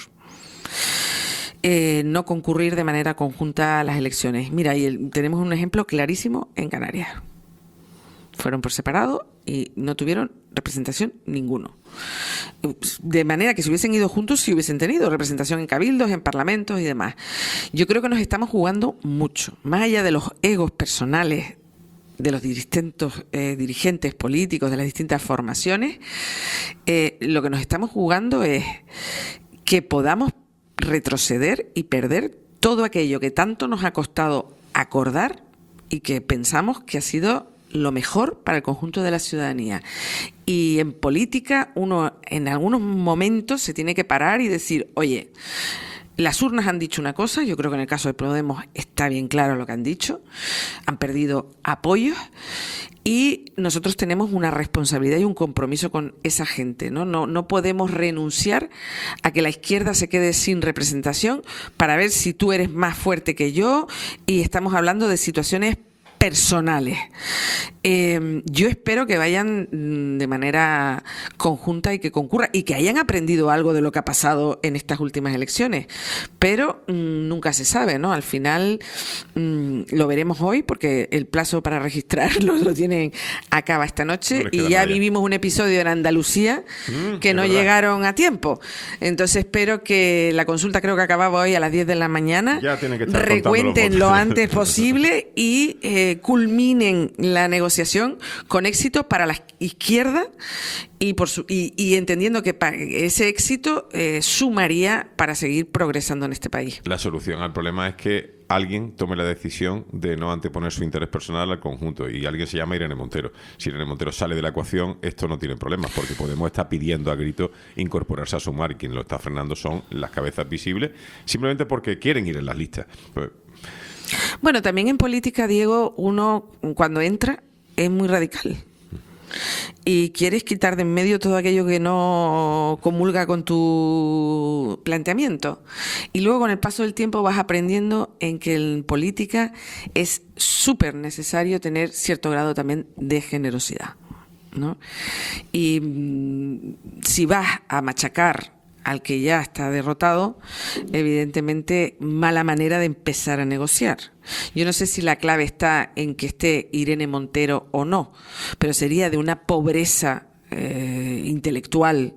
no concurrir de manera conjunta a las elecciones. Mira, tenemos un ejemplo clarísimo en Canarias. Fueron por separado y no tuvieron representación ninguno. De manera que si hubiesen ido juntos, sí hubiesen tenido representación en cabildos, en parlamentos y demás. Yo creo que nos estamos jugando mucho, más allá de los egos personales de los distintos dirigentes políticos de las distintas formaciones. Lo que nos estamos jugando es que podamos retroceder y perder todo aquello que tanto nos ha costado acordar y que pensamos que ha sido lo mejor para el conjunto de la ciudadanía. Y en política uno en algunos momentos se tiene que parar y decir, oye, las urnas han dicho una cosa, yo creo que en el caso de Podemos está bien claro lo que han dicho, han perdido apoyos, y nosotros tenemos una responsabilidad y un compromiso con esa gente, ¿no? No podemos renunciar a que la izquierda se quede sin representación para ver si tú eres más fuerte que yo, y estamos hablando de situaciones personales. Yo espero que vayan de manera conjunta y que concurra y que hayan aprendido algo de lo que ha pasado en estas últimas elecciones, pero nunca se sabe, ¿no? Al final lo veremos hoy, porque el plazo para registrarlo lo tienen, acaba esta noche, y ya vivimos un episodio en Andalucía que no llegaron a tiempo. Entonces espero que la consulta, creo que acababa hoy a las 10 de la mañana, ya tienen que estar recuenten lo antes posible y culminen la negociación con éxito para la izquierda, y entendiendo que ese éxito sumaría para seguir progresando en este país. La solución al problema es que alguien tome la decisión de no anteponer su interés personal al conjunto, y alguien se llama Irene Montero. Si Irene Montero sale de la ecuación, esto no tiene problemas, porque Podemos está pidiendo a grito incorporarse a Sumar, y quien lo está frenando son las cabezas visibles, simplemente porque quieren ir en las listas. Bueno, también en política, Diego, uno cuando entra es muy radical y quieres quitar de en medio todo aquello que no comulga con tu planteamiento, y luego con el paso del tiempo vas aprendiendo en que en política es súper necesario tener cierto grado también de generosidad, ¿no? Y si vas a machacar al que ya está derrotado, evidentemente mala manera de empezar a negociar. Yo no sé si la clave está en que esté Irene Montero o no, pero sería de una pobreza intelectual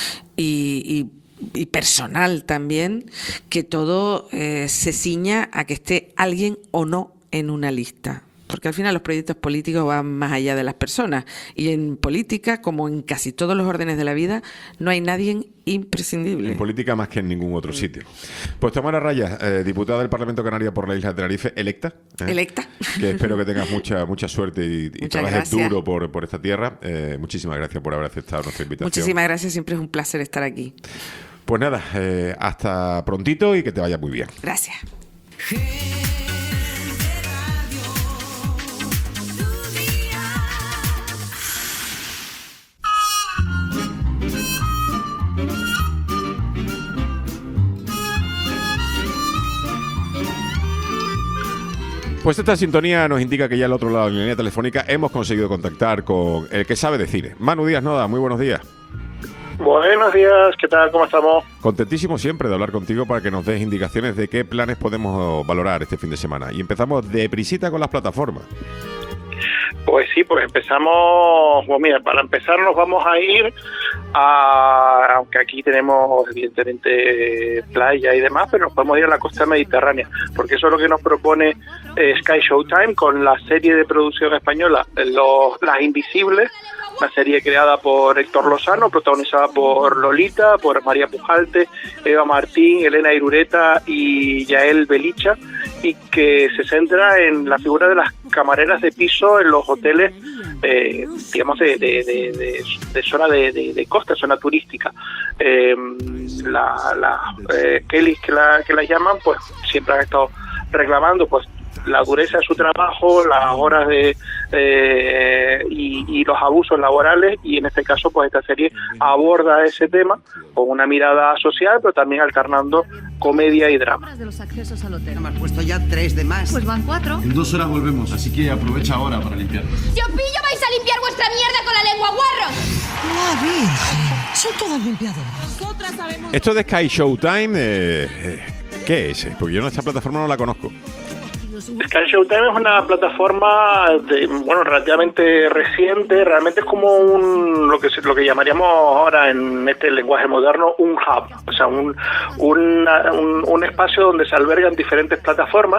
y personal también, que todo se ciña a que esté alguien o no en una lista. Porque al final los proyectos políticos van más allá de las personas, y en política, como en casi todos los órdenes de la vida, no hay nadie imprescindible. En política más que en ningún otro sitio. Pues Tamara Raya, diputada del Parlamento Canario por la isla de Tenerife, electa. Electa. Que espero que tengas mucha suerte y trabajes duro por esta tierra. Muchísimas gracias por haber aceptado nuestra invitación. Muchísimas gracias, siempre es un placer estar aquí. Pues nada, hasta prontito y que te vaya muy bien. Gracias. Pues esta sintonía nos indica que ya al otro lado de la línea telefónica hemos conseguido contactar con el que sabe de cine. Manu Díaz Noda, muy buenos días. Buenos días, ¿qué tal? ¿Cómo estamos? Contentísimo siempre de hablar contigo para que nos des indicaciones de qué planes podemos valorar este fin de semana. Y empezamos de prisita con las plataformas. Pues sí, pues empezamos, pues mira, para empezar nos vamos a ir a, aunque aquí tenemos evidentemente playa y demás, pero nos podemos ir a la costa mediterránea, porque eso es lo que nos propone Sky Showtime con la serie de producción española, Las Invisibles, una serie creada por Héctor Lozano, protagonizada por Lolita, por María Pujalte, Eva Martín, Elena Irureta y Yael Belicha, y que se centra en la figura de las camareras de piso en los hoteles, digamos, de zona de costa, zona turística. Kellys que la llaman, pues siempre han estado reclamando pues la dureza de su trabajo, las horas y los abusos laborales, y en este caso pues esta serie aborda ese tema con una mirada social, pero también alternando comedia y drama. De los accesos al hotel. Me has puesto ya 3 de más. Pues van 4. En 2 horas volvemos, así que aprovecha ahora para limpiar. Si os pillo vais a limpiar vuestra mierda con la lengua, guarros. ¡La Virgen! Son todos limpiadores. Nosotras sabemos. Esto de Sky Showtime, ¿qué es? Porque yo en esta plataforma no la conozco. Sky Showtime es una plataforma relativamente reciente. Realmente es como lo que llamaríamos ahora en este lenguaje moderno un hub, o sea, un espacio donde se albergan diferentes plataformas,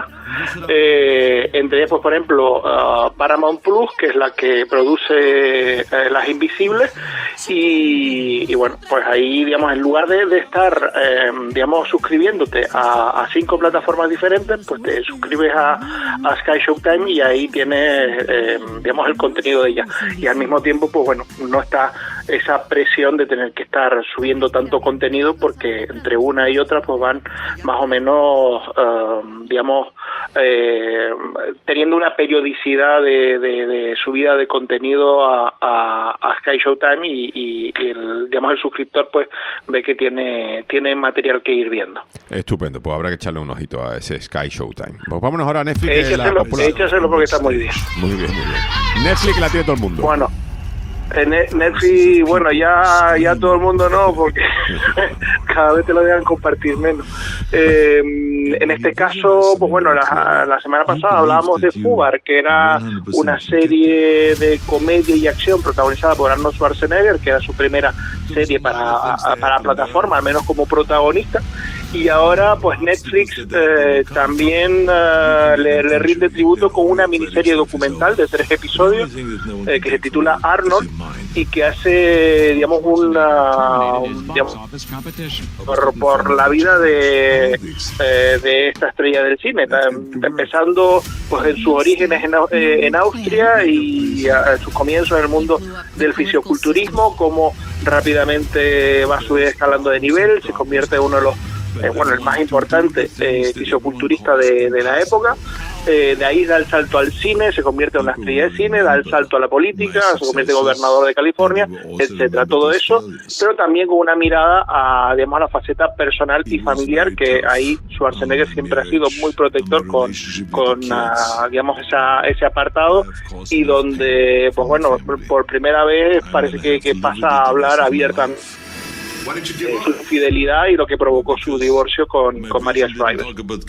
entre ellas, pues, por ejemplo, Paramount Plus, que es la que produce Las Invisibles, y bueno, pues ahí, digamos, en lugar de estar, digamos, suscribiéndote a 5 plataformas diferentes, pues te suscribes a Sky Showtime y ahí tienes, digamos, el contenido de ella. Y al mismo tiempo, pues bueno, no está esa presión de tener que estar subiendo tanto contenido, porque entre una y otra pues van más o menos, digamos, teniendo una periodicidad de subida de contenido a Sky Showtime, y digamos, el suscriptor pues ve que tiene material que ir viendo. Estupendo, pues habrá que echarle un ojito a ese Sky Showtime. Pues vámonos ahora a Netflix. Échaselo porque está muy bien. Muy bien, muy bien. Netflix la tiene todo el mundo. Bueno, Netflix, bueno, ya todo el mundo no, porque cada vez te lo dejan compartir menos. En este caso, pues bueno, la semana pasada hablábamos de Fubar, que era una serie de comedia y acción protagonizada por Arnold Schwarzenegger, que era su primera serie para plataforma, al menos como protagonista. Y ahora pues Netflix también le rinde tributo con una miniserie documental de 3 episodios que se titula Arnold, y que hace, digamos, por la vida de esta estrella del cine, empezando pues en sus orígenes en Austria y a sus comienzos en el mundo del fisioculturismo, como rápidamente va escalando de nivel, se convierte en uno de los el más importante fisioculturista de la época. De ahí da el salto al cine, se convierte en una estrella de cine, da el salto a la política, se convierte en gobernador de California, etcétera, todo eso, pero también con una mirada a, digamos, la faceta personal y familiar, que ahí Schwarzenegger siempre ha sido muy protector con digamos, ese apartado, y donde, pues bueno, por primera vez parece que pasa a hablar abiertamente su fidelidad y lo que provocó su divorcio con Maria Shriver.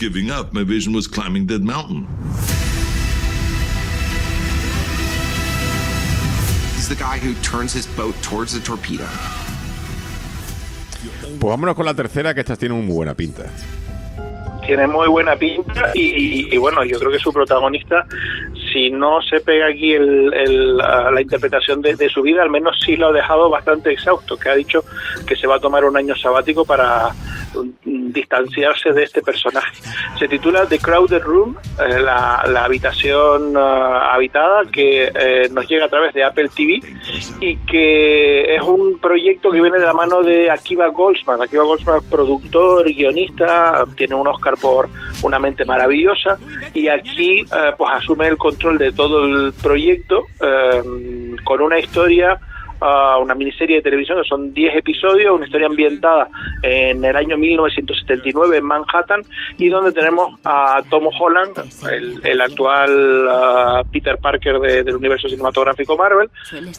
Pues vámonos con la tercera, que estas tienen muy buena pinta. Tiene muy buena pinta y bueno, yo creo que su protagonista, si no se pega aquí la interpretación de su vida, al menos sí lo ha dejado bastante exhausto, que ha dicho que se va a tomar un año sabático para distanciarse de este personaje. Se titula The Crowded Room, la habitación habitada, que nos llega a través de Apple TV y que es un proyecto que viene de la mano de Akiva Goldsman. Akiva Goldsman, productor, guionista, tiene un Oscar por Una mente maravillosa, y aquí pues asume el control de todo el proyecto con una historia, una miniserie de televisión que son 10 episodios, una historia ambientada en el año 1979 en Manhattan, y donde tenemos a Tom Holland, el actual Peter Parker del universo cinematográfico Marvel,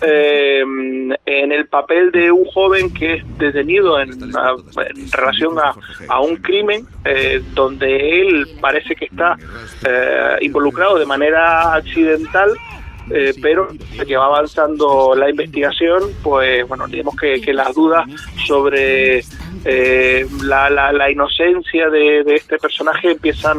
en el papel de un joven que es detenido en relación a un crimen donde él parece que está involucrado de manera accidental, pero que va avanzando la investigación, pues bueno, digamos que las dudas sobre la inocencia de este personaje empiezan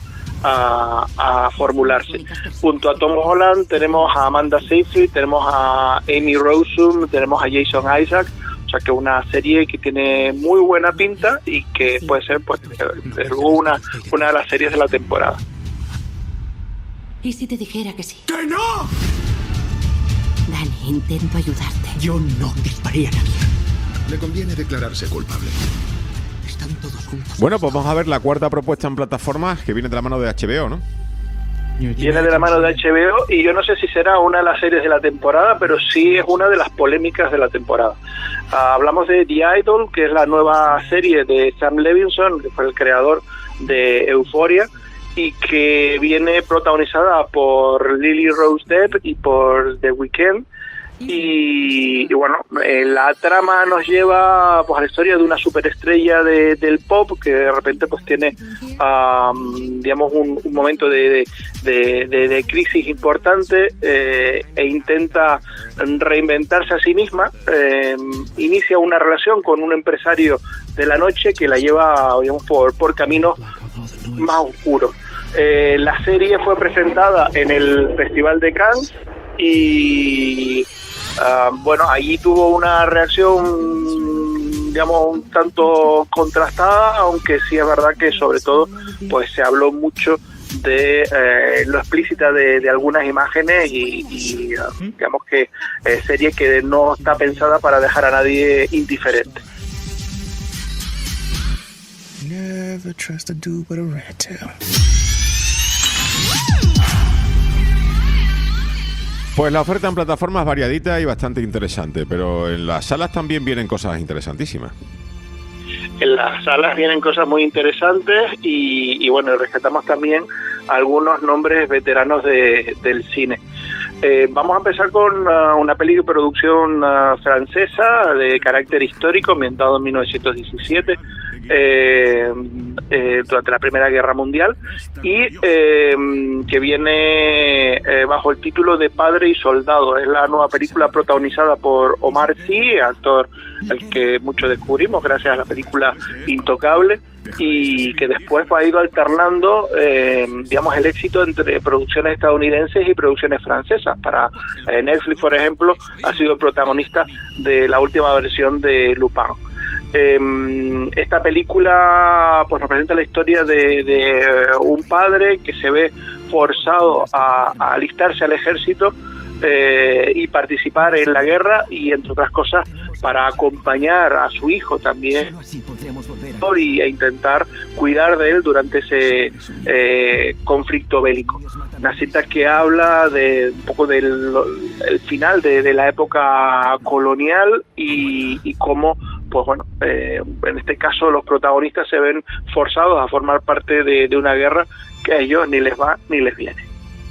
a formularse. Junto a Tom Holland tenemos a Amanda Seyfried, tenemos a Amy Rossum, tenemos a Jason Isaac, o sea que una serie que tiene muy buena pinta y que puede ser, pues, desde luego una de las series de la temporada. ¿Y si te dijera que sí? ¡Que no! Dani, intento ayudarte. Yo no disparé a nadie. Le conviene declararse culpable. Están todos juntos. Bueno, pues vamos a ver la cuarta propuesta en plataformas, que viene de la mano de HBO, ¿no? Viene de la mano de HBO, y yo no sé si será una de las series de la temporada, pero sí es una de las polémicas de la temporada. Hablamos de The Idol, que es la nueva serie de Sam Levinson, que fue el creador de Euphoria, y que viene protagonizada por Lily Rose Depp y por The Weeknd, y bueno, la trama nos lleva pues a la historia de una superestrella del pop que de repente pues tiene digamos un momento de crisis importante, e intenta reinventarse a sí misma. Inicia una relación con un empresario de la noche que la lleva, digamos, por caminos más oscuros. La serie fue presentada en el Festival de Cannes y bueno, allí tuvo una reacción, digamos, un tanto contrastada, aunque sí es verdad que sobre todo pues se habló mucho de lo explícita de algunas imágenes y digamos que serie que no está pensada para dejar a nadie indiferente. Never trust a dude with a rat tail. Pues la oferta en plataformas es variadita y bastante interesante, pero en las salas también vienen cosas interesantísimas. En las salas vienen cosas muy interesantes y bueno, rescatamos también algunos nombres veteranos del cine. Vamos a empezar con una peli de producción francesa de carácter histórico, ambientado en 1917, durante la Primera Guerra Mundial, y que viene bajo el título de Padre y Soldado. Es la nueva película protagonizada por Omar Sy, actor al que mucho descubrimos gracias a la película Intocable, y que después ha ido alternando digamos el éxito entre producciones estadounidenses y producciones francesas. Para Netflix, por ejemplo, ha sido protagonista de la última versión de Lupin. Esta película pues nos presenta la historia de un padre que se ve forzado a alistarse al ejército y participar en la guerra, y entre otras cosas para acompañar a su hijo también e intentar cuidar de él durante ese conflicto bélico. Una cinta que habla de un poco del el final de la época colonial y cómo, pues bueno, en este caso los protagonistas se ven forzados a formar parte de una guerra que a ellos ni les va ni les viene.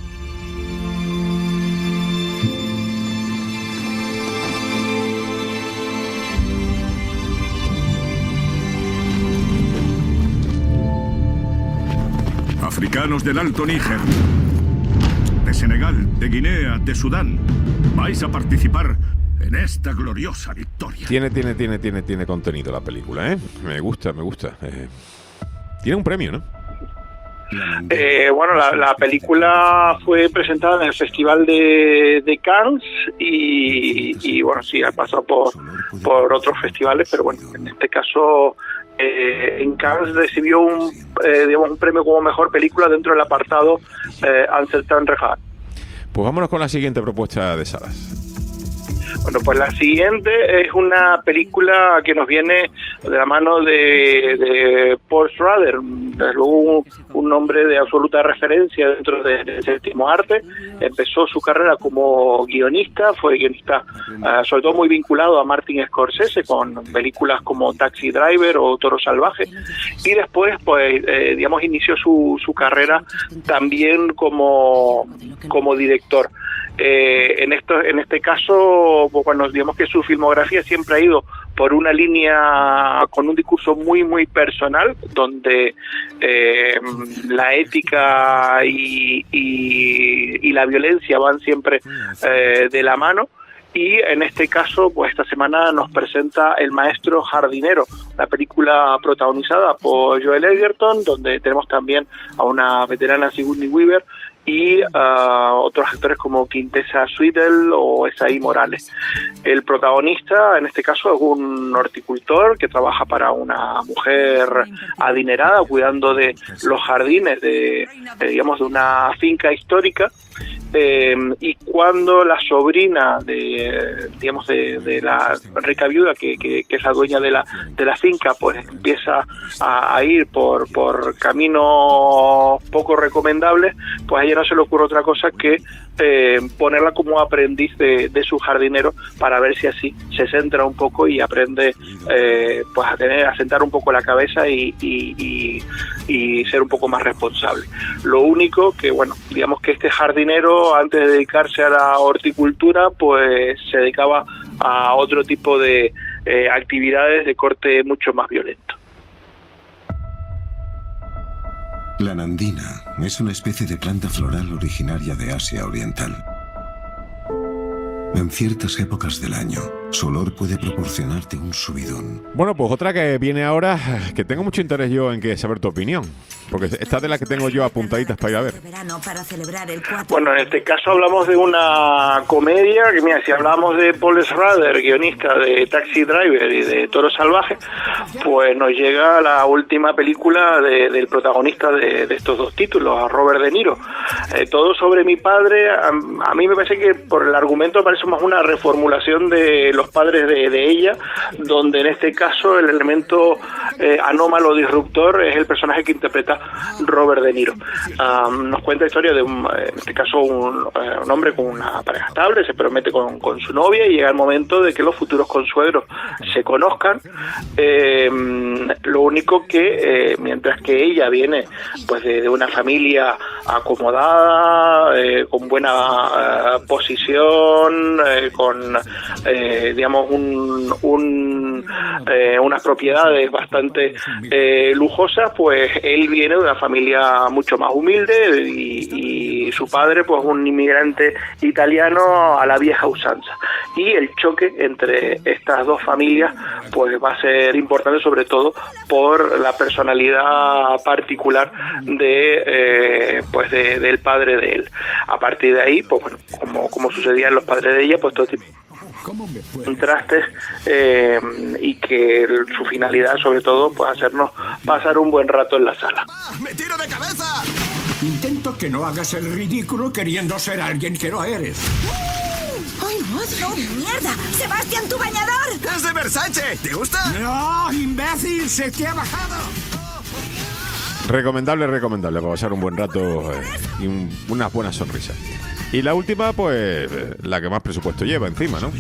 Africanos del Alto Níger, de Senegal, de Guinea, de Sudán, vais a participar en esta gloriosa victoria. Tiene contenido la película, ¿eh? Me gusta. Tiene un premio, ¿no? Bueno, la película fue presentada en el Festival de Cannes y bueno, sí, ha pasado por otros festivales, pero bueno, en este caso en Cannes recibió un premio como mejor película dentro del apartado Un certain regard. Pues vámonos con la siguiente propuesta de Salas. Bueno, pues la siguiente es una película que nos viene de la mano de Paul Schrader, desde luego un hombre de absoluta referencia dentro del séptimo arte. Empezó su carrera como guionista, fue guionista sobre todo muy vinculado a Martin Scorsese con películas como Taxi Driver o Toro Salvaje, y después pues inició su carrera también como director. En este caso, bueno, digamos que su filmografía siempre ha ido por una línea con un discurso muy muy personal, donde la ética y la violencia van siempre de la mano. Y en este caso, pues esta semana nos presenta El maestro jardinero, una película protagonizada por Joel Edgerton, donde tenemos también a una veterana Sigourney Weaver y otros actores como Quintessa Swindell o Esaí Morales. El protagonista en este caso es un horticultor que trabaja para una mujer adinerada cuidando de los jardines de una finca histórica, y cuando la sobrina de la rica viuda que es la dueña de la finca, pues empieza a ir por caminos poco recomendables, pues a ella no se le ocurre otra cosa que ponerla como aprendiz de su jardinero, para ver si así se centra un poco y aprende pues a sentar un poco la cabeza y ser un poco más responsable. Lo único que, bueno, digamos que este jardinero, antes de dedicarse a la horticultura, pues se dedicaba a otro tipo de actividades de corte mucho más violento. La nandina es una especie de planta floral originaria de Asia Oriental. En ciertas épocas del año, su olor puede proporcionarte un subidón. Bueno, pues otra que viene ahora, que tengo mucho interés yo en saber tu opinión, porque esta de la que tengo yo apuntaditas para ir a ver. Bueno, en este caso hablamos de una comedia, que mira, si hablamos de Paul Schrader, guionista de Taxi Driver y de Toro Salvaje, pues nos llega la última película del protagonista de estos dos títulos, a Robert De Niro. Todo sobre mi padre. A mí me parece que por el argumento parece más una reformulación de Los padres de ella, donde en este caso el elemento anómalo disruptor es el personaje que interpreta Robert De Niro. Nos cuenta la historia de en este caso un hombre con una pareja estable, se promete con su novia, y llega el momento de que los futuros consuegros se conozcan. Lo único que mientras que ella viene pues de una familia acomodada, con buena posición, con digamos unas propiedades bastante lujosas, pues él viene de una familia mucho más humilde, y su padre pues un inmigrante italiano a la vieja usanza, y el choque entre estas dos familias pues va a ser importante, sobre todo por la personalidad particular del padre de él. A partir de ahí, pues bueno, como sucedía en los padres de ella, pues todo tipo contrastes, y que su finalidad sobre todo pues hacernos pasar un buen rato en la sala. ¡Me tiro de cabeza! Intento que no hagas el ridículo queriendo ser alguien que no eres. ¡Ay, madre! ¡Oh, mierda! ¡Sebastián, tu bañador! ¡Es de Versace! ¿Te gusta? ¡No, imbécil! ¡Se te ha bajado! Recomendable para pasar un buen rato y unas buenas sonrisas. Y la última, pues, la que más presupuesto lleva encima, ¿no?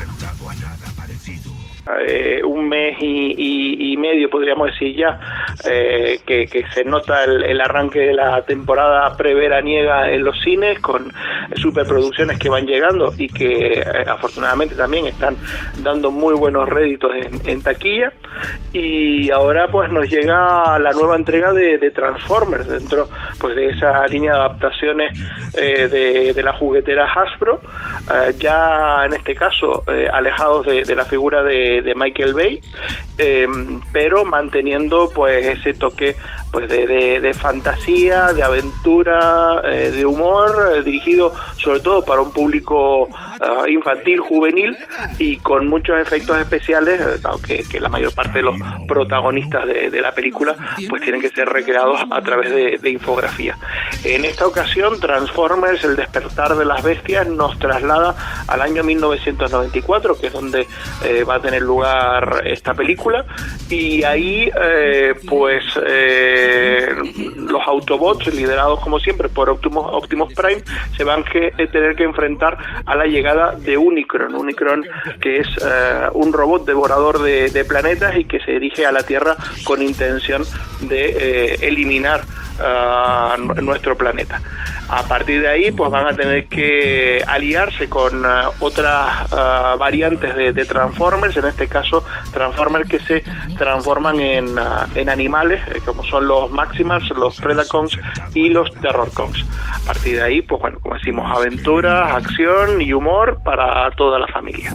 Un mes y medio, podríamos decir ya, que se nota el arranque de la temporada preveraniega en los cines, con superproducciones que van llegando y que afortunadamente también están dando muy buenos réditos en taquilla. Y ahora pues nos llega la nueva entrega de Transformers, dentro pues de esa línea de adaptaciones de la juguetera Hasbro, ya en este caso alejados de la figura de Michael Bay, pero manteniendo pues ese toque pues de fantasía, de aventura, de humor, dirigido sobre todo para un público infantil, juvenil, y con muchos efectos especiales, aunque que la mayor parte de los protagonistas de la película pues tienen que ser recreados a través de infografía. En esta ocasión, Transformers, el despertar de las bestias, nos traslada al año 1994, que es donde va a tener lugar esta película, y ahí los Autobots, liderados como siempre por Optimus Prime, se van a tener que enfrentar a la llegada de Unicron, que es un robot devorador de planetas y que se dirige a la Tierra con intención de eliminar nuestro planeta. A partir de ahí pues van a tener que aliarse con otras variantes de Transformers, en este caso Transformers que se transforman en animales, como son los Maximals, los Predacons y los Terrorcons. A partir de ahí, pues bueno, como decimos, aventuras, acción y humor para toda la familia.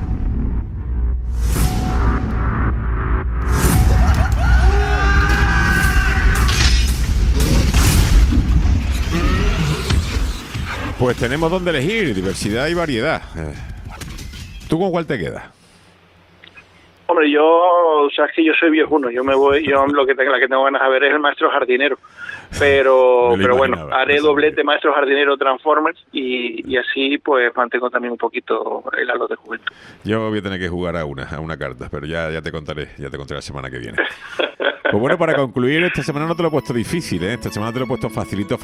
Pues tenemos donde elegir, diversidad y variedad. ¿Tú con cuál te quedas? Hombre, yo, sabes que yo soy viejuno, la que tengo ganas de ver es el Maestro Jardinero, pero bueno, haré doblete Maestro Jardinero Transformers y así pues mantengo también un poquito el halo de juventud. Yo voy a tener que jugar a una carta, pero ya te contaré la semana que viene. Pues bueno, para concluir, esta semana no te lo he puesto difícil, esta semana te lo he puesto facilito.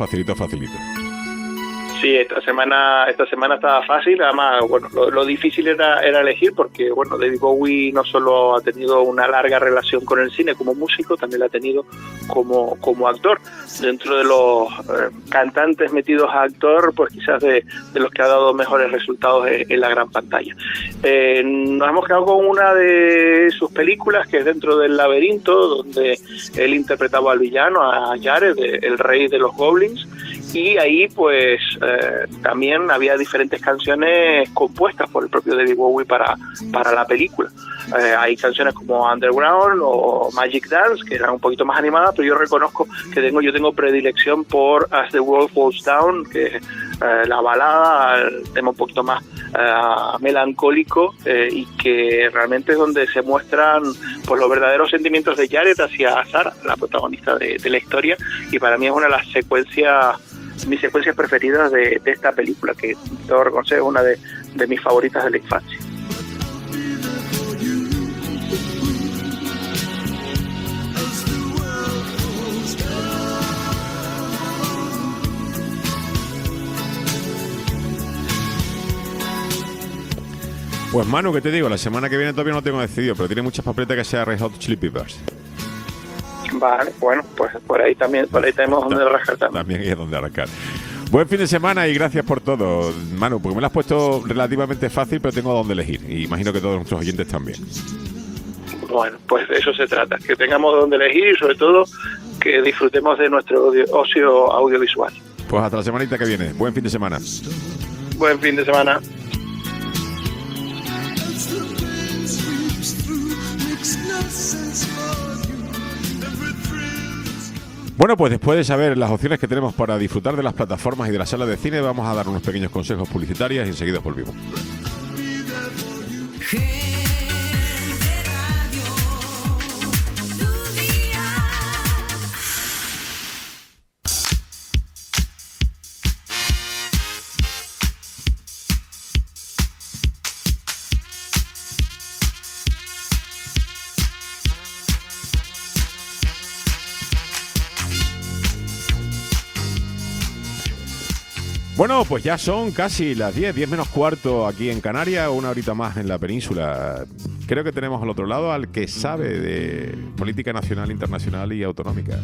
Sí, esta semana estaba fácil. Además, bueno, lo difícil era elegir porque, bueno, David Bowie no solo ha tenido una larga relación con el cine como músico, también la ha tenido como actor. Dentro de los cantantes metidos a actor, pues quizás de los que ha dado mejores resultados en la gran pantalla. Nos hemos quedado con una de sus películas, que es Dentro del laberinto, donde él interpretaba al villano, a Jared, el rey de los goblins. Y ahí pues también había diferentes canciones compuestas por el propio David Bowie para la película. Hay canciones como Underground o Magic Dance, que eran un poquito más animadas, pero yo reconozco que yo tengo predilección por As the World Falls Down, que es la balada, el tema un poquito más melancólico, y que realmente es donde se muestran pues los verdaderos sentimientos de Jared hacia Sarah, la protagonista de la historia, y para mí es una de las mis secuencias preferidas de esta película, que debo reconocer es una de mis favoritas de la infancia. Pues Manu, ¿qué te digo? La semana que viene todavía no tengo decidido, pero tiene muchas papeletas que sea Red Hot Chili Peppers. Vale, bueno, pues por ahí tenemos donde arrancar también hay donde arrancar. Buen fin de semana y gracias por todo, Manu, porque me lo has puesto relativamente fácil, pero tengo donde elegir. Y imagino que todos nuestros oyentes también. Bueno, pues de eso se trata, que tengamos donde elegir y sobre todo que disfrutemos de nuestro ocio audiovisual. Pues hasta la semanita que viene. Buen fin de semana. Buen fin de semana. Bueno, pues después de saber las opciones que tenemos para disfrutar de las plataformas y de las salas de cine, vamos a dar unos pequeños consejos publicitarios y enseguida volvemos. Bueno, pues ya son casi las 10 menos cuarto aquí en Canarias, una horita más en la península. Creo que tenemos al otro lado al que sabe de política nacional, internacional y autonómica.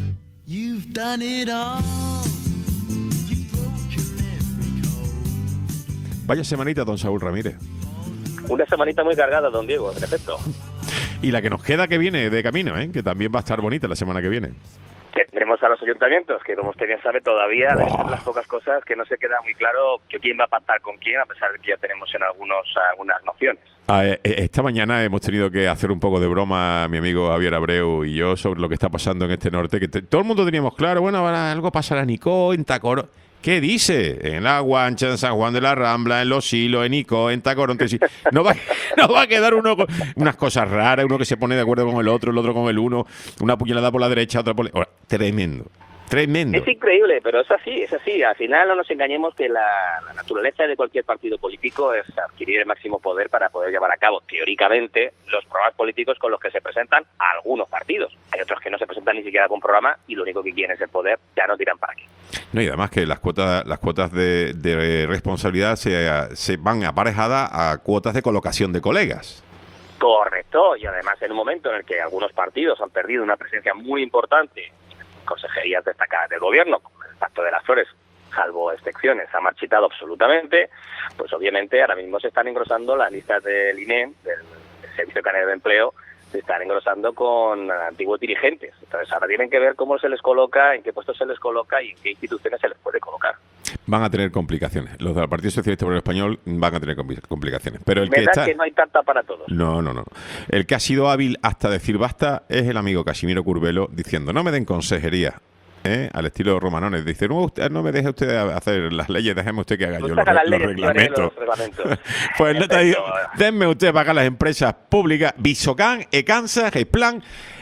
Vaya semanita, don Saúl Ramírez. Una semanita muy cargada, don Diego, en efecto. Y la que nos queda que viene de camino, que también va a estar bonita la semana que viene. Tendremos a los ayuntamientos, que como usted bien sabe, todavía de las pocas cosas que no se queda muy claro que quién va a pactar con quién, a pesar de que ya tenemos en algunas nociones. Esta mañana hemos tenido que hacer un poco de broma, mi amigo Javier Abreu y yo, sobre lo que está pasando en este norte, que todo el mundo teníamos claro, bueno, algo pasará en Icó, en Tacoro. ¿Qué dice? En La Guancha, en San Juan de la Rambla, en Los Silos, en Icó, en Tacoro. Entonces, no va a quedar uno con unas cosas raras, uno que se pone de acuerdo con el otro con el uno, una puñalada por la derecha, otra por la... Tremendo. Es increíble, pero es así. Al final no nos engañemos que la naturaleza de cualquier partido político es adquirir el máximo poder para poder llevar a cabo, teóricamente, los programas políticos con los que se presentan a algunos partidos. Hay otros que no se presentan ni siquiera con programa y lo único que quieren es el poder, ya no tiran para aquí. No, y además que las cuotas de responsabilidad se van aparejadas a cuotas de colocación de colegas. Correcto, y además en un momento en el que algunos partidos han perdido una presencia muy importante, consejerías destacadas del gobierno, como el Pacto de las Flores, salvo excepciones, ha marchitado absolutamente, pues obviamente ahora mismo se están engrosando las listas del INE, del Servicio Canario de Empleo, se están engrosando con antiguos dirigentes. Entonces ahora tienen que ver cómo se les coloca, en qué puestos se les coloca y en qué instituciones se les puede colocar. Van a tener complicaciones. Los del Partido Socialista Obrero Español van a tener complicaciones. Pero el que no hay tanta para todos. No. El que ha sido hábil hasta decir basta es el amigo Casimiro Curbelo diciendo no me den consejería. Al estilo Romanones, dice, no me deje usted hacer las leyes, déjeme usted que haga yo los reglamentos. Pues no te digo, denme usted para acá las empresas públicas, Visocan, Ecansa, Gesplan,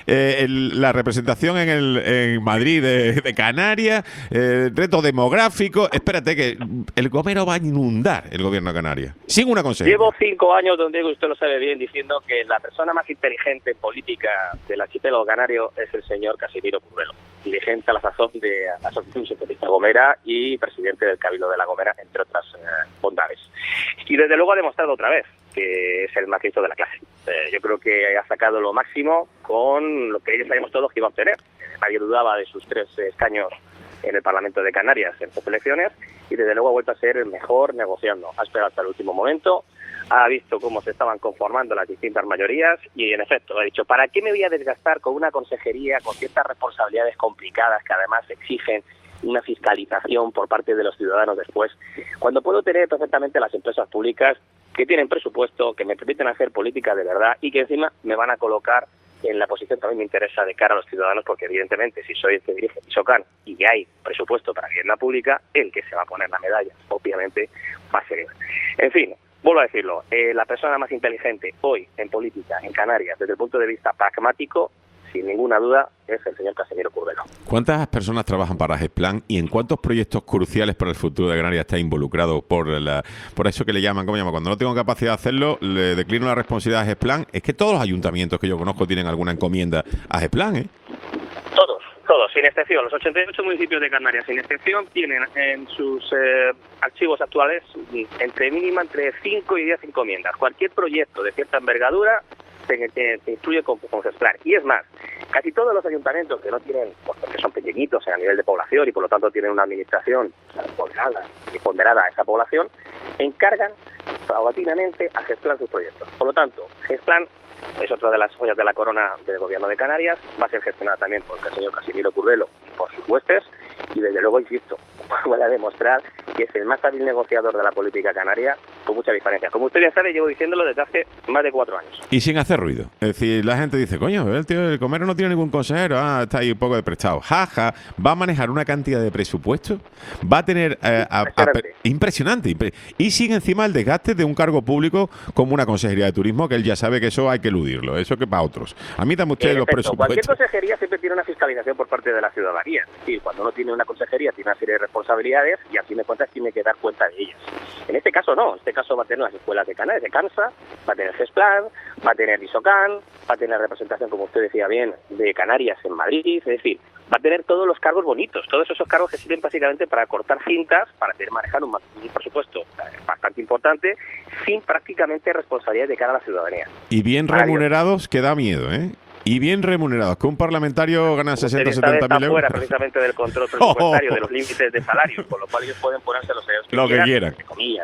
la representación en Madrid de Canarias, reto demográfico. Espérate que el Gomero va a inundar el gobierno de Canarias, sin una consejería. Llevo 5 años, don Diego, usted lo sabe bien, diciendo que la persona más inteligente en política del archipiélago canario es el señor Casimiro Curbelo, dirigente a la sazón de la Asociación Socialista Gomera y presidente del Cabildo de La Gomera, entre otras bondades. Y desde luego ha demostrado otra vez que es el más listo de la clase. Yo creo que ha sacado lo máximo con lo que ellos sabíamos todos que iba a obtener. Nadie dudaba de sus 3 escaños en el Parlamento de Canarias en estas elecciones y desde luego ha vuelto a ser el mejor negociando. Ha esperado hasta el último momento, ha visto cómo se estaban conformando las distintas mayorías y en efecto ha dicho, ¿para qué me voy a desgastar con una consejería con ciertas responsabilidades complicadas que además exigen una fiscalización por parte de los ciudadanos después, cuando puedo tener perfectamente las empresas públicas que tienen presupuesto, que me permiten hacer política de verdad y que encima me van a colocar en la posición que a mí me interesa de cara a los ciudadanos, porque evidentemente si soy el que dirige Visocan y hay presupuesto para vivienda pública, el que se va a poner la medalla, obviamente, va a ser él. En fin, vuelvo a decirlo, la persona más inteligente hoy en política en Canarias, desde el punto de vista pragmático, sin ninguna duda, es el señor Casimiro Curbelo. ¿Cuántas personas trabajan para Gesplan y en cuántos proyectos cruciales para el futuro de Canarias está involucrado por eso que le llaman, ¿cómo se llama? Cuando no tengo capacidad de hacerlo, le declino la responsabilidad a Gesplan. Es que todos los ayuntamientos que yo conozco tienen alguna encomienda a Gesplan, ¿eh? Todos, sin excepción. Los 88 municipios de Canarias, sin excepción, tienen en sus archivos actuales entre 5 y 10 encomiendas. Cualquier proyecto de cierta envergadura se instruye con Gesplan. Y es más, casi todos los ayuntamientos que no tienen, porque son pequeñitos a nivel de población y por lo tanto tienen una administración ponderada a esa población, encargan paulatinamente a Gesplan sus proyectos. Por lo tanto, Gesplan es otra de las joyas de la corona del gobierno de Canarias, va a ser gestionada también por el señor Casimiro Curbelo y por sus huestes, y desde luego, insisto, vuelve a demostrar que es el más hábil negociador de la política canaria, con mucha diferencia. Como usted ya sabe, llevo diciéndolo desde hace más de 4 años. Y sin hacer ruido. Es decir, la gente dice, coño, el tío del Comero no tiene ningún consejero, está ahí un poco de prestado. Jaja, va a manejar una cantidad de presupuesto, va a tener... impresionante. Y sin encima el desgaste de un cargo público como una consejería de turismo, que él ya sabe que eso hay que eludirlo, eso que para otros. A mí dame usted los presupuestos. Cualquier consejería siempre tiene una fiscalización por parte de la ciudadanía. Es decir, cuando uno tiene una consejería tiene una serie de responsabilidades y a fin de cuentas tiene que dar cuenta de ellas. En este caso no, en este caso va a tener las escuelas de Canarias, de Cansa, va a tener Gesplan, va a tener Visocan, va a tener representación, como usted decía bien, de Canarias en Madrid, es decir, va a tener todos los cargos bonitos, todos esos cargos que sirven básicamente para cortar cintas, para poder manejar un presupuesto bastante importante, sin prácticamente responsabilidad de cara a la ciudadanía. Y bien remunerados, que da miedo, ¿eh? Y bien remunerados, que un parlamentario gana 60 o 70 mil euros. Fuera precisamente del control presupuestario, de los límites de salarios, con lo cual ellos pueden ponerse los salarios que quieran.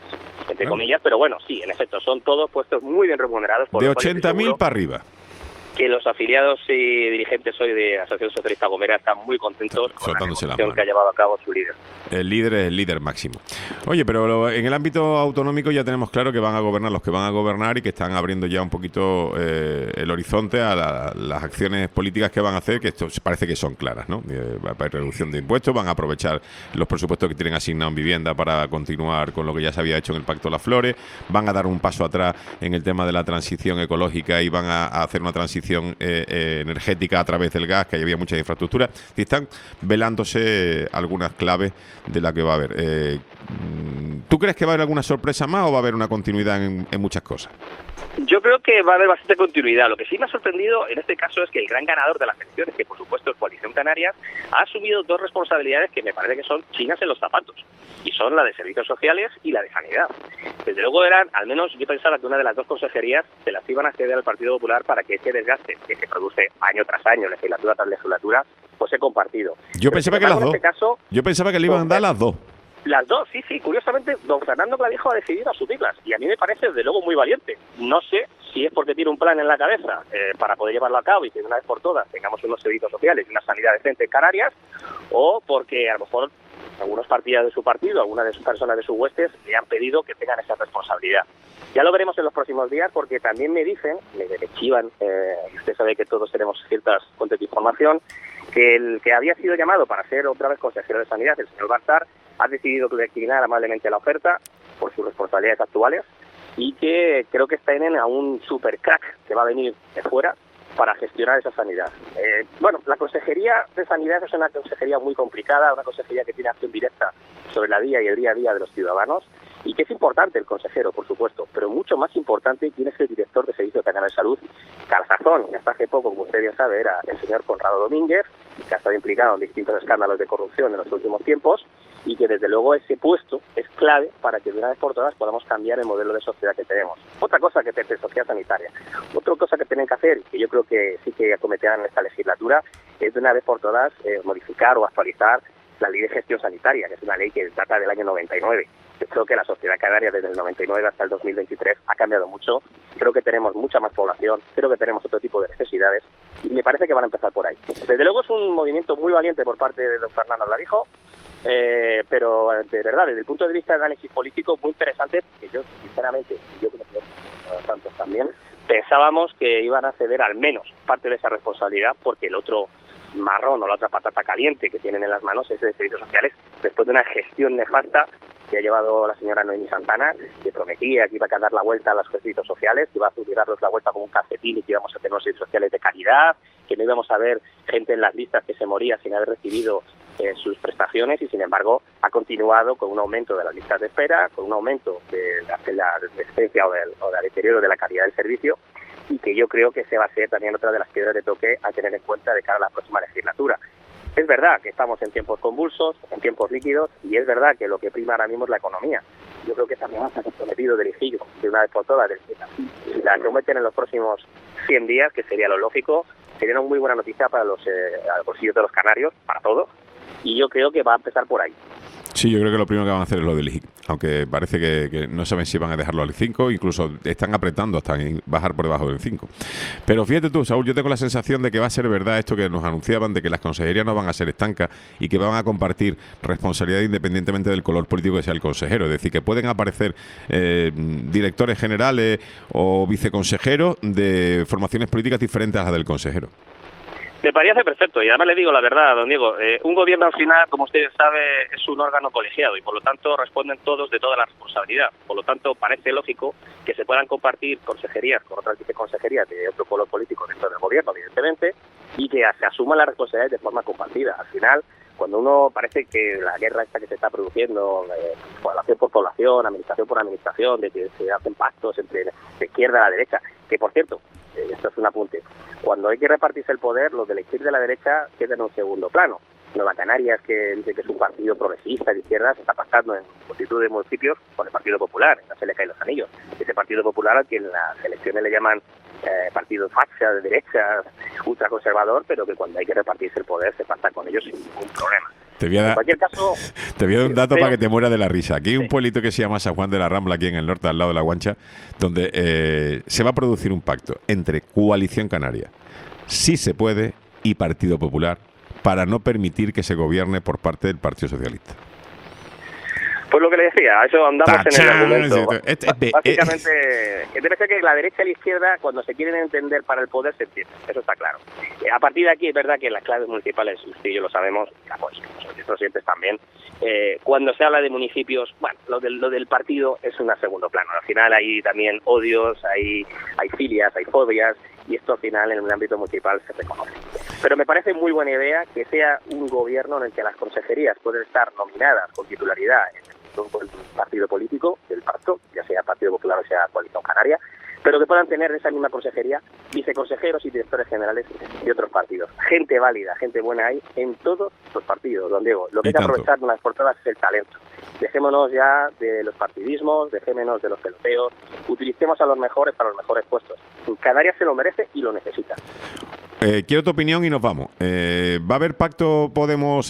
Entre comillas, pero bueno, sí, en efecto, son todos puestos muy bien remunerados. De 80.000 para arriba. que los afiliados y dirigentes hoy de Asociación Socialista Gomera están muy contentos con la negociación que ha llevado a cabo su líder. El líder es el líder máximo. Oye, pero en el ámbito autonómico ya tenemos claro que van a gobernar los que van a gobernar y que están abriendo ya un poquito el horizonte a las acciones políticas que van a hacer, que esto parece que son claras, ¿no? Va a haber reducción de impuestos, van a aprovechar los presupuestos que tienen asignados en vivienda para continuar con lo que ya se había hecho en el Pacto de las Flores, van a dar un paso atrás en el tema de la transición ecológica y van a hacer una transición energética a través del gas, que había muchas infraestructuras, y están velándose algunas claves de la que va a haber. ¿Tú crees que va a haber alguna sorpresa más o va a haber una continuidad en muchas cosas? Yo creo que va a haber bastante continuidad. Lo que sí me ha sorprendido en este caso es que el gran ganador de las elecciones, que por supuesto es Coalición Canarias, ha asumido dos responsabilidades que me parece que son chinas en los zapatos, y son la de servicios sociales y la de sanidad. Desde luego eran, al menos yo pensaba que una de las dos consejerías se las iban a ceder al Partido Popular para que ese desgaste que se produce año tras año, legislatura tras legislatura, fuese compartido. Yo pensaba que las dos. Yo pensaba que le iban a dar las dos. Las dos, sí. Curiosamente, don Fernando Clavijo ha decidido asumirlas y a mí me parece, desde luego, muy valiente. No sé si es porque tiene un plan en la cabeza para poder llevarlo a cabo y que de una vez por todas tengamos unos servicios sociales y una sanidad decente en Canarias, o porque a lo mejor algunos partidos de su partido, algunas de sus personas de sus huestes le han pedido que tengan esa responsabilidad. Ya lo veremos en los próximos días, porque también me dicen, me chivan, y usted sabe que todos tenemos ciertas fuentes de información, que el que había sido llamado para ser otra vez consejero de Sanidad, el señor Baltar, ha decidido declinar amablemente la oferta por sus responsabilidades actuales y que creo que tienen a un super crack que va a venir de fuera para gestionar esa sanidad. Bueno, la Consejería de Sanidad es una consejería muy complicada, una consejería que tiene acción directa sobre la vida y el día a día de los ciudadanos, y que es importante el consejero, por supuesto, pero mucho más importante quién es el director de Servicios de Canal de Salud, que al sazón, y hasta hace poco, como usted bien sabe, era el señor Conrado Domínguez, que ha estado implicado en distintos escándalos de corrupción en los últimos tiempos, y que desde luego ese puesto es clave para que de una vez por todas podamos cambiar el modelo de sociedad que tenemos. Otra cosa que es sociedad sanitaria. Otra cosa que tienen que hacer, que yo creo que sí que acometerán en esta legislatura, es de una vez por todas modificar o actualizar la ley de gestión sanitaria, que es una ley que data del año 99. Yo creo que la sociedad canaria desde el 99 hasta el 2023 ha cambiado mucho. Creo que tenemos mucha más población, creo que tenemos otro tipo de necesidades y me parece que van a empezar por ahí. Desde luego es un movimiento muy valiente por parte de don Fernando Clavijo, pero de verdad, desde el punto de vista de análisis político, muy interesante, que yo sinceramente, yo creo que tantos también, pensábamos que iban a ceder al menos parte de esa responsabilidad, porque el otro marrón o la otra patata caliente que tienen en las manos es de servicios sociales, después de una gestión nefasta que ha llevado la señora Noemí Santana, que prometía que iba a dar la vuelta a los servicios sociales, que iba a darles la vuelta como un calcetín y que íbamos a tener unos servicios sociales de calidad, que no íbamos a ver gente en las listas que se moría sin haber recibido sus prestaciones, y sin embargo ha continuado con un aumento de las listas de espera, con un aumento de la resistencia o del deterioro de la calidad del servicio, y que yo creo que ese va a ser también otra de las piedras de toque a tener en cuenta de cara a la próxima legislatura. Es verdad que estamos en tiempos convulsos, en tiempos líquidos, y es verdad que lo que prima ahora mismo es la economía. Yo creo que esta amenaza que ha prometido dirigido de una vez por todas, si la cometen en los próximos 100 días, que sería lo lógico, sería una muy buena noticia para los bolsillos de los canarios, para todos, y yo creo que va a empezar por ahí. Sí, yo creo que lo primero que van a hacer es lo del IGIC, aunque parece que no saben si van a dejarlo al 5, incluso están apretando hasta bajar por debajo del 5. Pero fíjate tú, Saúl, yo tengo la sensación de que va a ser verdad esto que nos anunciaban, de que las consejerías no van a ser estancas y que van a compartir responsabilidad independientemente del color político que sea el consejero. Es decir, que pueden aparecer directores generales o viceconsejeros de formaciones políticas diferentes a las del consejero. Me parece perfecto, y además le digo la verdad, don Diego, un gobierno al final, como usted sabe, es un órgano colegiado y por lo tanto responden todos de toda la responsabilidad. Por lo tanto, parece lógico que se puedan compartir consejerías con otras viceconsejerías de otro color político dentro del gobierno, evidentemente, y que se asuman las responsabilidades de forma compartida. Al final, cuando uno parece que la guerra esta que se está produciendo, población por población, administración por administración, de que se hacen pactos entre la izquierda y la derecha, que por cierto, esto es un apunte, cuando hay que repartirse el poder, los de la izquierda y la derecha quedan en un segundo plano. Nueva Canarias, que dice que es un partido progresista de izquierda, se está pactando en multitud de municipios con el Partido Popular, no se le caen los anillos. Ese Partido Popular al que en las elecciones le llaman partido facha, de derecha, ultraconservador, pero que cuando hay que repartirse el poder se pacta con ellos sin ningún problema. En cualquier caso... Te voy a dar un dato para que te mueras de la risa. Aquí hay un pueblito que se llama San Juan de la Rambla, aquí en el norte, al lado de La Guancha, donde se va a producir un pacto entre Coalición Canaria, Sí se puede, y Partido Popular, para no permitir que se gobierne por parte del Partido Socialista. Pues lo que le decía, a eso andamos en el argumento. Básicamente, debe ser que la derecha y la izquierda, cuando se quieren entender para el poder, se entienden. Eso está claro. A partir de aquí, es verdad que las claves municipales, usted y yo lo sabemos, los presidentes también, cuando se habla de municipios, bueno, lo del partido es un segundo plano. Al final hay también odios, hay filias, hay fobias, y esto al final en el ámbito municipal se reconoce. Pero me parece muy buena idea que sea un gobierno en el que las consejerías pueden estar nominadas con titularidad por el partido político del pacto, ya sea Partido Popular o sea Coalición Canaria, pero que puedan tener esa misma consejería viceconsejeros y directores generales de otros partidos. Gente válida, gente buena hay en todos los partidos, don Diego. Lo que hay que aprovechar una vez por todas es el talento. Dejémonos ya de los partidismos, dejémonos de los peloteos, utilicemos a los mejores para los mejores puestos. Canarias se lo merece y lo necesita. Quiero tu opinión y nos vamos. ¿Va a haber pacto Podemos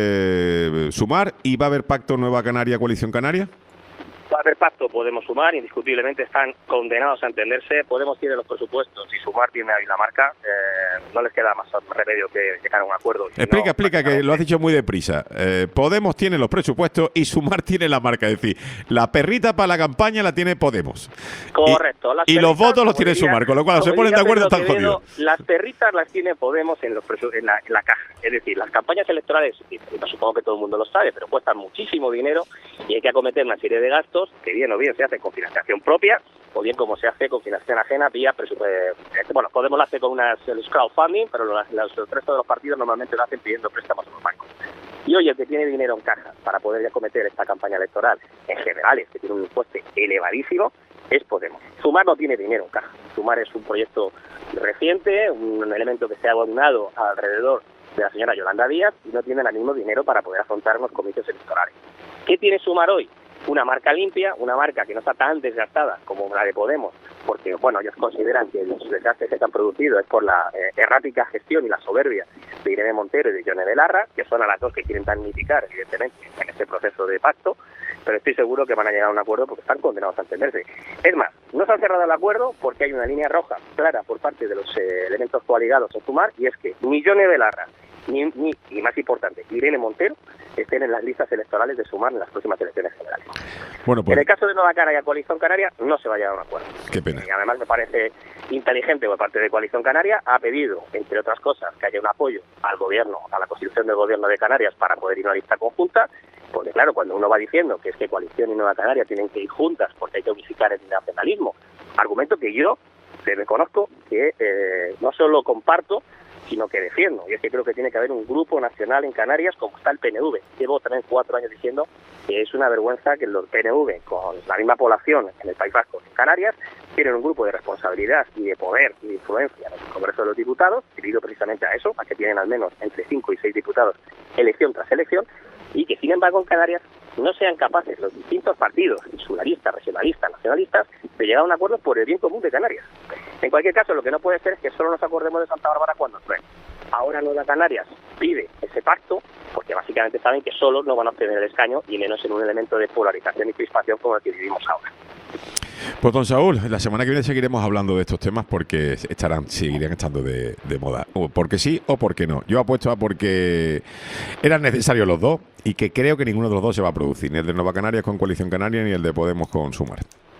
Sumar y va a haber pacto Nueva Canaria, Coalición Canaria? Va a haber pacto Podemos Sumar, indiscutiblemente están condenados a entenderse. Podemos tiene los presupuestos y Sumar tiene ahí la marca. No les queda más remedio que llegar a un acuerdo. Explica, que lo has dicho muy deprisa. Podemos tiene los presupuestos y Sumar tiene la marca. Es decir, la perrita para la campaña la tiene Podemos. Correcto. Y los votos los tiene Sumar, con lo cual se ponen de acuerdo, están jodidos. Las perritas las tiene Podemos en la caja. Es decir, las campañas electorales, supongo que todo el mundo lo sabe, pero cuestan muchísimo dinero y hay que acometer una serie de gastos que bien o bien se hacen con financiación propia o bien como se hace con financiación ajena vía bueno, Podemos lo hace con el crowdfunding, pero el resto de los partidos normalmente lo hacen pidiendo préstamos a los bancos. Y hoy el que tiene dinero en caja para poder ya acometer esta campaña electoral en generales, que tiene un coste elevadísimo, es Podemos. Sumar no tiene dinero en caja. Sumar es un proyecto reciente, un elemento que se ha abonado alrededor de la señora Yolanda Díaz y no tiene el mismo dinero para poder afrontar los comicios electorales. ¿Qué tiene Sumar hoy? Una marca limpia, una marca que no está tan desgastada como la de Podemos, porque bueno, ellos consideran que los desgastes que se han producido es por la errática gestión y la soberbia de Irene Montero y de Yone Belarra, que son a las dos que quieren damnificar, evidentemente, en este proceso de pacto, pero estoy seguro que van a llegar a un acuerdo porque están condenados a entenderse. Es más, no se ha cerrado el acuerdo porque hay una línea roja clara por parte de los elementos coaligados en Sumar, y es que ni Yone Belarra y más importante, Irene Montero estén en las listas electorales de Sumar en las próximas elecciones generales. Bueno, pues, en el caso de Nueva Canaria y Coalición Canaria no se va a llegar a un acuerdo. Qué pena. Y además me parece inteligente por parte de Coalición Canaria, ha pedido, entre otras cosas, que haya un apoyo al gobierno, a la constitución del gobierno de Canarias para poder ir a una lista conjunta, porque claro, cuando uno va diciendo que es que Coalición y Nueva Canaria tienen que ir juntas porque hay que unificar el nacionalismo, argumento que yo reconozco que no solo comparto, sino que defiendo, y es que creo que tiene que haber un grupo nacional en Canarias como está el PNV. Llevo también 4 años diciendo que es una vergüenza que los PNV, con la misma población en el País Vasco, en Canarias, tienen un grupo de responsabilidad y de poder y de influencia en el Congreso de los Diputados, debido precisamente a eso, a que tienen al menos entre 5 y 6 diputados elección tras elección, y que sin embargo en Canarias no sean capaces los distintos partidos, insularistas, regionalistas, nacionalistas, de llegar a un acuerdo por el bien común de Canarias. En cualquier caso, lo que no puede ser es que solo nos acordemos de Santa Bárbara cuando truene. Ahora Nueva Canarias pide ese pacto porque básicamente saben que solos no van a obtener el escaño y menos en un elemento de polarización y crispación como el que vivimos ahora. Pues don Saúl, la semana que viene seguiremos hablando de estos temas porque seguirán estando de moda. O porque sí o porque no. Yo apuesto a porque eran necesarios los dos y que creo que ninguno de los dos se va a producir. Ni el de Nueva Canarias con Coalición Canaria ni el de Podemos con Sumar.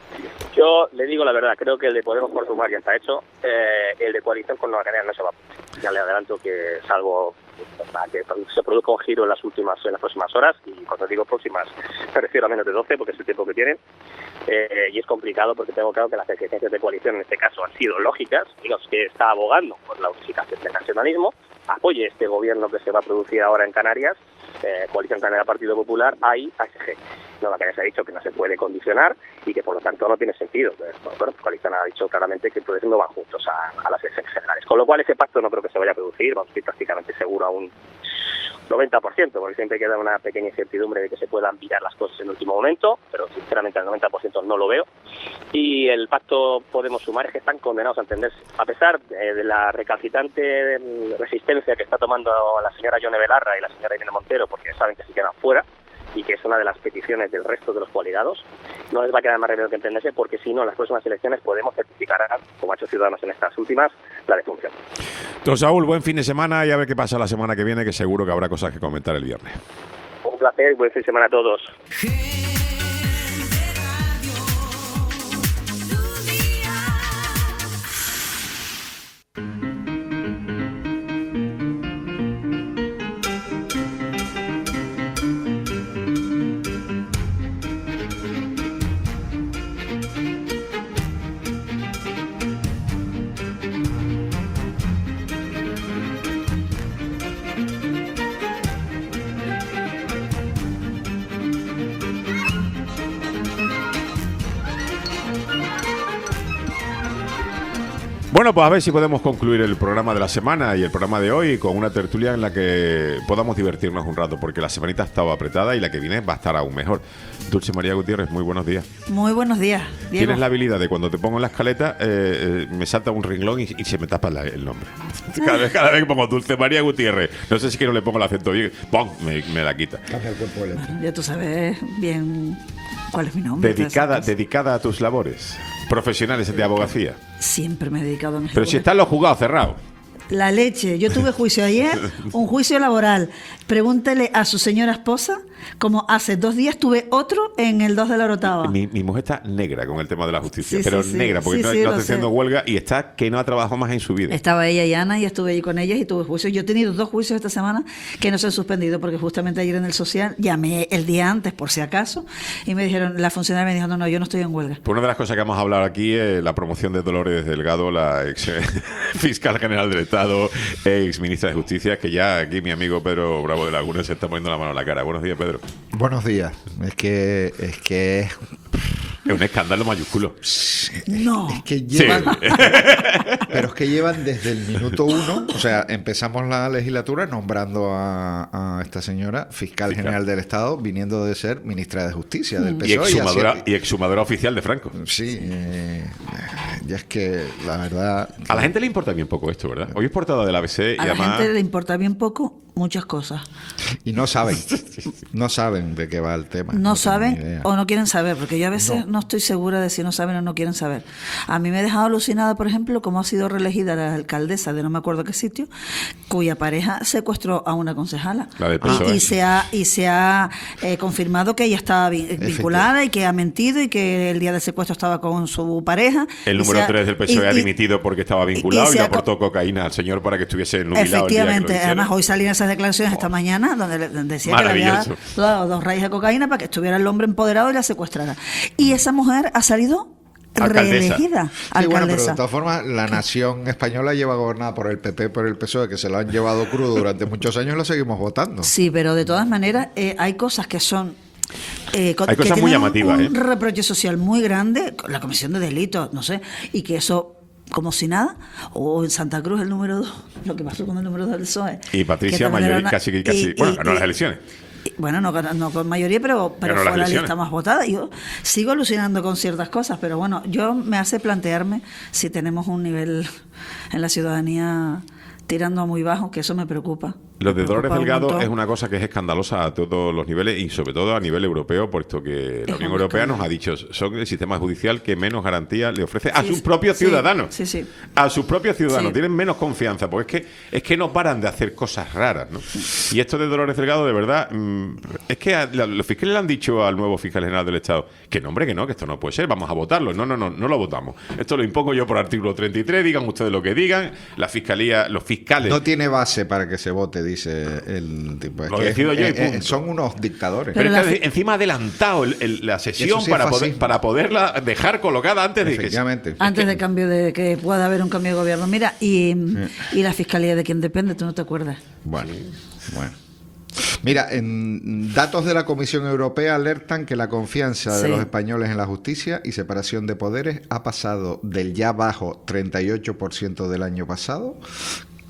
Yo le digo la verdad, creo que el de Podemos por Sumar ya está hecho, el de Coalición con Nueva Canarias no se va a producir. Ya le adelanto que salvo que se produzca un giro en las próximas horas, y cuando digo próximas me refiero a menos de 12 porque es el tiempo que tienen, y es complicado porque tengo claro que las exigencias de coalición en este caso han sido lógicas, digamos que está abogando por la unificación del nacionalismo, apoye este gobierno que se va a producir ahora en Canarias, Coalición Canaria Partido Popular, hay ASG. Nueva Canaria se ha dicho que no se puede condicionar y que por lo tanto no tiene sentido. Bueno, Coalición ha dicho claramente que entonces no van juntos a las elecciones generales. Con lo cual ese pacto no creo que se vaya a producir, vamos, estoy prácticamente seguro a un 90%, porque siempre queda una pequeña incertidumbre de que se puedan virar las cosas en el último momento, pero sinceramente al 90% no lo veo. Y el pacto Podemos-Sumar es que están condenados a entenderse. A pesar de la recalcitrante resistencia que está tomando la señora Yone Belarra y la señora Irene Montero, porque saben que se quedan fuera, y que es una de las peticiones del resto de los coaligados, no les va a quedar más remedio que entenderse, porque si no, en las próximas elecciones Podemos certificar, como ha hecho Ciudadanos en estas últimas, la defunción. Don Saúl, buen fin de semana y a ver qué pasa la semana que viene, que seguro que habrá cosas que comentar el viernes. Un placer y buen fin de semana a todos. Bueno, pues a ver si podemos concluir el programa de la semana y el programa de hoy con una tertulia en la que podamos divertirnos un rato, porque la semanita ha estado apretada y la que viene va a estar aún mejor. Dulce María Gutiérrez, muy buenos días. Muy buenos días, Diego. Tienes la habilidad de cuando te pongo en la escaleta me salta un renglón y se me tapa el nombre. Cada vez que pongo Dulce María Gutiérrez, no sé si que no le pongo el acento bien, ¡pum! Me la quita. Cambia el cuerpo de letra. Ya tú sabes bien cuál es mi nombre. Dedicada a tus labores profesionales de abogacía. Siempre me he dedicado a mis Pero labores. si están los juzgados cerrados. La leche. Yo tuve juicio ayer, un juicio laboral. Pregúntele a su señora esposa, como hace 2 días tuve otro en el 2 de la Orotava. Mi mujer está negra con el tema de la justicia, Sí, pero sí, sí. negra, porque Sí, no sí, está lo haciendo sé. huelga y está que no ha trabajado más en su vida. Estaba ella y Ana y estuve allí con ellas y tuve juicios. Yo he tenido 2 juicios esta semana que no se han suspendido porque justamente ayer en el social llamé el día antes por si acaso y me dijeron, la funcionaria me dijo, no, yo no estoy en huelga. Pues una de las cosas que vamos a hablar aquí es la promoción de Dolores Delgado, la ex fiscal general del Estado, ex ministra de Justicia, que ya aquí mi amigo Pedro Bravo de Laguna se está poniendo la mano en la cara. Buenos días, Pedro. Buenos días. Es que es un escándalo mayúsculo. No. Es que llevan, pero es que llevan desde el minuto 1, o sea, empezamos la legislatura nombrando a esta señora fiscal general del Estado, viniendo de ser ministra de Justicia del PSOE. Y exhumadora oficial de Franco. Sí, ya es que la verdad... A la gente le importa bien poco esto, ¿verdad? Hoy es portada del ABC y A la además... gente le importa bien poco muchas cosas. Y no saben de qué va el tema. No tengo saben ni idea. o no quieren saber, porque yo a veces no estoy segura de si no saben o no quieren saber. A mí me ha dejado alucinada, por ejemplo, cómo ha sido reelegida la alcaldesa de no me acuerdo qué sitio, cuya pareja secuestró a una concejala. La del PSOE. Y se ha confirmado que ella estaba vinculada y que ha mentido y que el día del secuestro estaba con su pareja. El número 3 del PSOE ha dimitido porque estaba vinculado y le aportó cocaína al señor para que estuviese nubilado. Efectivamente, además hoy salían esas declaraciones esta mañana donde decía que le había dado 2 rayas de cocaína para que estuviera el hombre empoderado y la secuestrara. Y esa mujer ha salido reelegida Sí, bueno, pero de todas formas la nación española lleva gobernada por el PP, por el PSOE, que se lo han llevado crudo durante muchos años y lo seguimos votando. Sí, pero de todas maneras hay cosas que son... hay cosas muy llamativas. Un reproche social muy grande, la comisión de delitos, no sé, y que eso... como si nada, o en Santa Cruz el número 2, lo que pasó con el número 2 del PSOE. Y Patricia Mayoría casi ganó las elecciones. Bueno, no con mayoría, pero fue la lista más votada. Yo sigo alucinando con ciertas cosas, pero bueno, yo me hace plantearme si tenemos un nivel en la ciudadanía tirando a muy bajo, que eso me preocupa. Lo de Dolores Delgado es una cosa que es escandalosa a todos los niveles y sobre todo a nivel europeo, puesto que la Unión Europea nos ha dicho son el sistema judicial que menos garantía le ofrece a sus propios ciudadanos. Sí. A sus propios ciudadanos. Sí. Tienen menos confianza, porque es que no paran de hacer cosas raras, ¿no? Y esto de Dolores Delgado, de verdad, es que los fiscales le han dicho al nuevo fiscal general del Estado que no, hombre, que no, que esto no puede ser, vamos a votarlo. No lo votamos. Esto lo impongo yo por artículo 33, digan ustedes lo que digan, la fiscalía, los fiscales... No tiene base para que se vote, dice el tipo. Lo decido yo y punto. Son unos dictadores. Pero es que encima ha adelantado la sesión para poderla dejar colocada antes de que... Antes de cambio de que pueda haber un cambio de gobierno. Mira, y la fiscalía de quién depende, tú no te acuerdas. Bueno. Mira, en datos de la Comisión Europea alertan que la confianza de los españoles en la justicia y separación de poderes ha pasado del ya bajo 38% del año pasado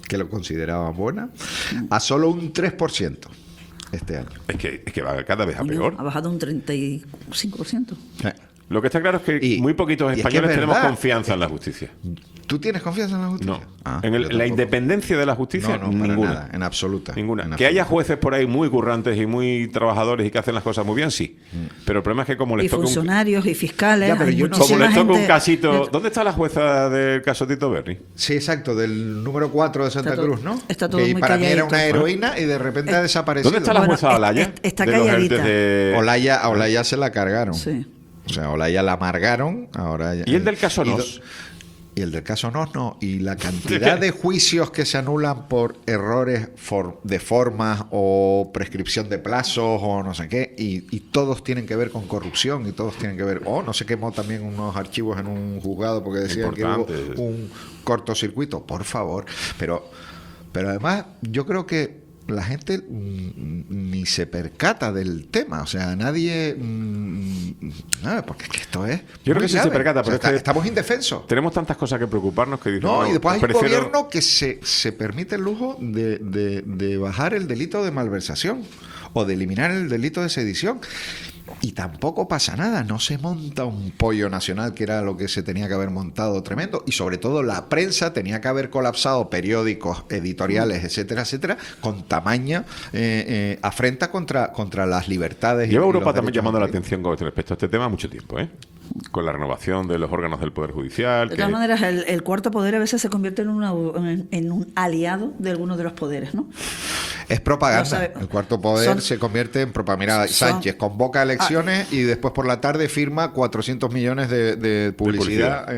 que lo consideraban buena, a solo un 3% este año. Es que va cada vez a peor. Ha bajado un 35%. Lo que está claro es que muy poquitos españoles tenemos confianza en la justicia. ¿Tú tienes confianza en la justicia? No. En la independencia de la justicia, no, ninguna. Nada, en absoluta. Ninguna. En que haya jueces por ahí muy currantes y muy trabajadores y que hacen las cosas muy bien, sí. Pero el problema es que como les y toca funcionarios y fiscales. como les toca un casito. ¿Dónde está la jueza del caso Tito Berni? Sí, exacto, del número 4 de Santa Cruz, ¿no? Está todo que muy para mí era calladito. una heroína y de repente ha desaparecido. ¿Dónde está la jueza Olaya? Está calladita. A Olaya se la cargaron. Sí. O sea, Olaya la amargaron. Ahora ¿Y el del caso Nos? Y el del caso no. Y la cantidad de juicios que se anulan por errores de formas o prescripción de plazos o no sé qué, y todos tienen que ver con corrupción y todos tienen que ver... no se quemó también unos archivos en un juzgado porque decían que hubo un cortocircuito. Por favor. Pero además yo creo que la gente ni se percata del tema, o sea, nadie... porque es que esto es... Yo creo que sí se percata, pero estamos indefensos. Tenemos tantas cosas que preocuparnos que dicen... y después hay un gobierno que se permite el lujo de bajar el delito de malversación o de eliminar el delito de sedición. Y tampoco pasa nada, no se monta un pollo nacional, que era lo que se tenía que haber montado tremendo, y sobre todo la prensa tenía que haber colapsado periódicos, editoriales, etcétera, etcétera, con tamaña afrenta contra las libertades. Lleva Europa también llamando la atención con respecto a este tema mucho tiempo, con la renovación de los órganos del Poder Judicial. De todas maneras, el cuarto poder a veces se convierte en un aliado de algunos de los poderes, ¿no? Es propaganda. El cuarto poder se convierte en propaganda. Mira, Sánchez convoca elecciones y después por la tarde firma 400 millones de publicidad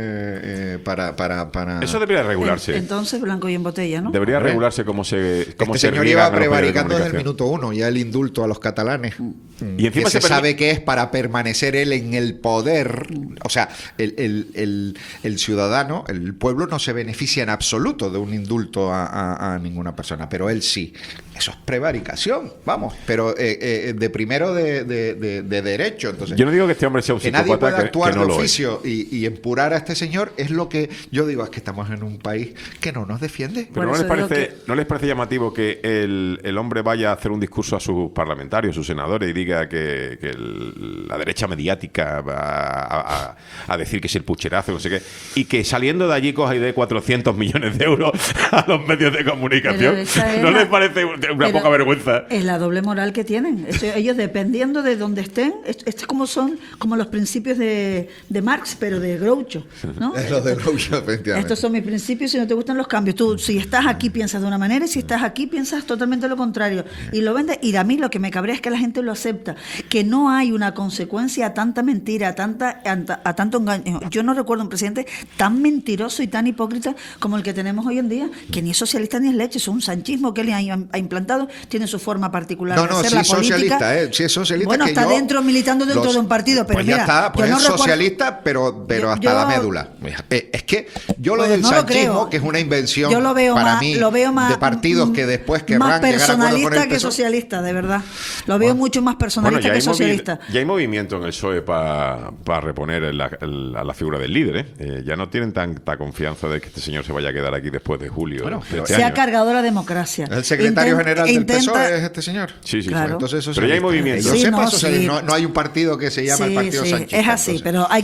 para... Eso debería regularse. Entonces, blanco y en botella, ¿no? Debería regularse cómo se... Este señor iba prevaricando desde el minuto 1, ya el indulto a los catalanes. Y encima se sabe que es para permanecer él en el poder. O sea, el ciudadano, el pueblo no se beneficia en absoluto de un indulto a ninguna persona, pero él sí. Eso es prevaricación, vamos, pero de primero de derecho. Entonces, yo no digo que este hombre sea un psicópata, que nadie pueda actuar que no de oficio y empurar a este señor, es lo que yo digo, es que estamos en un país que no nos defiende. Pero ¿no les parece llamativo que el hombre vaya a hacer un discurso a sus parlamentarios, sus senadores, y diga que la derecha mediática va a decir que es el pucherazo, no sé qué, y que saliendo de allí coja y dé 400 millones de euros a los medios de comunicación? ¿No les parece una poca vergüenza? Es la doble moral que tienen. Ellos, dependiendo de donde estén, esto es como los principios de Marx, pero de Groucho, ¿no? Es lo de Groucho, efectivamente. Estos son mis principios y no te gustan los cambios. Tú, si estás aquí, piensas de una manera, y si estás aquí, piensas totalmente lo contrario. Y lo vendes. Y a mí lo que me cabrea es que la gente lo acepta. Que no hay una consecuencia a tanta mentira, a tanto engaño. Yo no recuerdo un presidente tan mentiroso y tan hipócrita como el que tenemos hoy en día, que ni es socialista ni es leche, es un sanchismo que él ha implantado, tiene su forma particular de hacer la política. Sí es socialista. Bueno, está dentro, militando de un partido, pero pues mira, ya está, pues es socialista, pero hasta la médula. Es que yo lo del sanchismo, que es una invención para mí de partidos que después querrán más personalista llegar a que socialista, de verdad. Lo veo mucho más personalista que socialista. Ya hay movimiento en el PSOE para reponer la figura del líder, Ya no tienen tanta confianza de que este señor se vaya a quedar aquí después de julio. Se ha cargado la democracia. El secretario general del PSOE es este señor. Sí, claro. Entonces eso. Pero ya hay movimiento. No hay un partido que se llama el Partido Sánchez. Es así, pero hay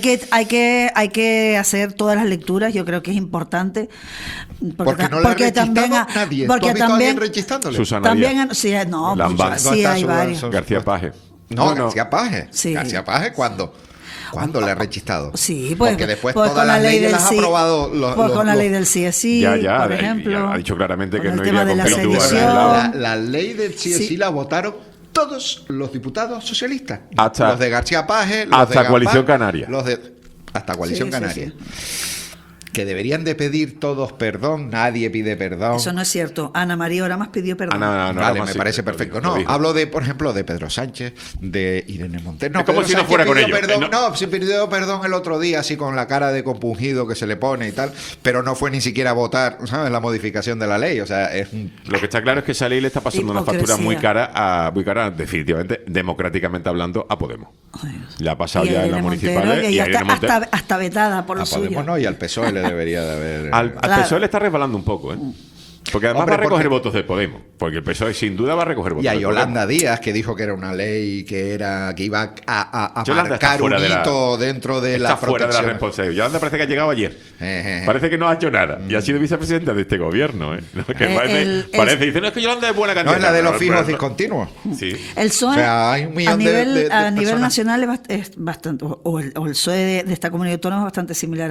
que hacer todas las lecturas. Yo creo que es importante. Porque no le ha rechistado nadie. Porque ¿Tú has visto a alguien rechistándole? Susana también, sí, hay varios. García Paje. García Paje. Sí. García Paje, ¿cuándo le ha rechistado? Sí, pues, porque después todas las leyes las ha aprobado con la ley del CSI, por ejemplo. Ha dicho claramente que el no tema iría de la con sedición. La ley del CSI la votaron todos los diputados socialistas. Hasta, los de García Paje, los hasta de Coalición Canaria. Hasta Coalición Canaria. Que deberían de pedir todos perdón, nadie pide perdón. Eso no es cierto. Ana María Oramas pidió perdón. Vale, me parece perfecto. No, hablo de, por ejemplo, de Pedro Sánchez, de Irene Montero. No, como si no fuera con ellos. Sí pidió perdón el otro día, así con la cara de compungido que se le pone y tal, pero no fue ni siquiera a votar, ¿sabes?, la modificación de la ley. O sea, lo que está claro es que esa ley le está pasando una factura muy cara, definitivamente, democráticamente hablando, a Podemos. Le ha pasado ya en las municipales. Y hasta vetada por los suyos. Y al PSOE le debería de haber... Al PSOE le está resbalando un poco, Porque además va a recoger votos de Podemos, porque el PSOE sin duda va a recoger votos y a de Yolanda Podemos. Díaz, que dijo que era una ley que iba a marcar un hito dentro de la protección. Fuera de la responsabilidad. Yolanda parece que ha llegado ayer. Parece que no ha hecho nada. Y ha sido vicepresidenta de este gobierno. ¿No? Que parece, dice, no, es que Yolanda es buena candidata. No es la de los fijos discontinuos. Sí. El PSOE, o sea, hay un millón a nivel personas. nacional es bastante, o el PSOE de esta comunidad autónoma es bastante similar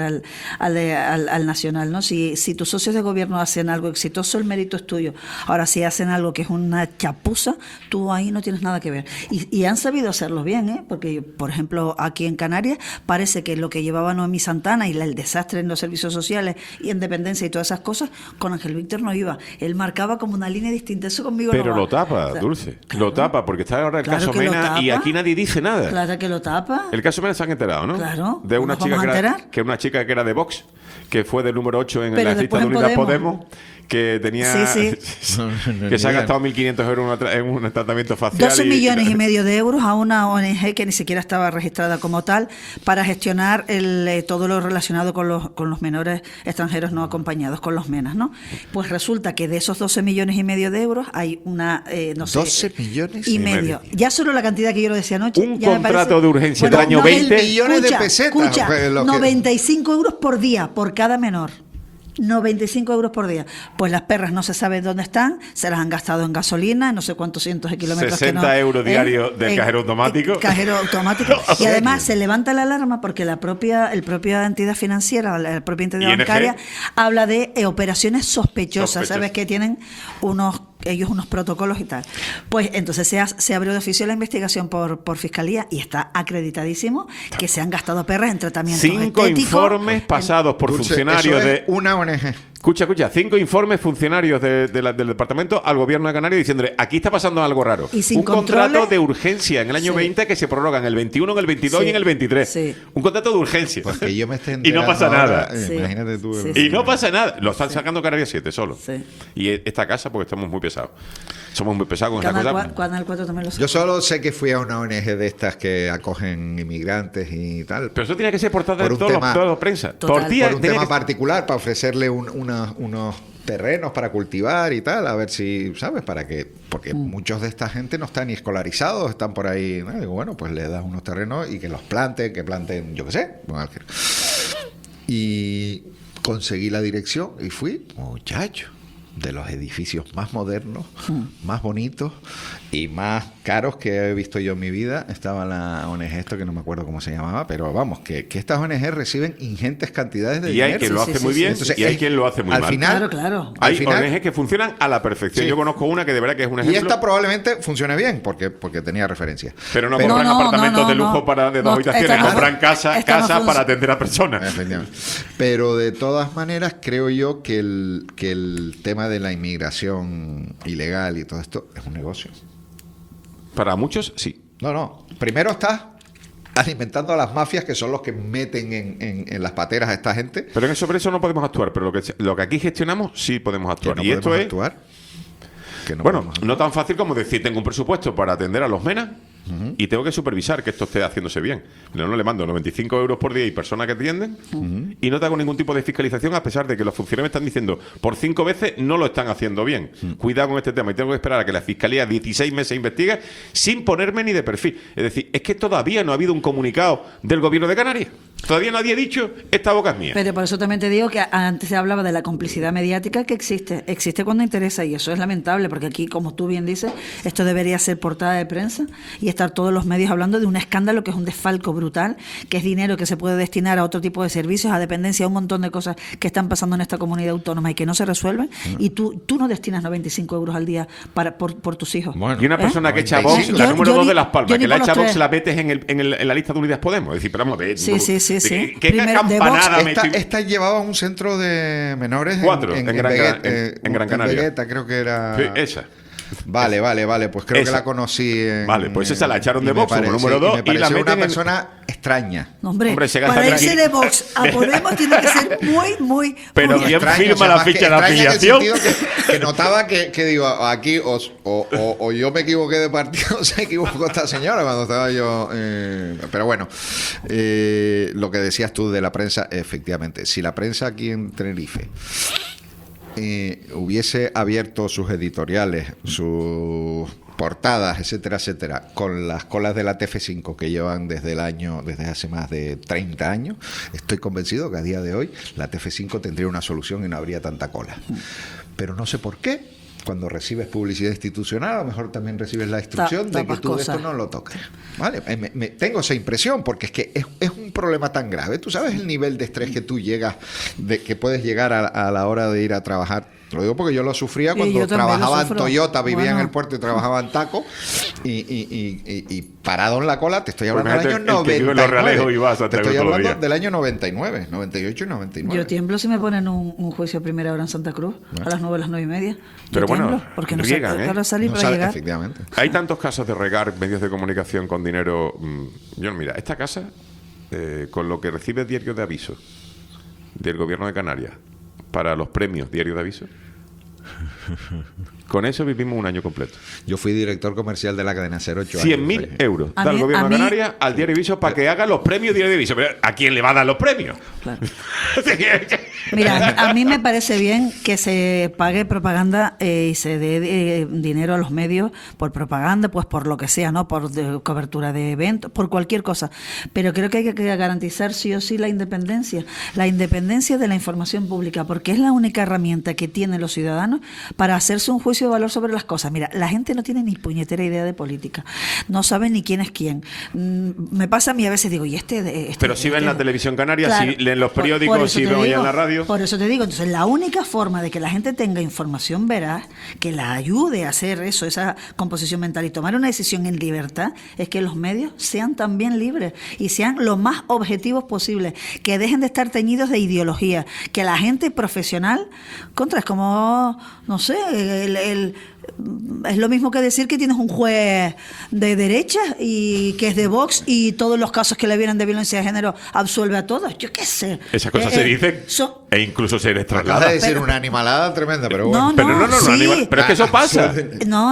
al nacional, ¿no? Si tus socios de gobierno hacen algo exitoso, el mérito es tuyo. Ahora, si hacen algo que es una chapuza, tú ahí no tienes nada que ver. Y han sabido hacerlo bien, ¿eh? Porque, por ejemplo, aquí en Canarias parece que lo que llevaba Noemí Santana y el desastre en los servicios sociales y en dependencia y todas esas cosas, con Ángel Víctor no iba. Él marcaba como una línea distinta. Eso conmigo pero no va. lo tapa, O sea, Dulce. claro. Lo tapa, porque está ahora el Claro caso que lo Mena tapa. y aquí nadie dice nada. Claro que lo tapa. El caso Mena se han enterado, ¿no? Claro. De una ¿Nos chica vamos a enterar? que una chica que era de Vox, que fue del número 8 en Pero la lista después de en Unidad Podemos. Podemos, que tenía Sí. que se ha gastado 1.500 euros en un tratamiento facial. 12 millones y medio de euros a una ONG que ni siquiera estaba registrada como tal para gestionar todo lo relacionado con los menores extranjeros no acompañados, con los MENAs, ¿no? Pues resulta que de esos 12 millones y medio de euros hay una, no sé... 12 millones y medio. Ya solo la cantidad que yo lo decía anoche... Un ya me contrato parece- de urgencia del año 20. millones de pesetas. Escucha, Pues, lo que- 95 euros por día, por cada menor. 95 euros por día. Pues las perras no se sabe dónde están, se las han gastado en gasolina, no sé cuántos cientos de kilómetros. 60 euros diarios del cajero automático. Cajero automático. Y además se levanta la alarma porque el propia entidad financiera, la propia entidad ING. bancaria, habla de operaciones sospechosas. Sospechosas. ¿Sabes? Que tienen unos protocolos y tal. Pues entonces se abrió de oficio la investigación por Fiscalía y está acreditadísimo que se han gastado perras en tratamientos 5 estéticos, informes pasados por Dulce, funcionarios eso es de una ONG. Escucha, 5 informes funcionarios del departamento al gobierno de Canarias diciéndole, aquí está pasando algo raro. Y sin un contrato controles. de urgencia en el año Sí. 20 que se prorroga en el 21, en el 22 Sí. y en el 23. Sí. Un contrato de urgencia. Porque yo me estoy Y no pasa enterando nada. ahora, Sí. Imagínate tú. Sí, Y no pasa nada. Lo están sacando Canarias 7 solo. Sí. Y esta casa porque estamos muy pesados. Somos muy pesados con esta cosa. Canal 4 también lo sabe. Yo solo sé que fui a una ONG de estas que acogen inmigrantes y tal. Pero eso tiene que ser portada Por de un toda tema- la prensa. Total. Por día Por un tiene tema que- particular, para ofrecerle unos terrenos para cultivar y tal, a ver si, ¿sabes? Porque muchos de esta gente no están ni escolarizados, están por ahí, ¿no? Digo, bueno, pues le das unos terrenos y que los planten, yo qué sé. Y conseguí la dirección y fui, muchacho, de los edificios más modernos, más bonitos y más caros que he visto yo en mi vida. Estaba la ONG esto que no me acuerdo cómo se llamaba, pero vamos, que estas ONG reciben ingentes cantidades de Y dinero. hay quien lo hace muy bien y hay quien lo hace muy al mal. Final, Claro. Hay al final, ONG que funcionan a la perfección. Sí. Yo conozco una que de verdad que es un y ejemplo. esta probablemente funcione bien, porque tenía referencia. Pero no Pero- compran No, apartamentos de lujo no. de dos No, habitaciones, esta no- compran esta no casas funciona. para atender a personas. Efectivamente. Pero de todas maneras creo yo que el tema de la inmigración ilegal y todo esto es un negocio. Para muchos, sí. No. Primero estás alimentando a las mafias, que son los que meten en las pateras a esta gente. Pero sobre eso no podemos actuar. Pero lo que aquí gestionamos, sí podemos actuar. Que no Y esto podemos es. actuar. Que no Bueno, podemos actuar. no tan fácil como decir, tengo un presupuesto para atender a los MENAs y tengo que supervisar que esto esté haciéndose bien. No le mando 95 euros por día y personas que atienden y no te hago ningún tipo de fiscalización, a pesar de que los funcionarios me están diciendo por 5 veces no lo están haciendo bien. Cuidado con este tema y tengo que esperar a que la Fiscalía 16 meses investigue sin ponerme ni de perfil. Es decir, es que todavía no ha habido un comunicado del gobierno de Canarias. Todavía nadie ha dicho, esta boca es mía. Pero por eso también te digo que antes se hablaba de la complicidad mediática que existe. Existe cuando interesa y eso es lamentable porque aquí, como tú bien dices, esto debería ser portada de prensa y estar todos los medios hablando de un escándalo que es un desfalco brutal, que es dinero que se puede destinar a otro tipo de servicios, a dependencia, a un montón de cosas que están pasando en esta comunidad autónoma y que no se resuelven. Y tú no destinas 95 euros al día por tus hijos. Y una persona que echa Vox, Yo- la número yo 2 ni- de Las Palmas, yo ni que la por echa los Vox, tres. la metes en la lista de Unidas Podemos. Es decir, pero vamos a ver. Sí. ¿Qué Primero, de campanada me Esta, estoy- esta llevaba un centro de menores 4 en Gran Vegueta, Canaria. En Gran Canaria. Vegueta, creo que era. Sí, esa. Vale, pues creo Esa. que la conocí. Vale, pues esa la echaron y de me Vox como parece- número 2 me y la pareció meten una en- persona extraña. Hombre, se gasta para irse tranquilo. de Vox a Podemos tiene que ser muy Pero muy ¿quién Extraña, firma o sea, la más que ficha de extraña en el afiliación? sentido que notaba que digo, aquí o yo me equivoqué de partido o se equivocó esta señora cuando estaba yo. Pero bueno, lo que decías tú de la prensa, efectivamente, si la prensa aquí en Tenerife hubiese abierto sus editoriales, sus portadas, etcétera, etcétera, con las colas de la TF5 que llevan desde hace más de 30 años, estoy convencido que a día de hoy la TF5 tendría una solución y no habría tanta cola. Pero no sé por qué. Cuando recibes publicidad institucional, a lo mejor también recibes la instrucción de que tú esto no lo toques. ¿Vale? Tengo esa impresión, porque es que es un problema tan grave. Tú sabes el nivel de estrés que tú llegas, que puedes llegar a la hora de ir a trabajar. Te lo digo porque yo lo sufría cuando trabajaba en Toyota, vivía en el puerto y trabajaba en Taco, y parado en la cola, te estoy hablando del año 99. Te estoy hablando del año 99, 98 y 99. Yo tiemblo si me ponen un juicio a primera hora en Santa Cruz, a las 9, a las 9:30. Pero bueno, porque no riegan, sé para salir, para llegar. Efectivamente. Hay tantos casos de regar medios de comunicación con dinero. Mira, esta casa, con lo que recibe Diario de Aviso del Gobierno de Canarias para los premios Diario de Aviso, con eso vivimos un año completo. Yo fui director comercial de la cadena 08 años. 100.000 euros da el Gobierno de Canarias al Diario de Aviso para que haga los premios Diario de Aviso. Pero ¿a quién le va a dar los premios? Claro. Mira, a mí me parece bien que se pague propaganda y se dé dinero a los medios por propaganda, pues por lo que sea, ¿no? Por cobertura de eventos, por cualquier cosa. Pero creo que hay que garantizar sí o sí la independencia de la información pública, porque es la única herramienta que tienen los ciudadanos para hacerse un juicio de valor sobre las cosas. Mira, la gente no tiene ni puñetera idea de política, no sabe ni quién es quién. Me pasa a mí a veces, digo, ¿y pero si ven la televisión canaria, claro, si leen los periódicos, si ven en la radio. Por eso te digo, entonces la única forma de que la gente tenga información veraz, que la ayude a hacer eso, esa composición mental y tomar una decisión en libertad, es que los medios sean también libres y sean lo más objetivos posible, que dejen de estar teñidos de ideología, que la gente profesional, es como, no sé, es lo mismo que decir que tienes un juez de derecha y que es de Vox y todos los casos que le vienen de violencia de género absuelve a todos. Yo qué sé. Esas cosas se dicen e incluso se les traslada. Acabas de decir una animalada tremenda, pero bueno. Sí. Pero es que eso pasa. No.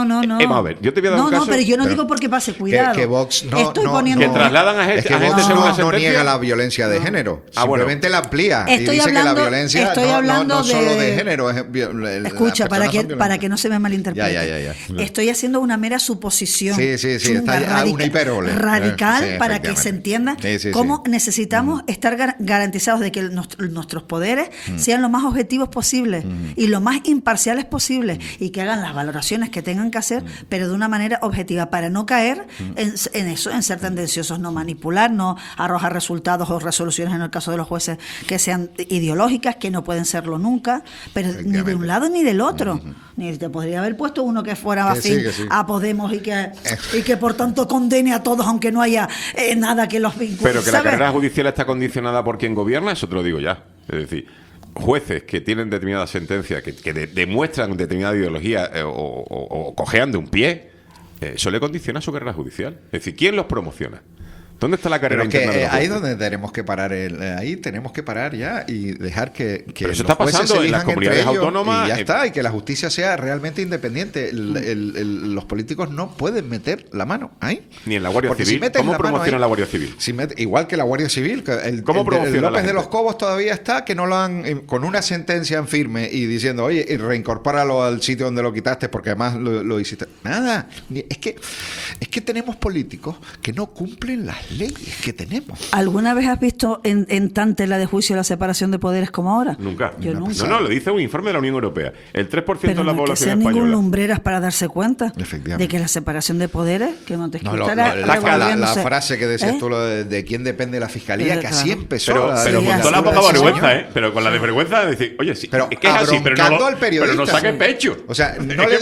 A ver, yo te voy a dar un caso. No, pero yo no digo porque pase, cuidado. Que Vox que trasladan a gente. Es que Vox no niega la violencia de género. Simplemente la amplía. Y dice que la violencia no solo de género. Escucha, para que no se me malinterprete. Ya. Estoy haciendo una mera suposición. Sí. Está una hipérbole. Radical para que se entienda cómo necesitamos estar garantizados de que nuestros poderes sean lo más objetivos posibles y lo más imparciales posibles y que hagan las valoraciones que tengan que hacer, pero de una manera objetiva, para no caer en eso, en ser tendenciosos, no manipular, no arrojar resultados o resoluciones en el caso de los jueces que sean ideológicas, que no pueden serlo nunca, pero ni de un lado ni del otro. Ni te podría haber puesto uno que fuera afín a Podemos y que por tanto condene a todos, aunque no haya nada que los vincule. Pero que la carrera judicial está condicionada por quien gobierna, eso te lo digo ya. Es decir, jueces que tienen determinadas sentencias, que demuestran determinada ideología o cojean de un pie, eso le condiciona su carrera judicial. Es decir, ¿quién los promociona? ¿Dónde está la carrera interna de los ahí donde tenemos que parar ahí tenemos que parar ya y dejar que pero eso está pasando en las comunidades autónomas y ya está, y que la justicia sea realmente independiente. Los políticos no pueden meter la mano ahí, ni en la Guardia Civil. ¿Cómo promociona la Guardia Civil? Igual que la Guardia Civil, ¿cómo promociona López de los Cobos todavía está, que no lo han con una sentencia en firme y diciendo, oye, y reincorpóralo al sitio donde lo quitaste porque además lo hiciste. Nada, es que tenemos políticos que no cumplen las leyes que tenemos. ¿Alguna vez has visto en tan tela de juicio la separación de poderes como ahora? Nunca. Yo nunca. No, lo dice un informe de la Unión Europea. El 3% de la población española. Pero no ningún lumbreras para darse cuenta de que la separación de poderes, que Montesquieu la frase que decías tú, de quién depende la fiscalía, que así empezó. Pero con toda la poca vergüenza, pero con la desvergüenza de decir, oye, sí, pero es que es así, pero no saque pecho. O sea,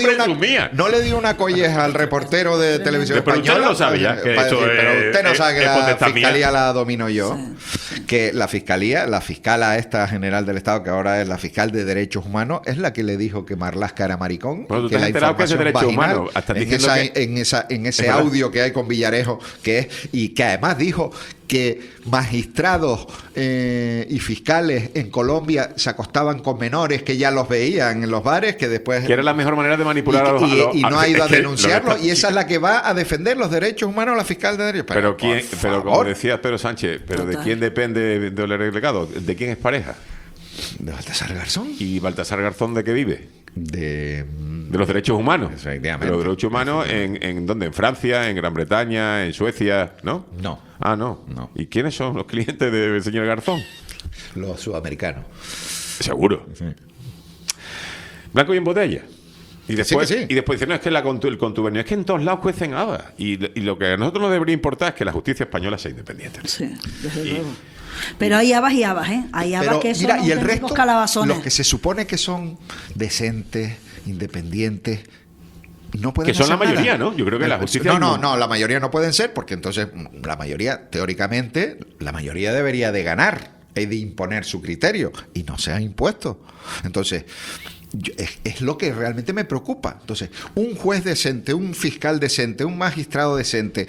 no le di una colleja al reportero de televisión española. Pero usted lo sabe ya. Pero usted no sabe que la fiscalía la domino yo. Que la fiscala esta general del Estado, que ahora es la fiscal de Derechos Humanos, es la que le dijo que Marlaska era maricón. Bueno, que la información que es de vaginal, humanos, en ese audio que hay con Villarejo, y que además dijo que magistrados y fiscales en Colombia se acostaban con menores que ya los veían en los bares, que después... Que era la mejor manera de manipular a los... Y no ha ido a denunciarlo, y esa es la que va a defender los derechos humanos, la fiscal de derechos. Pero como decía Pedro Sánchez, ¿pero de quién depende el legado? ¿De quién es pareja? De Baltasar Garzón. ¿Y Baltasar Garzón de qué vive? De los derechos humanos. Efectivamente. De los derechos humanos ¿en dónde? ¿En Francia? ¿En Gran Bretaña? ¿En Suecia? ¿No? No. Ah, no. ¿Y quiénes son los clientes del señor Garzón? Los sudamericanos. Seguro. Sí. Blanco y en botella. Y después, sí. Y después dicen, no, es que el contubernio, es que en todos lados cuecen habas. Y lo que a nosotros nos debería importar es que la justicia española sea independiente. Sí, desde luego. Pero hay habas y habas, ¿eh? Hay habas que son y el resto, calabazones. los que se supone que son decentes, independientes, no pueden que son hacer la mayoría, nada. ¿no? Yo creo que la justicia... No, la mayoría no pueden ser, porque entonces la mayoría, teóricamente, la mayoría debería de ganar y de imponer su criterio, y no se ha impuesto. Entonces... es lo que realmente me preocupa. Entonces, un juez decente, un fiscal decente, un magistrado decente,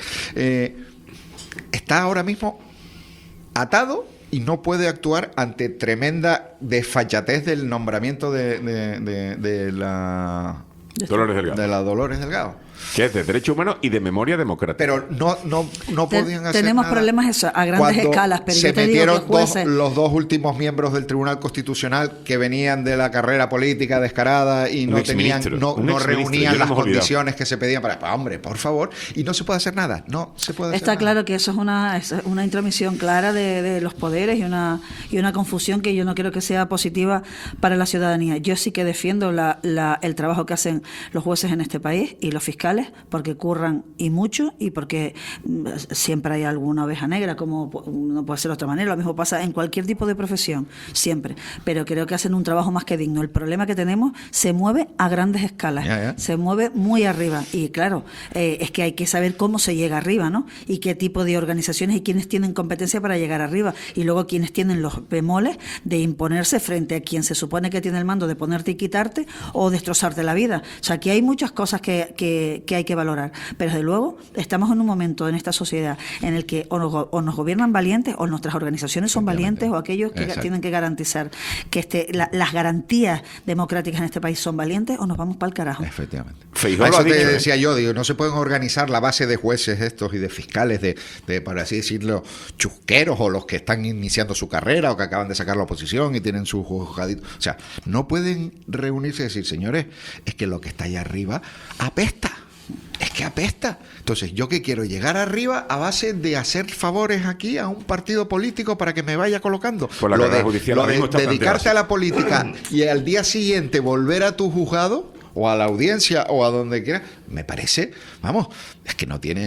está ahora mismo atado y no puede actuar ante tremenda desfachatez del nombramiento de la Dolores Delgado. Que es de derechos humanos y de memoria democrática. Pero no podían hacer tenemos nada. Problemas eso, a grandes escalas, pero se yo te metieron digo que jueces... los dos últimos miembros del Tribunal Constitucional que venían de la carrera política descarada y no reunían las condiciones que se pedían para hombre, por favor, y no se puede hacer nada. No se puede hacer Está nada. claro que eso es una intromisión clara de los poderes y una confusión que yo no creo que sea positiva para la ciudadanía. Yo sí que defiendo el trabajo que hacen los jueces en este país y los fiscales, porque curran y mucho, y porque siempre hay alguna oveja negra, como no puede ser de otra manera. Lo mismo pasa en cualquier tipo de profesión, siempre. Pero creo que hacen un trabajo más que digno. El problema que tenemos se mueve a grandes escalas, se mueve muy arriba. Y claro, es que hay que saber cómo se llega arriba, ¿no? Y qué tipo de organizaciones y quiénes tienen competencia para llegar arriba. Y luego quiénes tienen los bemoles de imponerse frente a quien se supone que tiene el mando de ponerte y quitarte o destrozarte la vida. O sea, aquí hay muchas cosas que hay que valorar, pero desde luego estamos en un momento en esta sociedad en el que o nos gobiernan valientes, o nuestras organizaciones son valientes, o aquellos que tienen que garantizar que las garantías democráticas en este país son valientes, o nos vamos para el carajo. Efectivamente. A eso te decía yo, no se pueden organizar la base de jueces estos y de fiscales de para así decirlo, chusqueros, o los que están iniciando su carrera o que acaban de sacar la oposición y tienen su juzgadito. O sea, no pueden reunirse y decir, señores, es que lo que está allá arriba apesta. Es que apesta. Entonces, ¿yo qué quiero? ¿Llegar arriba a base de hacer favores aquí a un partido político para que me vaya colocando? Por la carrera judicial, lo de dedicarte a la política y al día siguiente volver a tu juzgado o a la audiencia o a donde quiera, me parece, vamos, es que no tiene...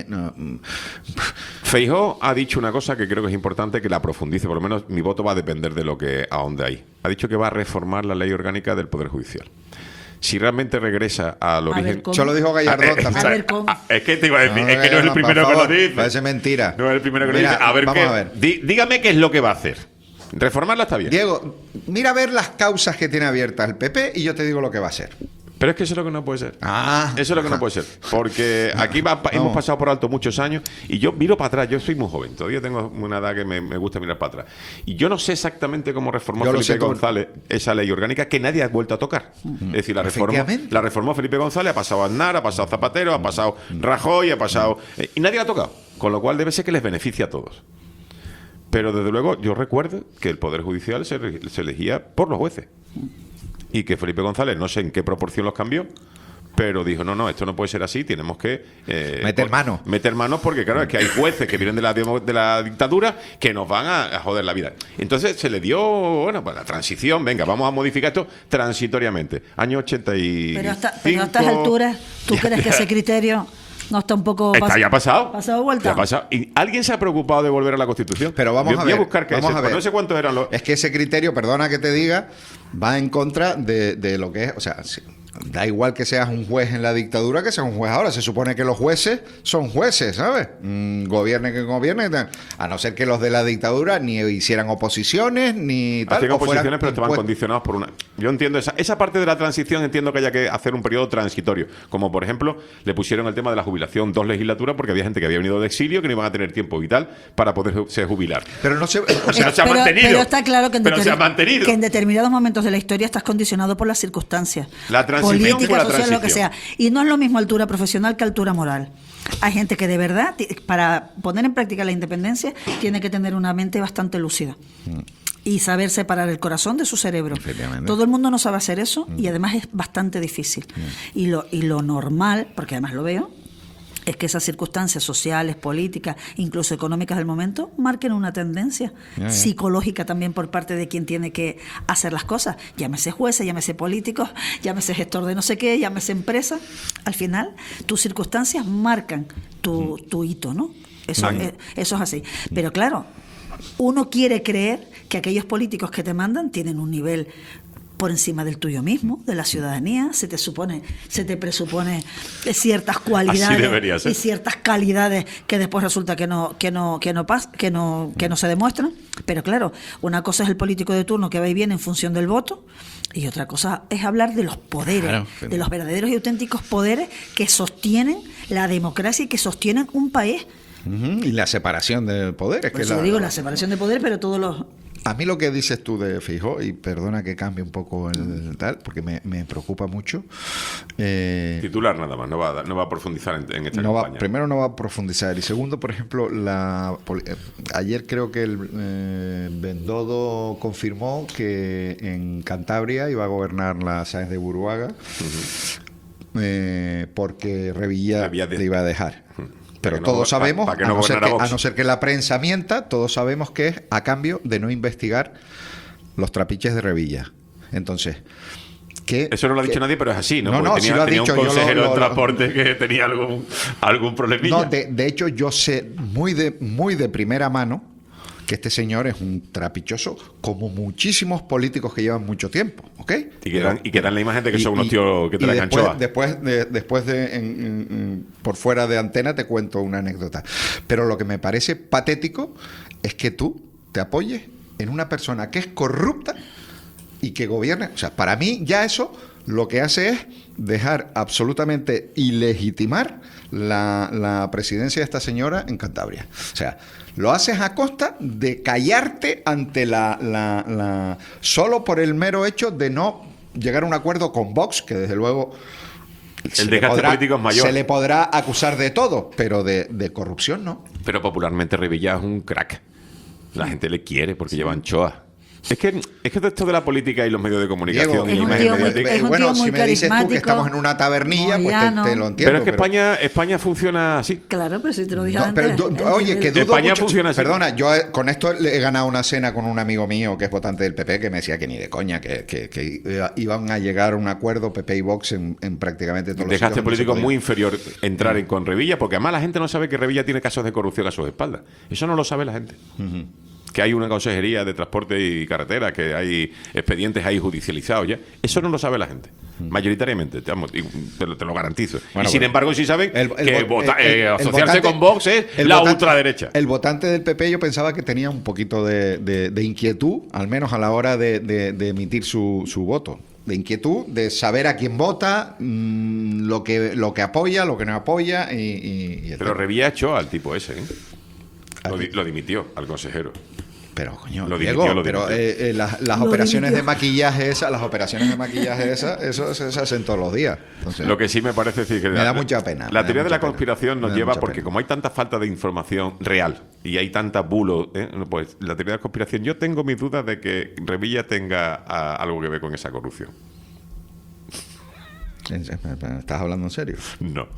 Feijóo ha dicho una cosa que creo que es importante que la profundice, por lo menos mi voto va a depender de lo que ahonde ahí. Ha dicho que va a reformar la ley orgánica del Poder Judicial. Si realmente regresa al origen... Eso lo dijo Gallardón también. Es que te iba a decir, es que no es el primero que lo dice. Parece mentira. No es el primero que lo dice. A ver, vamos a ver. Dígame qué es lo que va a hacer. Reformarla está bien. Diego, mira a ver las causas que tiene abiertas el PP y yo te digo lo que va a hacer. Pero es que eso es lo que no puede ser. Eso es lo que no puede ser. Porque aquí hemos pasado por alto muchos años y yo miro para atrás. Yo soy muy joven. Todavía tengo una edad que me gusta mirar para atrás. Y yo no sé exactamente cómo reformó Felipe González esa ley orgánica que nadie ha vuelto a tocar. Es decir, la reformó Felipe González, ha pasado Aznar, ha pasado Zapatero, ha pasado Rajoy, ha pasado... y nadie la ha tocado. Con lo cual debe ser que les beneficia a todos. Pero desde luego yo recuerdo que el Poder Judicial se elegía por los jueces. Y que Felipe González, no sé en qué proporción los cambió, pero dijo, no, esto no puede ser así, tenemos que... meter manos porque claro, es que hay jueces que vienen de la dictadura que nos van a joder la vida. Entonces se le dio, pues la transición, venga, vamos a modificar esto transitoriamente. Año 85... Pero a estas alturas, ¿tú crees que ese criterio... No está un poco... ya ha pasado. ¿Pasado vuelta? Ya ha pasado. ¿Y alguien se ha preocupado de volver a la Constitución? Pero vamos a ver. Voy a buscar no sé cuántos eran los... Es que ese criterio, perdona que te diga, va en contra de lo que es... O sea, da igual que seas un juez en la dictadura que seas un juez ahora. Se supone que los jueces son jueces, ¿sabes? Gobierne que gobierne. A no ser que los de la dictadura ni hicieran oposiciones, ni tal. Hacían oposiciones, pero estaban condicionados por una... Yo entiendo esa parte de la transición, entiendo que haya que hacer un periodo transitorio. Como, por ejemplo, le pusieron el tema de la jubilación 2 legislaturas porque había gente que había venido de exilio que no iban a tener tiempo vital para poderse jubilar. Pero no se... se ha mantenido. Pero está claro que que en determinados momentos de la historia estás condicionado por las circunstancias. La transición política, social, lo que sea. Y no es lo mismo altura profesional que altura moral. Hay gente que de verdad, para poner en práctica la independencia, tiene que tener una mente bastante lúcida. y saber separar el corazón de su cerebro. Todo el mundo no sabe hacer eso y además es bastante difícil. Y lo normal, porque además lo veo, es que esas circunstancias sociales, políticas, incluso económicas del momento, marquen una tendencia psicológica también por parte de quien tiene que hacer las cosas. Llámese jueces, llámese políticos, llámese gestor de no sé qué, llámese empresa. Al final, tus circunstancias marcan tu hito, ¿no? Eso es así. Pero claro, uno quiere creer que aquellos políticos que te mandan tienen un nivel por encima del tuyo mismo, de la ciudadanía, se te presupone ciertas cualidades y ciertas calidades que después resulta que no se demuestran. Pero claro, una cosa es el político de turno que va y viene en función del voto, y otra cosa es hablar de los poderes, de los verdaderos y auténticos poderes que sostienen la democracia y que sostienen un país. Y la separación de poderes. Por eso digo, la separación de poderes, pero todos los... A mí lo que dices tú de Feijóo, y perdona que cambie un poco el tal, porque me preocupa mucho. Titular nada más, no va a profundizar en esta campaña. Primero no va a profundizar. Y segundo, por ejemplo, ayer creo que el Bendodo confirmó que en Cantabria iba a gobernar la Sáenz de Buruaga, porque Revilla le iba a dejar. Pero todos sabemos, a no ser que la prensa mienta, todos sabemos que es a cambio de no investigar los trapiches de Revilla. Entonces, eso no lo ha dicho nadie, pero es así, ¿no? No, tenía un consejero de transporte que tenía algún problemilla. No, de hecho, yo sé muy de primera mano que este señor es un trapichoso, como muchísimos políticos que llevan mucho tiempo, ¿ok? Y que dan la imagen de que son unos tíos que traen anchoas. Después por fuera de antena te cuento una anécdota. Pero lo que me parece patético es que tú te apoyes en una persona que es corrupta y que gobierna. O sea, para mí ya eso lo que hace es dejar absolutamente ilegitimar la presidencia de esta señora en Cantabria. O sea, lo haces a costa de callarte ante solo por el mero hecho de no llegar a un acuerdo con Vox, que desde luego el desgaste político es mayor. Se le podrá acusar de todo, pero de corrupción no. Pero popularmente Revilla es un crack. La gente le quiere porque lleva anchoas. Es que esto de la política y los medios de comunicación, Diego, y la imagen mediática. Bueno, si me dices tú que estamos en una tabernilla, pues te lo entiendo. Pero es que España funciona así. Claro, pero si te lo dije antes. Oye, que dudo España mucho. Funciona así. Perdona, yo con esto he ganado una cena con un amigo mío que es votante del PP, que me decía que ni de coña, que iban a llegar a un acuerdo PP y Vox en prácticamente todos los sitios. Dejaste político muy inferior entrar con Revilla, porque además la gente no sabe que Revilla tiene casos de corrupción a sus espaldas. Eso no lo sabe la gente. Que hay una consejería de transporte y carretera, que hay expedientes ahí judicializados ya. Eso no lo sabe la gente, mayoritariamente, te lo garantizo. Bueno, y sin embargo sí saben que asociarse con Vox es la ultraderecha. El votante del PP yo pensaba que tenía un poquito de inquietud, al menos a la hora de emitir su voto. De inquietud, de saber a quién vota, lo que apoya, lo que no apoya. Pero Revilla echó al tipo ese, Lo dimitió al consejero. Pero coño, las operaciones de maquillaje esas, eso se hacen todos los días. Entonces, lo que sí me parece decir que me da mucha pena. La teoría de la conspiración nos lleva, porque como hay tanta falta de información real y hay tanta bulo, pues la teoría de la conspiración, yo tengo mis dudas de que Revilla tenga algo que ver con esa corrupción. ¿Estás hablando en serio? No.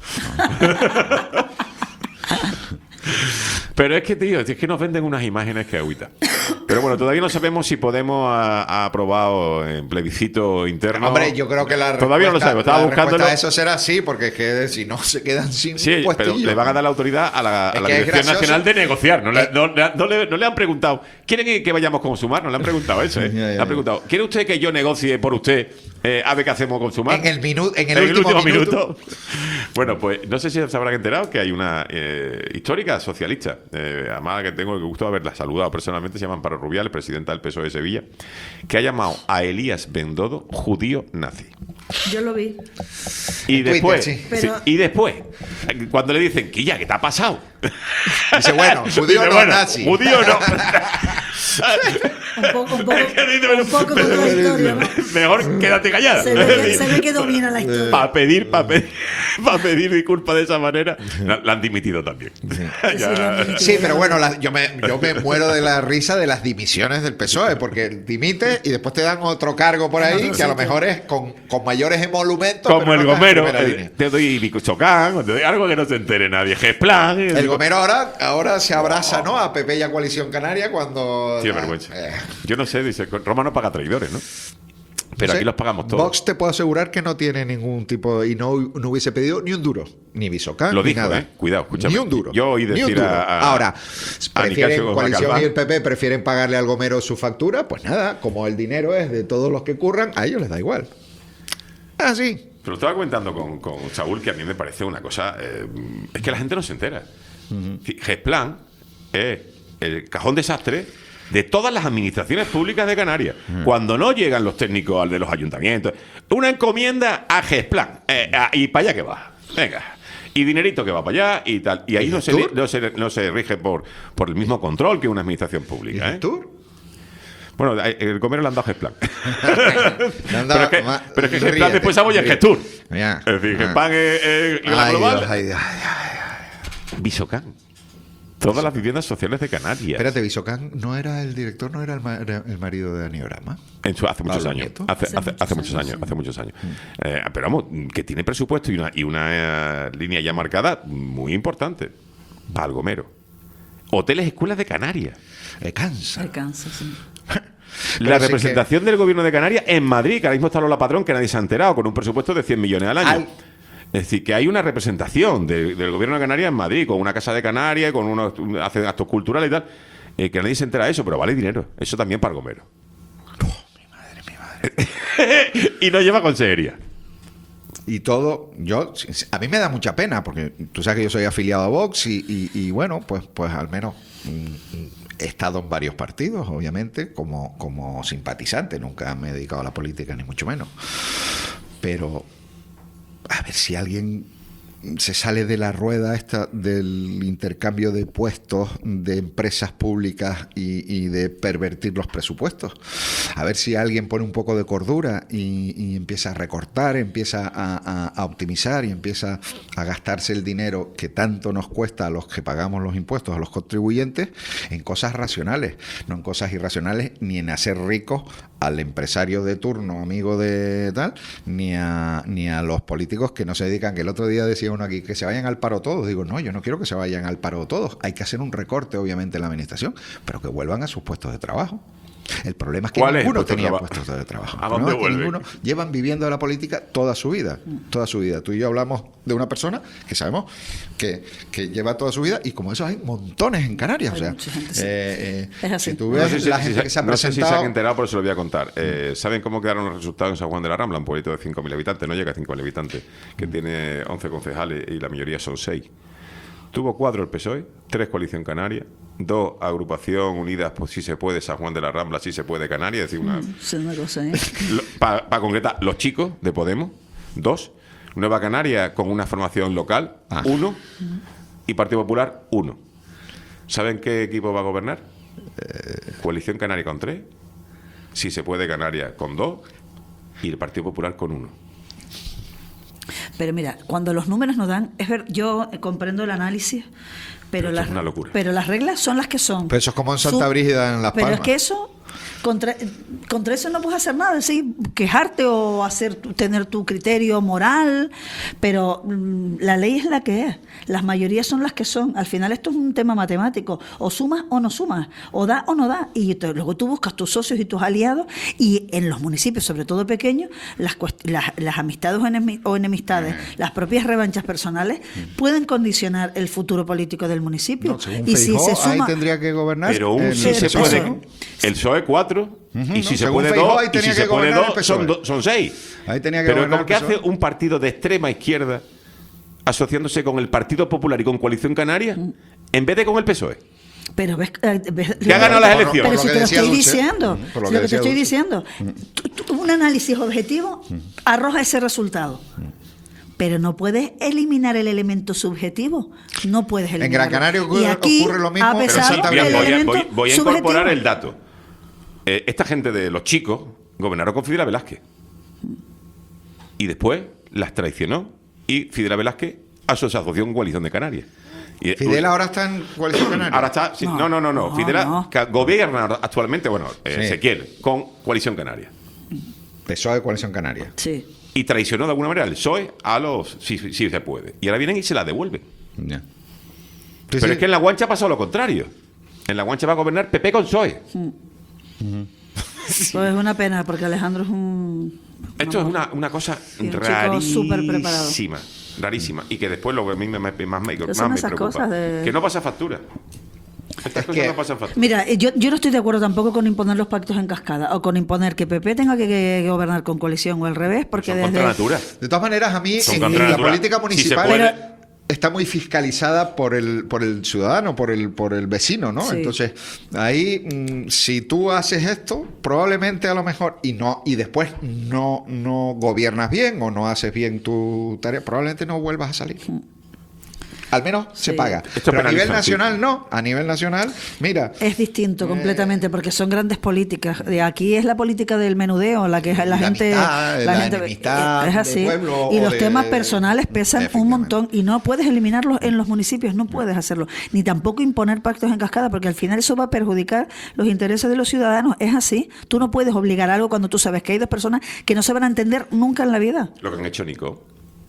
Pero es que, tío, es que nos venden unas imágenes que agüita. Pero bueno, todavía no sabemos si Podemos ha aprobado en plebiscito interno. Hombre, yo creo que todavía no lo sabemos. Estaba buscándolo. Eso será así, porque es que si no se quedan sin puestillo. Pero le van a dar la autoridad a la Dirección Nacional de negociar. No le han preguntado, ¿quieren que vayamos con Sumar? No le han preguntado eso, Le han preguntado, ¿quiere usted que yo negocie por usted a ver qué hacemos con Sumar? En el último minuto. Bueno, pues no sé si se habrán enterado que hay una histórica socialista, además que tengo el gusto de haberla saludado personalmente, se llama Amparo Rubiales, presidenta del PSOE de Sevilla, que ha llamado a Elías Bendodo judío nazi. Yo lo vi. Y después, y después, cuando le dicen, Quilla, ¿qué te ha pasado? Dice, bueno, judío no, nazi. Judío no. Un poco contradictorio, ¿no? Mejor quédate callada. Se ve que domina la historia. Para pedir disculpas de esa manera, la han dimitido también. Sí, pero bueno, yo me muero de la risa de las dimisiones del PSOE, porque dimite y después te dan otro cargo por ahí que a lo mejor es con mayores emolumentos. Como el Gomero, te doy Bicuchocán, te doy algo que no se entere nadie. Gesplan. El Gomero ahora se abraza, ¿no? A PP y a Coalición Canaria cuando... Sí, vergüenza. Yo no sé, dice, Roma no paga traidores, ¿no? Pero aquí los pagamos todos. Vox te puedo asegurar que no tiene ningún tipo y no hubiese pedido ni un duro, ni Bisocán, lo ni dijo, nada. Cuidado, escúchame. Ni un duro. Yo oí decir ahora, prefieren Coalición y el PP prefieren prefieren pagarle al Gomero su factura, pues nada, como el dinero es de todos los que curran, a ellos les da igual. Así. Te lo estaba comentando con Saúl, que a mí me parece una cosa... es que la gente no se entera. Gesplan es el cajón desastre de todas las administraciones públicas de Canarias. Cuando no llegan los técnicos al de los ayuntamientos, una encomienda a Gesplan, y para allá que va. Venga. Y dinerito que va para allá y tal. Y ahí no se rige por el mismo control que una administración pública. ¿Y bueno, el Gomero le han dado Gesplan. pero es que Gesplan después se apoya en Gestur. Es decir, Gesplan es la global. Bisocán. Todas las viviendas sociales de Canarias. Espérate, Bisocán no era el director, no era el marido de Aniorama. Hace muchos años. Hace muchos años. Pero vamos, que tiene presupuesto y una línea ya marcada muy importante para el Gomero. Hoteles, escuelas de Canarias. Cansa, sí. La representación del gobierno de Canarias en Madrid, que ahora mismo está Lola Patrón, que nadie se ha enterado, con un presupuesto de 100 millones al año. Es decir, que hay una representación del gobierno de Canarias en Madrid, con una casa de Canarias, hacen actos culturales y tal, que nadie se entera de eso, pero vale dinero. Eso también para el Gomero. Mi madre. Y no lleva consejería. Y todo, a mí me da mucha pena, porque tú sabes que yo soy afiliado a Vox y bueno, pues al menos he estado en varios partidos, obviamente, como simpatizante. Nunca me he dedicado a la política, ni mucho menos. Pero a ver si alguien se sale de la rueda esta del intercambio de puestos de empresas públicas y de pervertir los presupuestos. A ver si alguien pone un poco de cordura y empieza a recortar, empieza a optimizar y empieza a gastarse el dinero que tanto nos cuesta a los que pagamos los impuestos, a los contribuyentes, en cosas racionales, no en cosas irracionales, ni en hacer ricos al empresario de turno, amigo de tal, ni a los políticos que no se dedican, que el otro día decía uno aquí, que se vayan al paro todos. Digo, no, yo no quiero que se vayan al paro todos. Hay que hacer un recorte, obviamente, en la administración, pero que vuelvan a sus puestos de trabajo. El problema es que ninguno tenía puestos de trabajo. ¿A dónde vuelven? Ninguno. Llevan viviendo de la política toda su vida. Toda su vida. Tú y yo hablamos de una persona que sabemos que lleva toda su vida, y como eso hay montones en Canarias. O sea, si tú ves la gente que se ha presentado... No sé si se han enterado, pero se lo voy a contar. ¿Saben cómo quedaron los resultados en San Juan de la Rambla? Un pueblito de 5.000 habitantes, no llega a 5.000 habitantes, que tiene 11 concejales y la mayoría son 6. Tuvo 4 el PSOE, 3 Coalición Canaria, 2 Agrupación Unidas, pues sí se puede, San Juan de la Rambla, sí se puede, Canarias, es decir, una cosa, para concretar, los chicos de Podemos, 2, Nueva Canaria con una formación local, 1, y Partido Popular, 1. ¿Saben qué equipo va a gobernar? Coalición Canaria con 3, sí se puede, Canarias con 2, y el Partido Popular con 1. Pero mira, cuando los números nos dan, yo comprendo el análisis, pero es una locura. Pero las reglas son las que son. Pero eso es como en Santa Brígida en Las Palmas. Pero es que eso, contra eso no puedes hacer nada, es decir, quejarte o tener tu criterio moral, pero la ley es la que es, las mayorías son las que son. Al final esto es un tema matemático, o sumas o no sumas, o da o no da, y luego tú buscas tus socios y tus aliados, y en los municipios, sobre todo pequeños, las amistades o enemistades, las propias revanchas personales pueden condicionar el futuro político del municipio. No, según y Feijóo, si se suma, ahí tendría que gobernar. Pero sí se puede. El PSOE 4, y si se puede 2, y si se puede 2, son 6. Ahí tenía que pero ¿con qué hace un partido de extrema izquierda asociándose con el Partido Popular y con Coalición Canaria en vez de con el PSOE? Pero ves que ha ganado las elecciones. Pero si te lo estoy diciendo, lo que te estoy diciendo, un análisis objetivo arroja ese resultado. Pero no puedes eliminar el elemento subjetivo. No puedes eliminarlo. En Gran Canaria ocurre lo mismo. A pesar del elemento voy a incorporar el dato. esta gente de los chicos gobernaron con Fidel Velázquez. Y después las traicionó. Y Fidel Velázquez asoció con Coalición de Canarias. Y, ¿Fidel ahora está en Coalición Canaria? Ahora está... Sí, no. Fidel gobierna actualmente, Ezequiel, con Coalición Canaria. PSOE Coalición Canaria. Sí. Y traicionó de alguna manera el PSOE a los... Sí se puede. Y ahora vienen y se la devuelven. Ya. Pero es que en La Guancha ha pasado lo contrario. En La Guancha va a gobernar PP con PSOE. Pues es una pena, porque Alejandro es un... Esto es una cosa rarísima. Rarísima. Y que después lo que a mí más me preocupa. Que no pasa factura. Estas cosas no pasan factura. Mira, yo no estoy de acuerdo tampoco con imponer los pactos en cascada o con imponer que PP tenga que gobernar con coalición o al revés, porque son contra natura. De todas maneras, a mí en la política municipal está muy fiscalizada por el ciudadano, por el vecino, ¿no? Sí. Entonces, ahí, si tú haces esto, probablemente a lo mejor, y después no gobiernas bien o no haces bien tu tarea, probablemente no vuelvas a salir. Al menos se paga. Pero a nivel nacional no. A nivel nacional, mira. Es distinto completamente, porque son grandes políticas. De aquí es la política del menudeo, la que la gente. La enemistad, es así. Y los temas personales pesan un montón y no puedes eliminarlos en los municipios, no puedes hacerlo. Ni tampoco imponer pactos en cascada, porque al final eso va a perjudicar los intereses de los ciudadanos. Es así. Tú no puedes obligar algo cuando tú sabes que hay dos personas que no se van a entender nunca en la vida. Lo que han hecho Nico.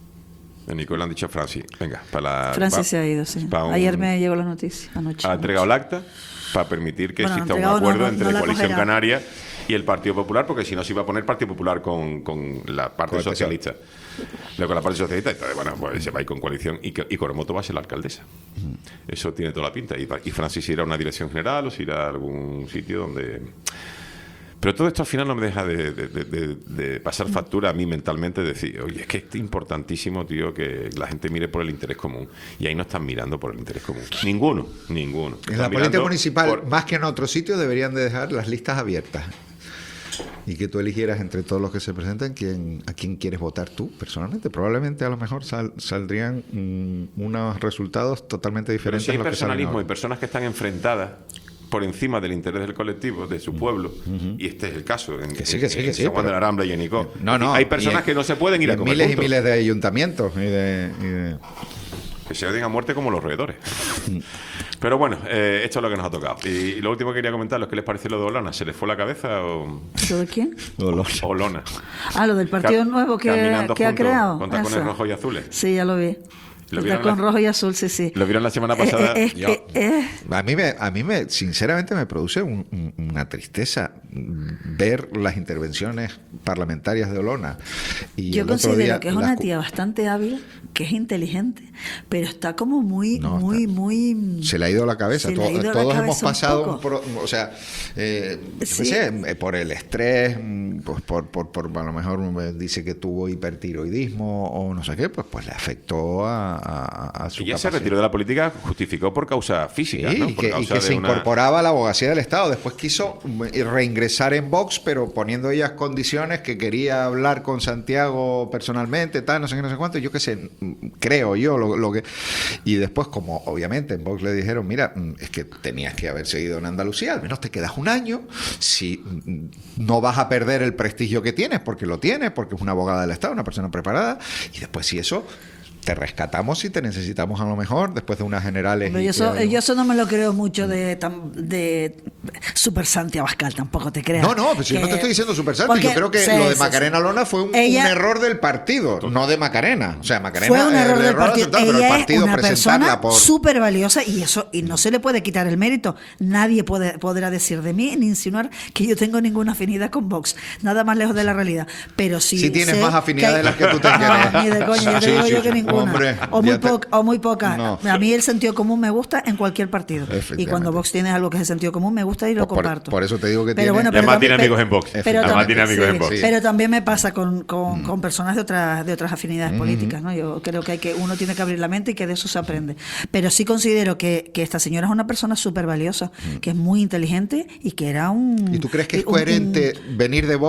A Nico le han dicho a Francis, venga, Francis se ha ido, sí. Ayer me llegó la noticia, anoche. Ha entregado el acta para permitir que exista un acuerdo entre la Coalición Canaria y el Partido Popular, porque si no se iba a poner Partido Popular con la parte socialista. Luego con la parte socialista, entonces, pues se va a ir con coalición y Coromoto va a ser la alcaldesa. Eso tiene toda la pinta. Y Francis irá a una dirección general o se irá a algún sitio donde... Pero todo esto al final no me deja de pasar factura a mí mentalmente, decir, oye, es que es importantísimo, tío, que la gente mire por el interés común. Y ahí no están mirando por el interés común. Ninguno. En la política municipal, más que en otro sitio, deberían de dejar las listas abiertas. Y que tú eligieras entre todos los que se presentan a quién quieres votar tú, personalmente. Probablemente a lo mejor saldrían unos resultados totalmente diferentes. Pero si hay personalismo y personas que están enfrentadas por encima del interés del colectivo, de su pueblo, y este es el caso en San Juan de la Rambla y en Icó. Hay personas que no se pueden ir a comer miles juntos. Y miles de ayuntamientos que se odian a muerte como los roedores. Pero bueno, esto es lo que nos ha tocado. Y lo último que quería comentar, ¿qué les parece lo de Olona? ¿Se les fue la cabeza o...? ¿Lo de quién? Olona. Lo del partido nuevo que ha creado. Con tacones rojos y azules. Sí, ya lo vi. Con rojo y azul, sí. ¿Lo vieron la semana pasada? A mí sinceramente me produce una tristeza ver las intervenciones parlamentarias de Olona. Y yo considero que es una tía bastante hábil, que es inteligente, pero está como muy... Se le ha ido la cabeza. Todos hemos pasado por el estrés, pues por a lo mejor dice que tuvo hipertiroidismo o no sé qué, pues le afectó a su y ya capacidad. Se retiró de la política, justificó por causa física, ¿no? Y que se incorporaba a la abogacía del Estado. Después quiso reingresar en Vox, pero poniendo ellas condiciones que quería hablar con Santiago personalmente, tal, no sé qué, no sé cuánto. Yo qué sé, creo yo lo que... Y después, como obviamente en Vox le dijeron, mira, es que tenías que haber seguido en Andalucía, al menos te quedas un año, si no vas a perder el prestigio que tienes, porque lo tienes, porque es una abogada del Estado, una persona preparada, y después si eso... te rescatamos si te necesitamos a lo mejor después de unas generales. Yo eso no me lo creo mucho de Super Santi Abascal, tampoco te creo. No, pues yo no te estoy diciendo Super Santi, yo creo que lo de Macarena Olona fue un error del partido, no de Macarena. O sea, Macarena fue un error del partido. Ella es una persona por... súper valiosa y no se le puede quitar el mérito. Nadie podrá decir de mí ni insinuar que yo tengo ninguna afinidad con Vox. Nada más lejos de la realidad. Pero sí tienes más afinidad de las que tú tengas. No, ni de coña, yo te digo yo que ninguna. Hombre, o muy poca. No. A mí el sentido común me gusta en cualquier partido. Y cuando Vox tiene algo que es el sentido común, me gusta y lo comparto. Por eso te digo que pero tiene... Bueno, más dinámicos en Vox. Pero también me pasa con personas de otras afinidades políticas, ¿no? Yo creo que uno tiene que abrir la mente y que de eso se aprende. Pero sí considero que esta señora es una persona súper valiosa, que es muy inteligente y que era un... ¿Y tú crees que es coherente venir de Vox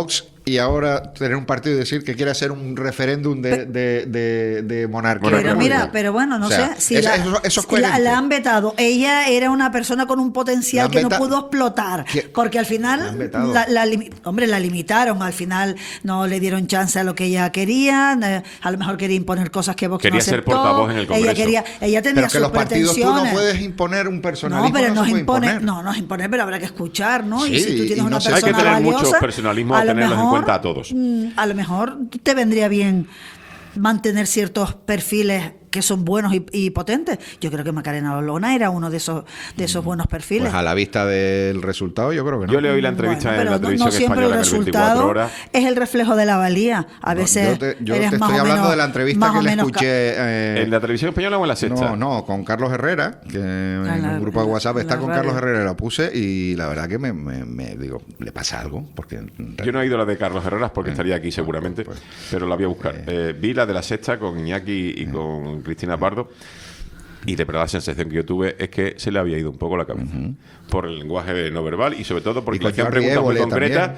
y ahora tener un partido y decir que quiere hacer un referéndum de monarquía. Pero mira, pero bueno, no sé si eso es coherente. la han vetado. Ella era una persona con un potencial que no pudo explotar, porque al final la limitaron, al final no le dieron chance a lo que ella quería, a lo mejor quería imponer cosas que Vox quería no aceptó. Ser portavoz en el Congreso. Ella tenía sus los partidos pretensiones. Tú no puedes imponer un personalismo. No, pero no se puede imponer. No es imponer, pero habrá que escuchar, ¿no? Sí, y si tú tienes una persona hay que tener valiosa, muchos personalismos a tenerlos en cuenta a todos. A lo mejor te vendría bien mantener ciertos perfiles que son buenos y potentes. Yo creo que Macarena Olona era uno de esos buenos perfiles. Pues a la vista del resultado, yo creo que no. Yo le oí la entrevista en la televisión no siempre española el resultado 24 horas. Es el reflejo de la valía. A veces yo eres te más estoy o hablando menos, de la entrevista que le escuché ¿en la televisión española o en la Sexta? No, con Carlos Herrera, que en un grupo de WhatsApp está con Carlos Herrera, la puse y la verdad que me digo, ¿le pasa algo? Porque yo no he ido a la de Carlos Herrera porque estaría aquí seguramente, pero la voy a buscar. Vi la de la Sexta con Iñaki y con Cristina Pardo. Y de verdad la sensación que yo tuve es que se le había ido un poco la cabeza por el lenguaje no verbal y sobre todo porque le hacían preguntas muy concretas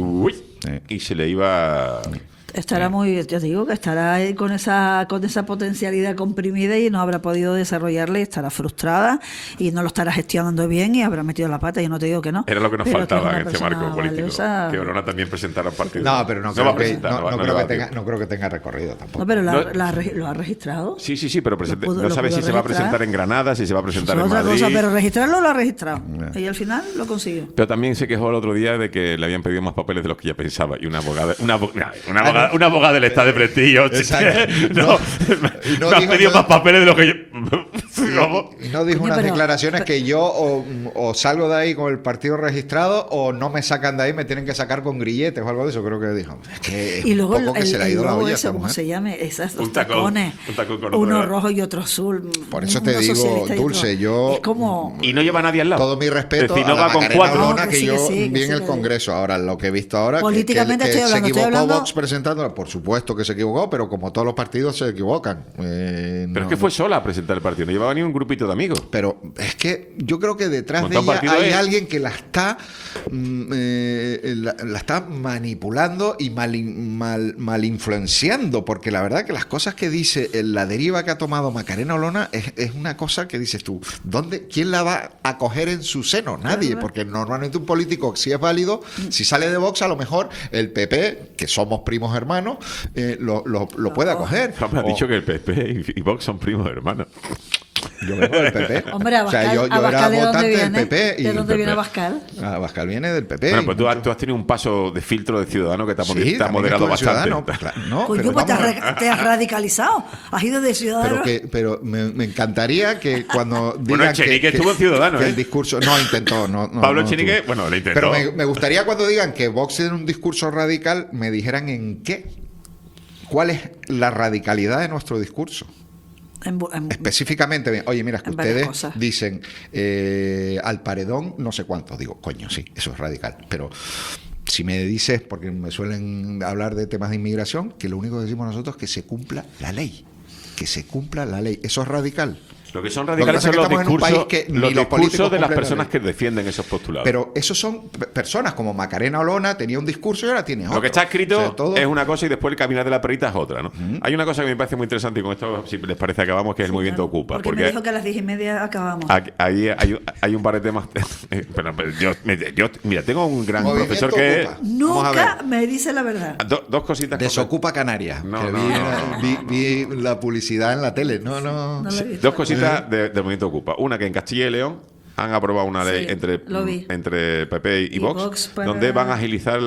y se le iba... Estará muy, yo digo que estará ahí con esa potencialidad comprimida y no habrá podido desarrollarla y estará frustrada y no lo estará gestionando bien y habrá metido la pata. Yo no te digo que no. Era lo que nos faltaba en este marco político. Valiosa. Que Olona también presentara partido. No, pero no creo que tenga recorrido tampoco. No, pero lo ha registrado. Sí, pero no sabe si se va a presentar en Granada, si se va a presentar en Madrid. Cosa, pero registrarlo lo ha registrado. Y al final lo consiguió. Pero también se quejó el otro día de que le habían pedido más papeles de los que ella pensaba y una abogada del Estado de prestigio. No me han pedido más papeles de lo que yo... Y no dijo unas declaraciones que yo o salgo de ahí con el partido registrado o no me sacan de ahí, me tienen que sacar con grilletes o algo de eso, creo que dijo. Es que y luego un poco que se le ha ido la olla. ¿Cómo se llame? Esas dos tacones. Uno rojo y otro azul. Por eso te digo, Dulce, yo... Es como... Y no lleva nadie al lado. Todo mi respeto a la Macarena Olona que yo vi en el Congreso. Ahora, lo que he visto ahora, políticamente que estoy hablando, se equivocó Vox presentándola, por supuesto que se equivocó, pero como todos los partidos se equivocan. Pero es que fue sola a presentar el partido, no llevaba ni un grupito de amigos. Pero es que yo creo que detrás de ella hay alguien que la está manipulando y mal influenciando, porque la verdad que las cosas que dice, la deriva que ha tomado Macarena Olona es una cosa que dices tú, ¿quién la va a coger en su seno? Nadie, porque normalmente un político, si es válido, si sale de Vox, a lo mejor el PP, que somos primos hermanos, lo puede acoger. Me has dicho que el PP y Vox son primos hermanos. Yo vengo del PP. Hombre, Abascal, yo era votante del PP. ¿De dónde viene Abascal? Abascal viene del PP. Bueno, pues tú has tenido un paso de filtro de Ciudadano que te ha moderado bastante. Pues claro, no, coño, pues te has radicalizado. Has ido de Ciudadano. Pero me encantaría que cuando digan bueno, Echenique estuvo en Ciudadano. Que el discurso... No, intentó. Pablo Echenique, bueno, le intentó. Pero me gustaría cuando digan que Vox tiene un discurso radical, me dijeran en qué. ¿Cuál es la radicalidad de nuestro discurso? Específicamente, oye, mira, que ustedes dicen al paredón no sé cuánto. Digo, coño, sí, eso es radical. Pero si me dices, porque me suelen hablar de temas de inmigración, que lo único que decimos nosotros es que se cumpla la ley. Que se cumpla la ley. ¿Eso es radical? Lo que son radicales son los discursos de las personas que defienden esos postulados. Pero esos son personas como Macarena Olona tenía un discurso y ahora tiene otro. Lo que está escrito es una cosa y después el caminar de la perita es otra, ¿no? Hay una cosa que me parece muy interesante y con esto, si les parece, acabamos, que es el movimiento Ocupa. Porque me dijo que a las 10:30 acabamos. Ahí hay un par de temas. Yo, mira, tengo un gran profesor que... Nunca me dice la verdad. Dos cositas. Desocupa Canarias. Vi la publicidad en la tele. No. Dos cositas del movimiento Ocupa. Una, que en Castilla y León han aprobado una ley entre PP y Vox donde van a agilizar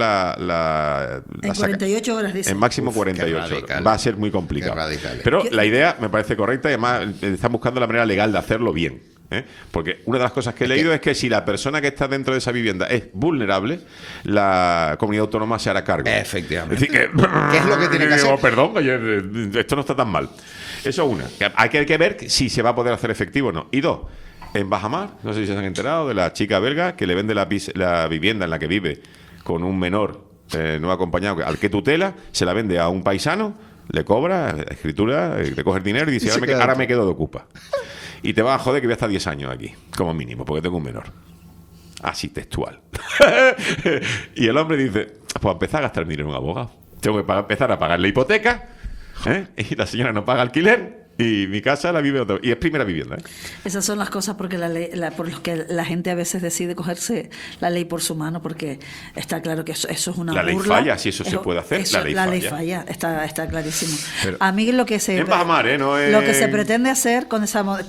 en 48 horas, dice. En máximo 48 horas. Va a ser muy complicado. Pero la idea me parece correcta y además están buscando la manera legal de hacerlo bien. Porque una de las cosas que he leído es que si la persona que está dentro de esa vivienda es vulnerable, la comunidad autónoma se hará cargo. Efectivamente. Es decir, ¿qué es lo que tiene que hacer? Perdón, esto no está tan mal. Eso una. Hay que ver si se va a poder hacer efectivo o no. Y dos, en Bajamar, no sé si se han enterado de la chica belga que le vende la vivienda en la que vive con un menor no acompañado al que tutela, se la vende a un paisano, le cobra escritura, le coge el dinero y dice, ahora me quedo de Ocupa. Y te vas a joder que voy a estar 10 años aquí, como mínimo, porque tengo un menor. Así textual. Y el hombre dice, Pues empezar a gastar dinero en un abogado. Tengo que empezar a pagar la hipoteca, y la señora no paga alquiler. Y mi casa la vive otra. Y es primera vivienda. Esas son las cosas porque por los que la gente a veces decide cogerse la ley por su mano, porque está claro que eso es una burla. La ley falla, si eso se puede hacer. La ley falla, está clarísimo. Pero a mí lo que se lo que se pretende hacer con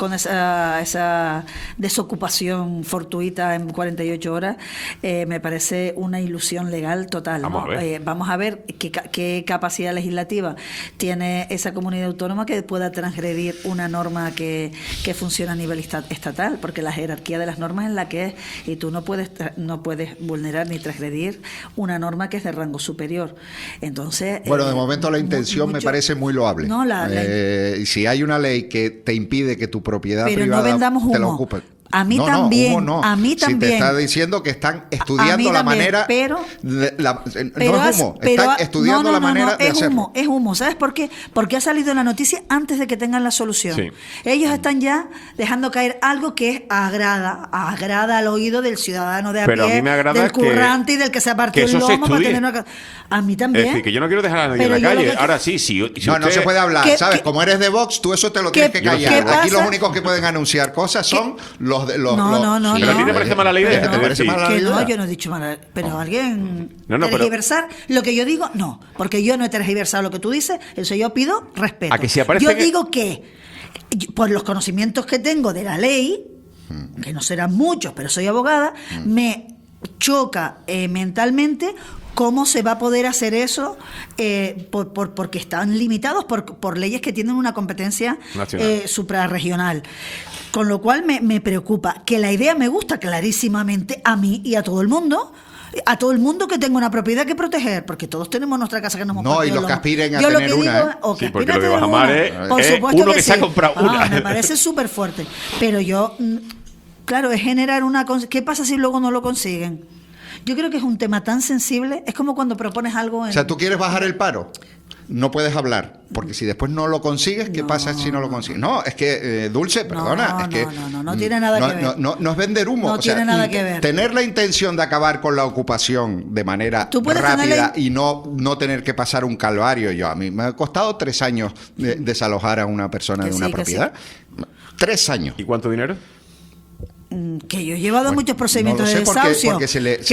esa desocupación fortuita en 48 horas me parece una ilusión legal total. Vamos a ver qué capacidad legislativa tiene esa comunidad autónoma que pueda transgredir una norma que funciona a nivel estatal, porque la jerarquía de las normas es la que es, y tú no puedes vulnerar ni transgredir una norma que es de rango superior. Entonces, bueno, de momento la intención me parece muy loable. No, si hay una ley que te impide que tu propiedad pero privada no vendamos humo. te la ocupe. A mí también. Humo no. A mí también. Si te está diciendo que están estudiando la manera. Pero no es humo. Están estudiando la manera de hacerlo. Es humo. ¿Sabes por qué? Porque ha salido en la noticia antes de que tengan la solución. Sí. Ellos están ya dejando caer algo que agrada al oído del ciudadano de a pero pie, a mí me agrada del currante y del que se ha partido el lomo para tener una. A mí también. Es decir, que yo no quiero dejar a nadie en la calle. Ahora sí, si no se puede hablar. ¿Sabes? Como eres de Vox, tú eso te lo tienes que callar. Aquí los únicos que pueden anunciar cosas son los No. ¿Pero a ti te parece mala la idea? Yo no he dicho mala. Pero alguien tergiversar lo que yo digo, no. Porque yo no he tergiversado lo que tú dices. Eso yo pido respeto. Yo digo que, por los conocimientos que tengo de la ley, que no serán muchos, pero soy abogada, me choca mentalmente cómo se va a poder hacer eso porque están limitados por leyes que tienen una competencia suprarregional. Con lo cual me preocupa, que la idea me gusta clarísimamente a mí y a todo el mundo. A todo el mundo que tenga una propiedad que proteger, porque todos tenemos nuestra casa que nos hemos partido. No, y los que aspiren a tener una. Sí, porque lo de Bajamar es uno que se ha comprado una. Me parece súper fuerte. Pero yo, claro, es generar una... ¿Qué pasa si luego no lo consiguen? Yo creo que es un tema tan sensible, es como cuando propones algo O sea, ¿tú quieres bajar el paro? No puedes hablar, porque si después no lo consigues, ¿qué pasa si no lo consigues? No, es que, Dulce, perdona, no tiene nada que ver. No es vender humo. No tiene nada que ver. Tener la intención de acabar con la ocupación de manera rápida y no tener que pasar un calvario. A mí me ha costado 3 años desalojar a una persona de una propiedad. 3 años. ¿Y cuánto dinero? Que yo he llevado muchos procedimientos de desahucio. Porque se le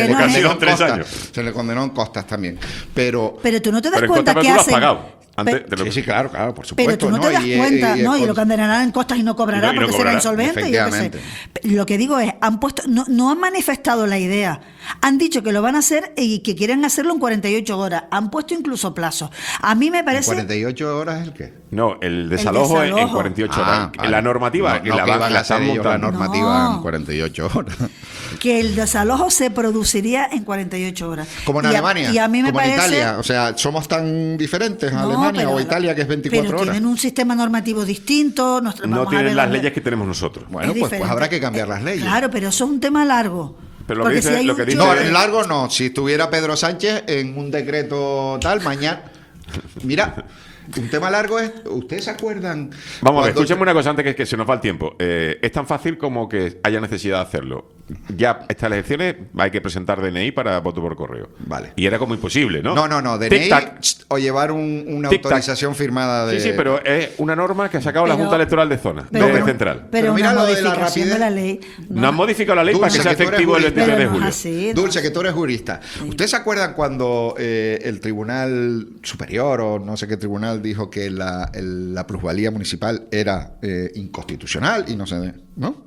condenó en costas también. Pero tú no te das cuenta que hacen... Sí, claro, por supuesto. Pero tú no te das cuenta, y lo condenarán en costas y no cobrará porque será insolvente. Efectivamente. Lo que digo es, no han manifestado la idea. Han dicho que lo van a hacer y que quieren hacerlo en 48 horas. Han puesto incluso plazos. A mí me parece... ¿48 horas el qué? No, el desalojo. En 48 horas. Vale. La normativa. No, la están montando. La normativa en 48 horas. Que el desalojo se produciría en 48 horas. Como en Alemania. Y a mí me como parece... en Italia. O sea, somos tan diferentes a Alemania o Italia que es 24 horas. Pero tienen un sistema normativo distinto. No tienen las leyes que tenemos nosotros. Bueno, pues habrá que cambiar las leyes. Claro, pero eso es un tema largo. Pero lo que dice, no, en largo no. Si estuviera Pedro Sánchez en un decreto tal, mañana... Mira, un tema largo es... ¿Ustedes se acuerdan? Vamos a ver, escúchame una cosa antes que se nos va el tiempo. Es tan fácil como que haya necesidad de hacerlo. Ya estas elecciones hay que presentar DNI para voto por correo. Vale. Y era como imposible, ¿no? No, DNI o llevar una autorización firmada de... Sí, pero es una norma que ha sacado la Junta Electoral de Zona, de Central. Pero mira una lo de la rapidez de la ley. No han modificado la ley para que sea efectivo el 23 de julio. Dulce, que tú eres jurista. Sí. ¿Ustedes se acuerdan cuando el Tribunal Superior o no sé qué tribunal dijo que la plusvalía municipal era inconstitucional y no sé, ¿no?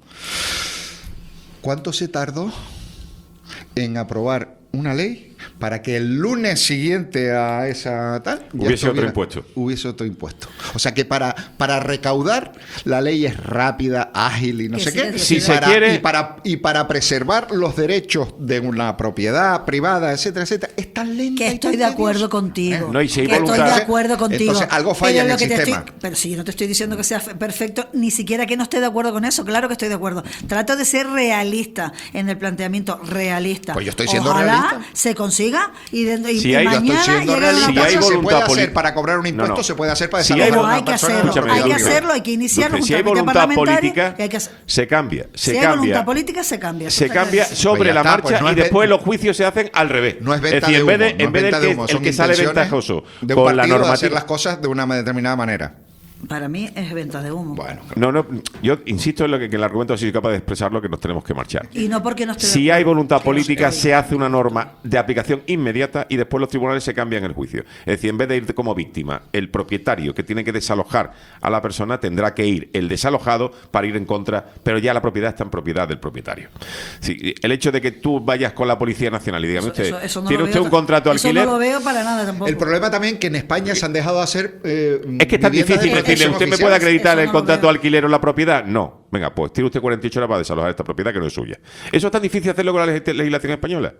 ¿Cuánto se tardó en aprobar una ley para que el lunes siguiente a esa tal hubiese otro impuesto? Hubiese otro impuesto. O sea que para recaudar la ley es rápida, ágil y no sé qué. Si se quiere y para preservar los derechos de una propiedad privada, etcétera, etcétera, es tan lenta. Que estoy de acuerdo contigo. No, y si hay voluntad, estoy de acuerdo contigo. Entonces algo falla en el sistema. Pero si yo no te estoy diciendo que sea perfecto, ni siquiera que no esté de acuerdo con eso. Claro que estoy de acuerdo. Trato de ser realista en el planteamiento realista. Pues yo estoy siendo realista. Se consiga Oiga, y si hay, mañana llega si hay voluntad se puede hacer política para cobrar un impuesto, no. se puede hacer para Si desalojar pero a una hay que persona. hacerlo, hay que hacerlo, hay que iniciar un si hay trámite voluntad parlamentario. política, Hay que se cambia. Si hay voluntad política, se cambia. Se cambia sobre Pues ya la está, marcha pues no y es después los juicios se hacen al revés. No es venta decir, de humo, en vez del humo, el son que sale intenciones ventajoso de un con la partido de normativa. hacer las cosas de una determinada manera. Para mí es venta de humo. Bueno, no, yo insisto en lo que el argumento ha sido capaz de expresarlo, que nos tenemos que marchar. Y no porque no esté Si hay voluntad política, se hace una norma de aplicación inmediata y después los tribunales se cambian el juicio. Es decir, en vez de ir como víctima, el propietario que tiene que desalojar a la persona tendrá que ir el desalojado para ir en contra, pero ya la propiedad está en propiedad del propietario. Sí, el hecho de que tú vayas con la Policía Nacional y digas, eso no ¿tiene lo usted veo, un contrato de alquiler? Eso no lo veo para nada tampoco. El problema también que en España se han dejado de hacer. Es que es tan difícil decirle, ¿usted me puede acreditar el contrato de alquiler o la propiedad? No. Venga, pues tiene usted 48 horas para desalojar esta propiedad que no es suya. ¿Eso es tan difícil hacerlo con la legislación española?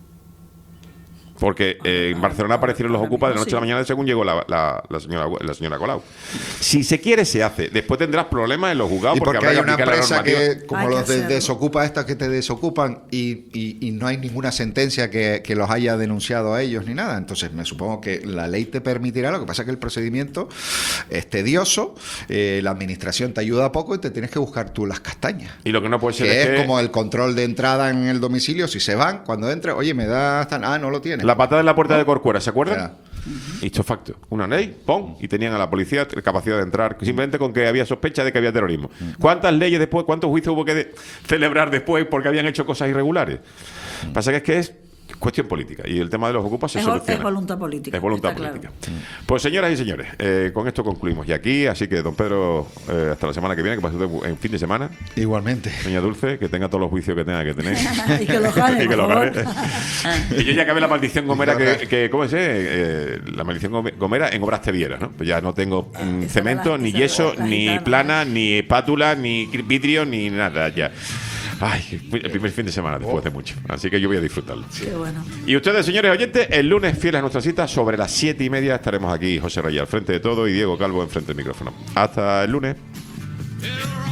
Porque en Barcelona aparecieron los ocupas de la noche a la mañana según llegó la señora Colau. Si se quiere, se hace. Después tendrás problemas en los juzgados Y porque habrá hay que una aplicar la empresa normativa. que, como los de desocupa estas que te desocupan y no hay ninguna sentencia que los haya denunciado a ellos ni nada. Entonces me supongo que la ley te permitirá. Lo que pasa es que el procedimiento es tedioso, la administración te ayuda poco y te tienes que buscar tú las castañas. Y lo que no puede ser que es es como el control de entrada en el domicilio. Si se van, cuando entres, oye, me das... no lo tienes. La patada en la puerta de Corcuera, ¿se acuerdan? Hizo facto. Una ley, ¡pum! Y tenían a la policía capacidad de entrar simplemente con que había sospecha de que había terrorismo. ¿Cuántas leyes después, cuántos juicios hubo que celebrar después porque habían hecho cosas irregulares? Pasa que es cuestión política y el tema de los ocupas se soluciona. Es voluntad política. Es voluntad política. Claro. Pues señoras y señores, con esto concluimos ya aquí, así que don Pedro, hasta la semana que viene, que pase en fin de semana. Igualmente. Doña Dulce, que tenga todos los juicios que tenga que tener. Y que lo gane, y que lo gane. Y yo ya acabé la maldición gomera ¿cómo es? La maldición gomera en obras tevieras, ¿no? Pues ya no tengo cemento, ni yeso, ni plana, ni espátula, ni vidrio, ni nada ya. Ay, el primer fin de semana después de mucho. Así que yo voy a disfrutarlo. Qué bueno. Y ustedes, señores oyentes, el lunes, fieles a nuestra cita, sobre las 7:30 estaremos aquí, José Reyes al frente de todo y Diego Calvo enfrente del micrófono. Hasta el lunes.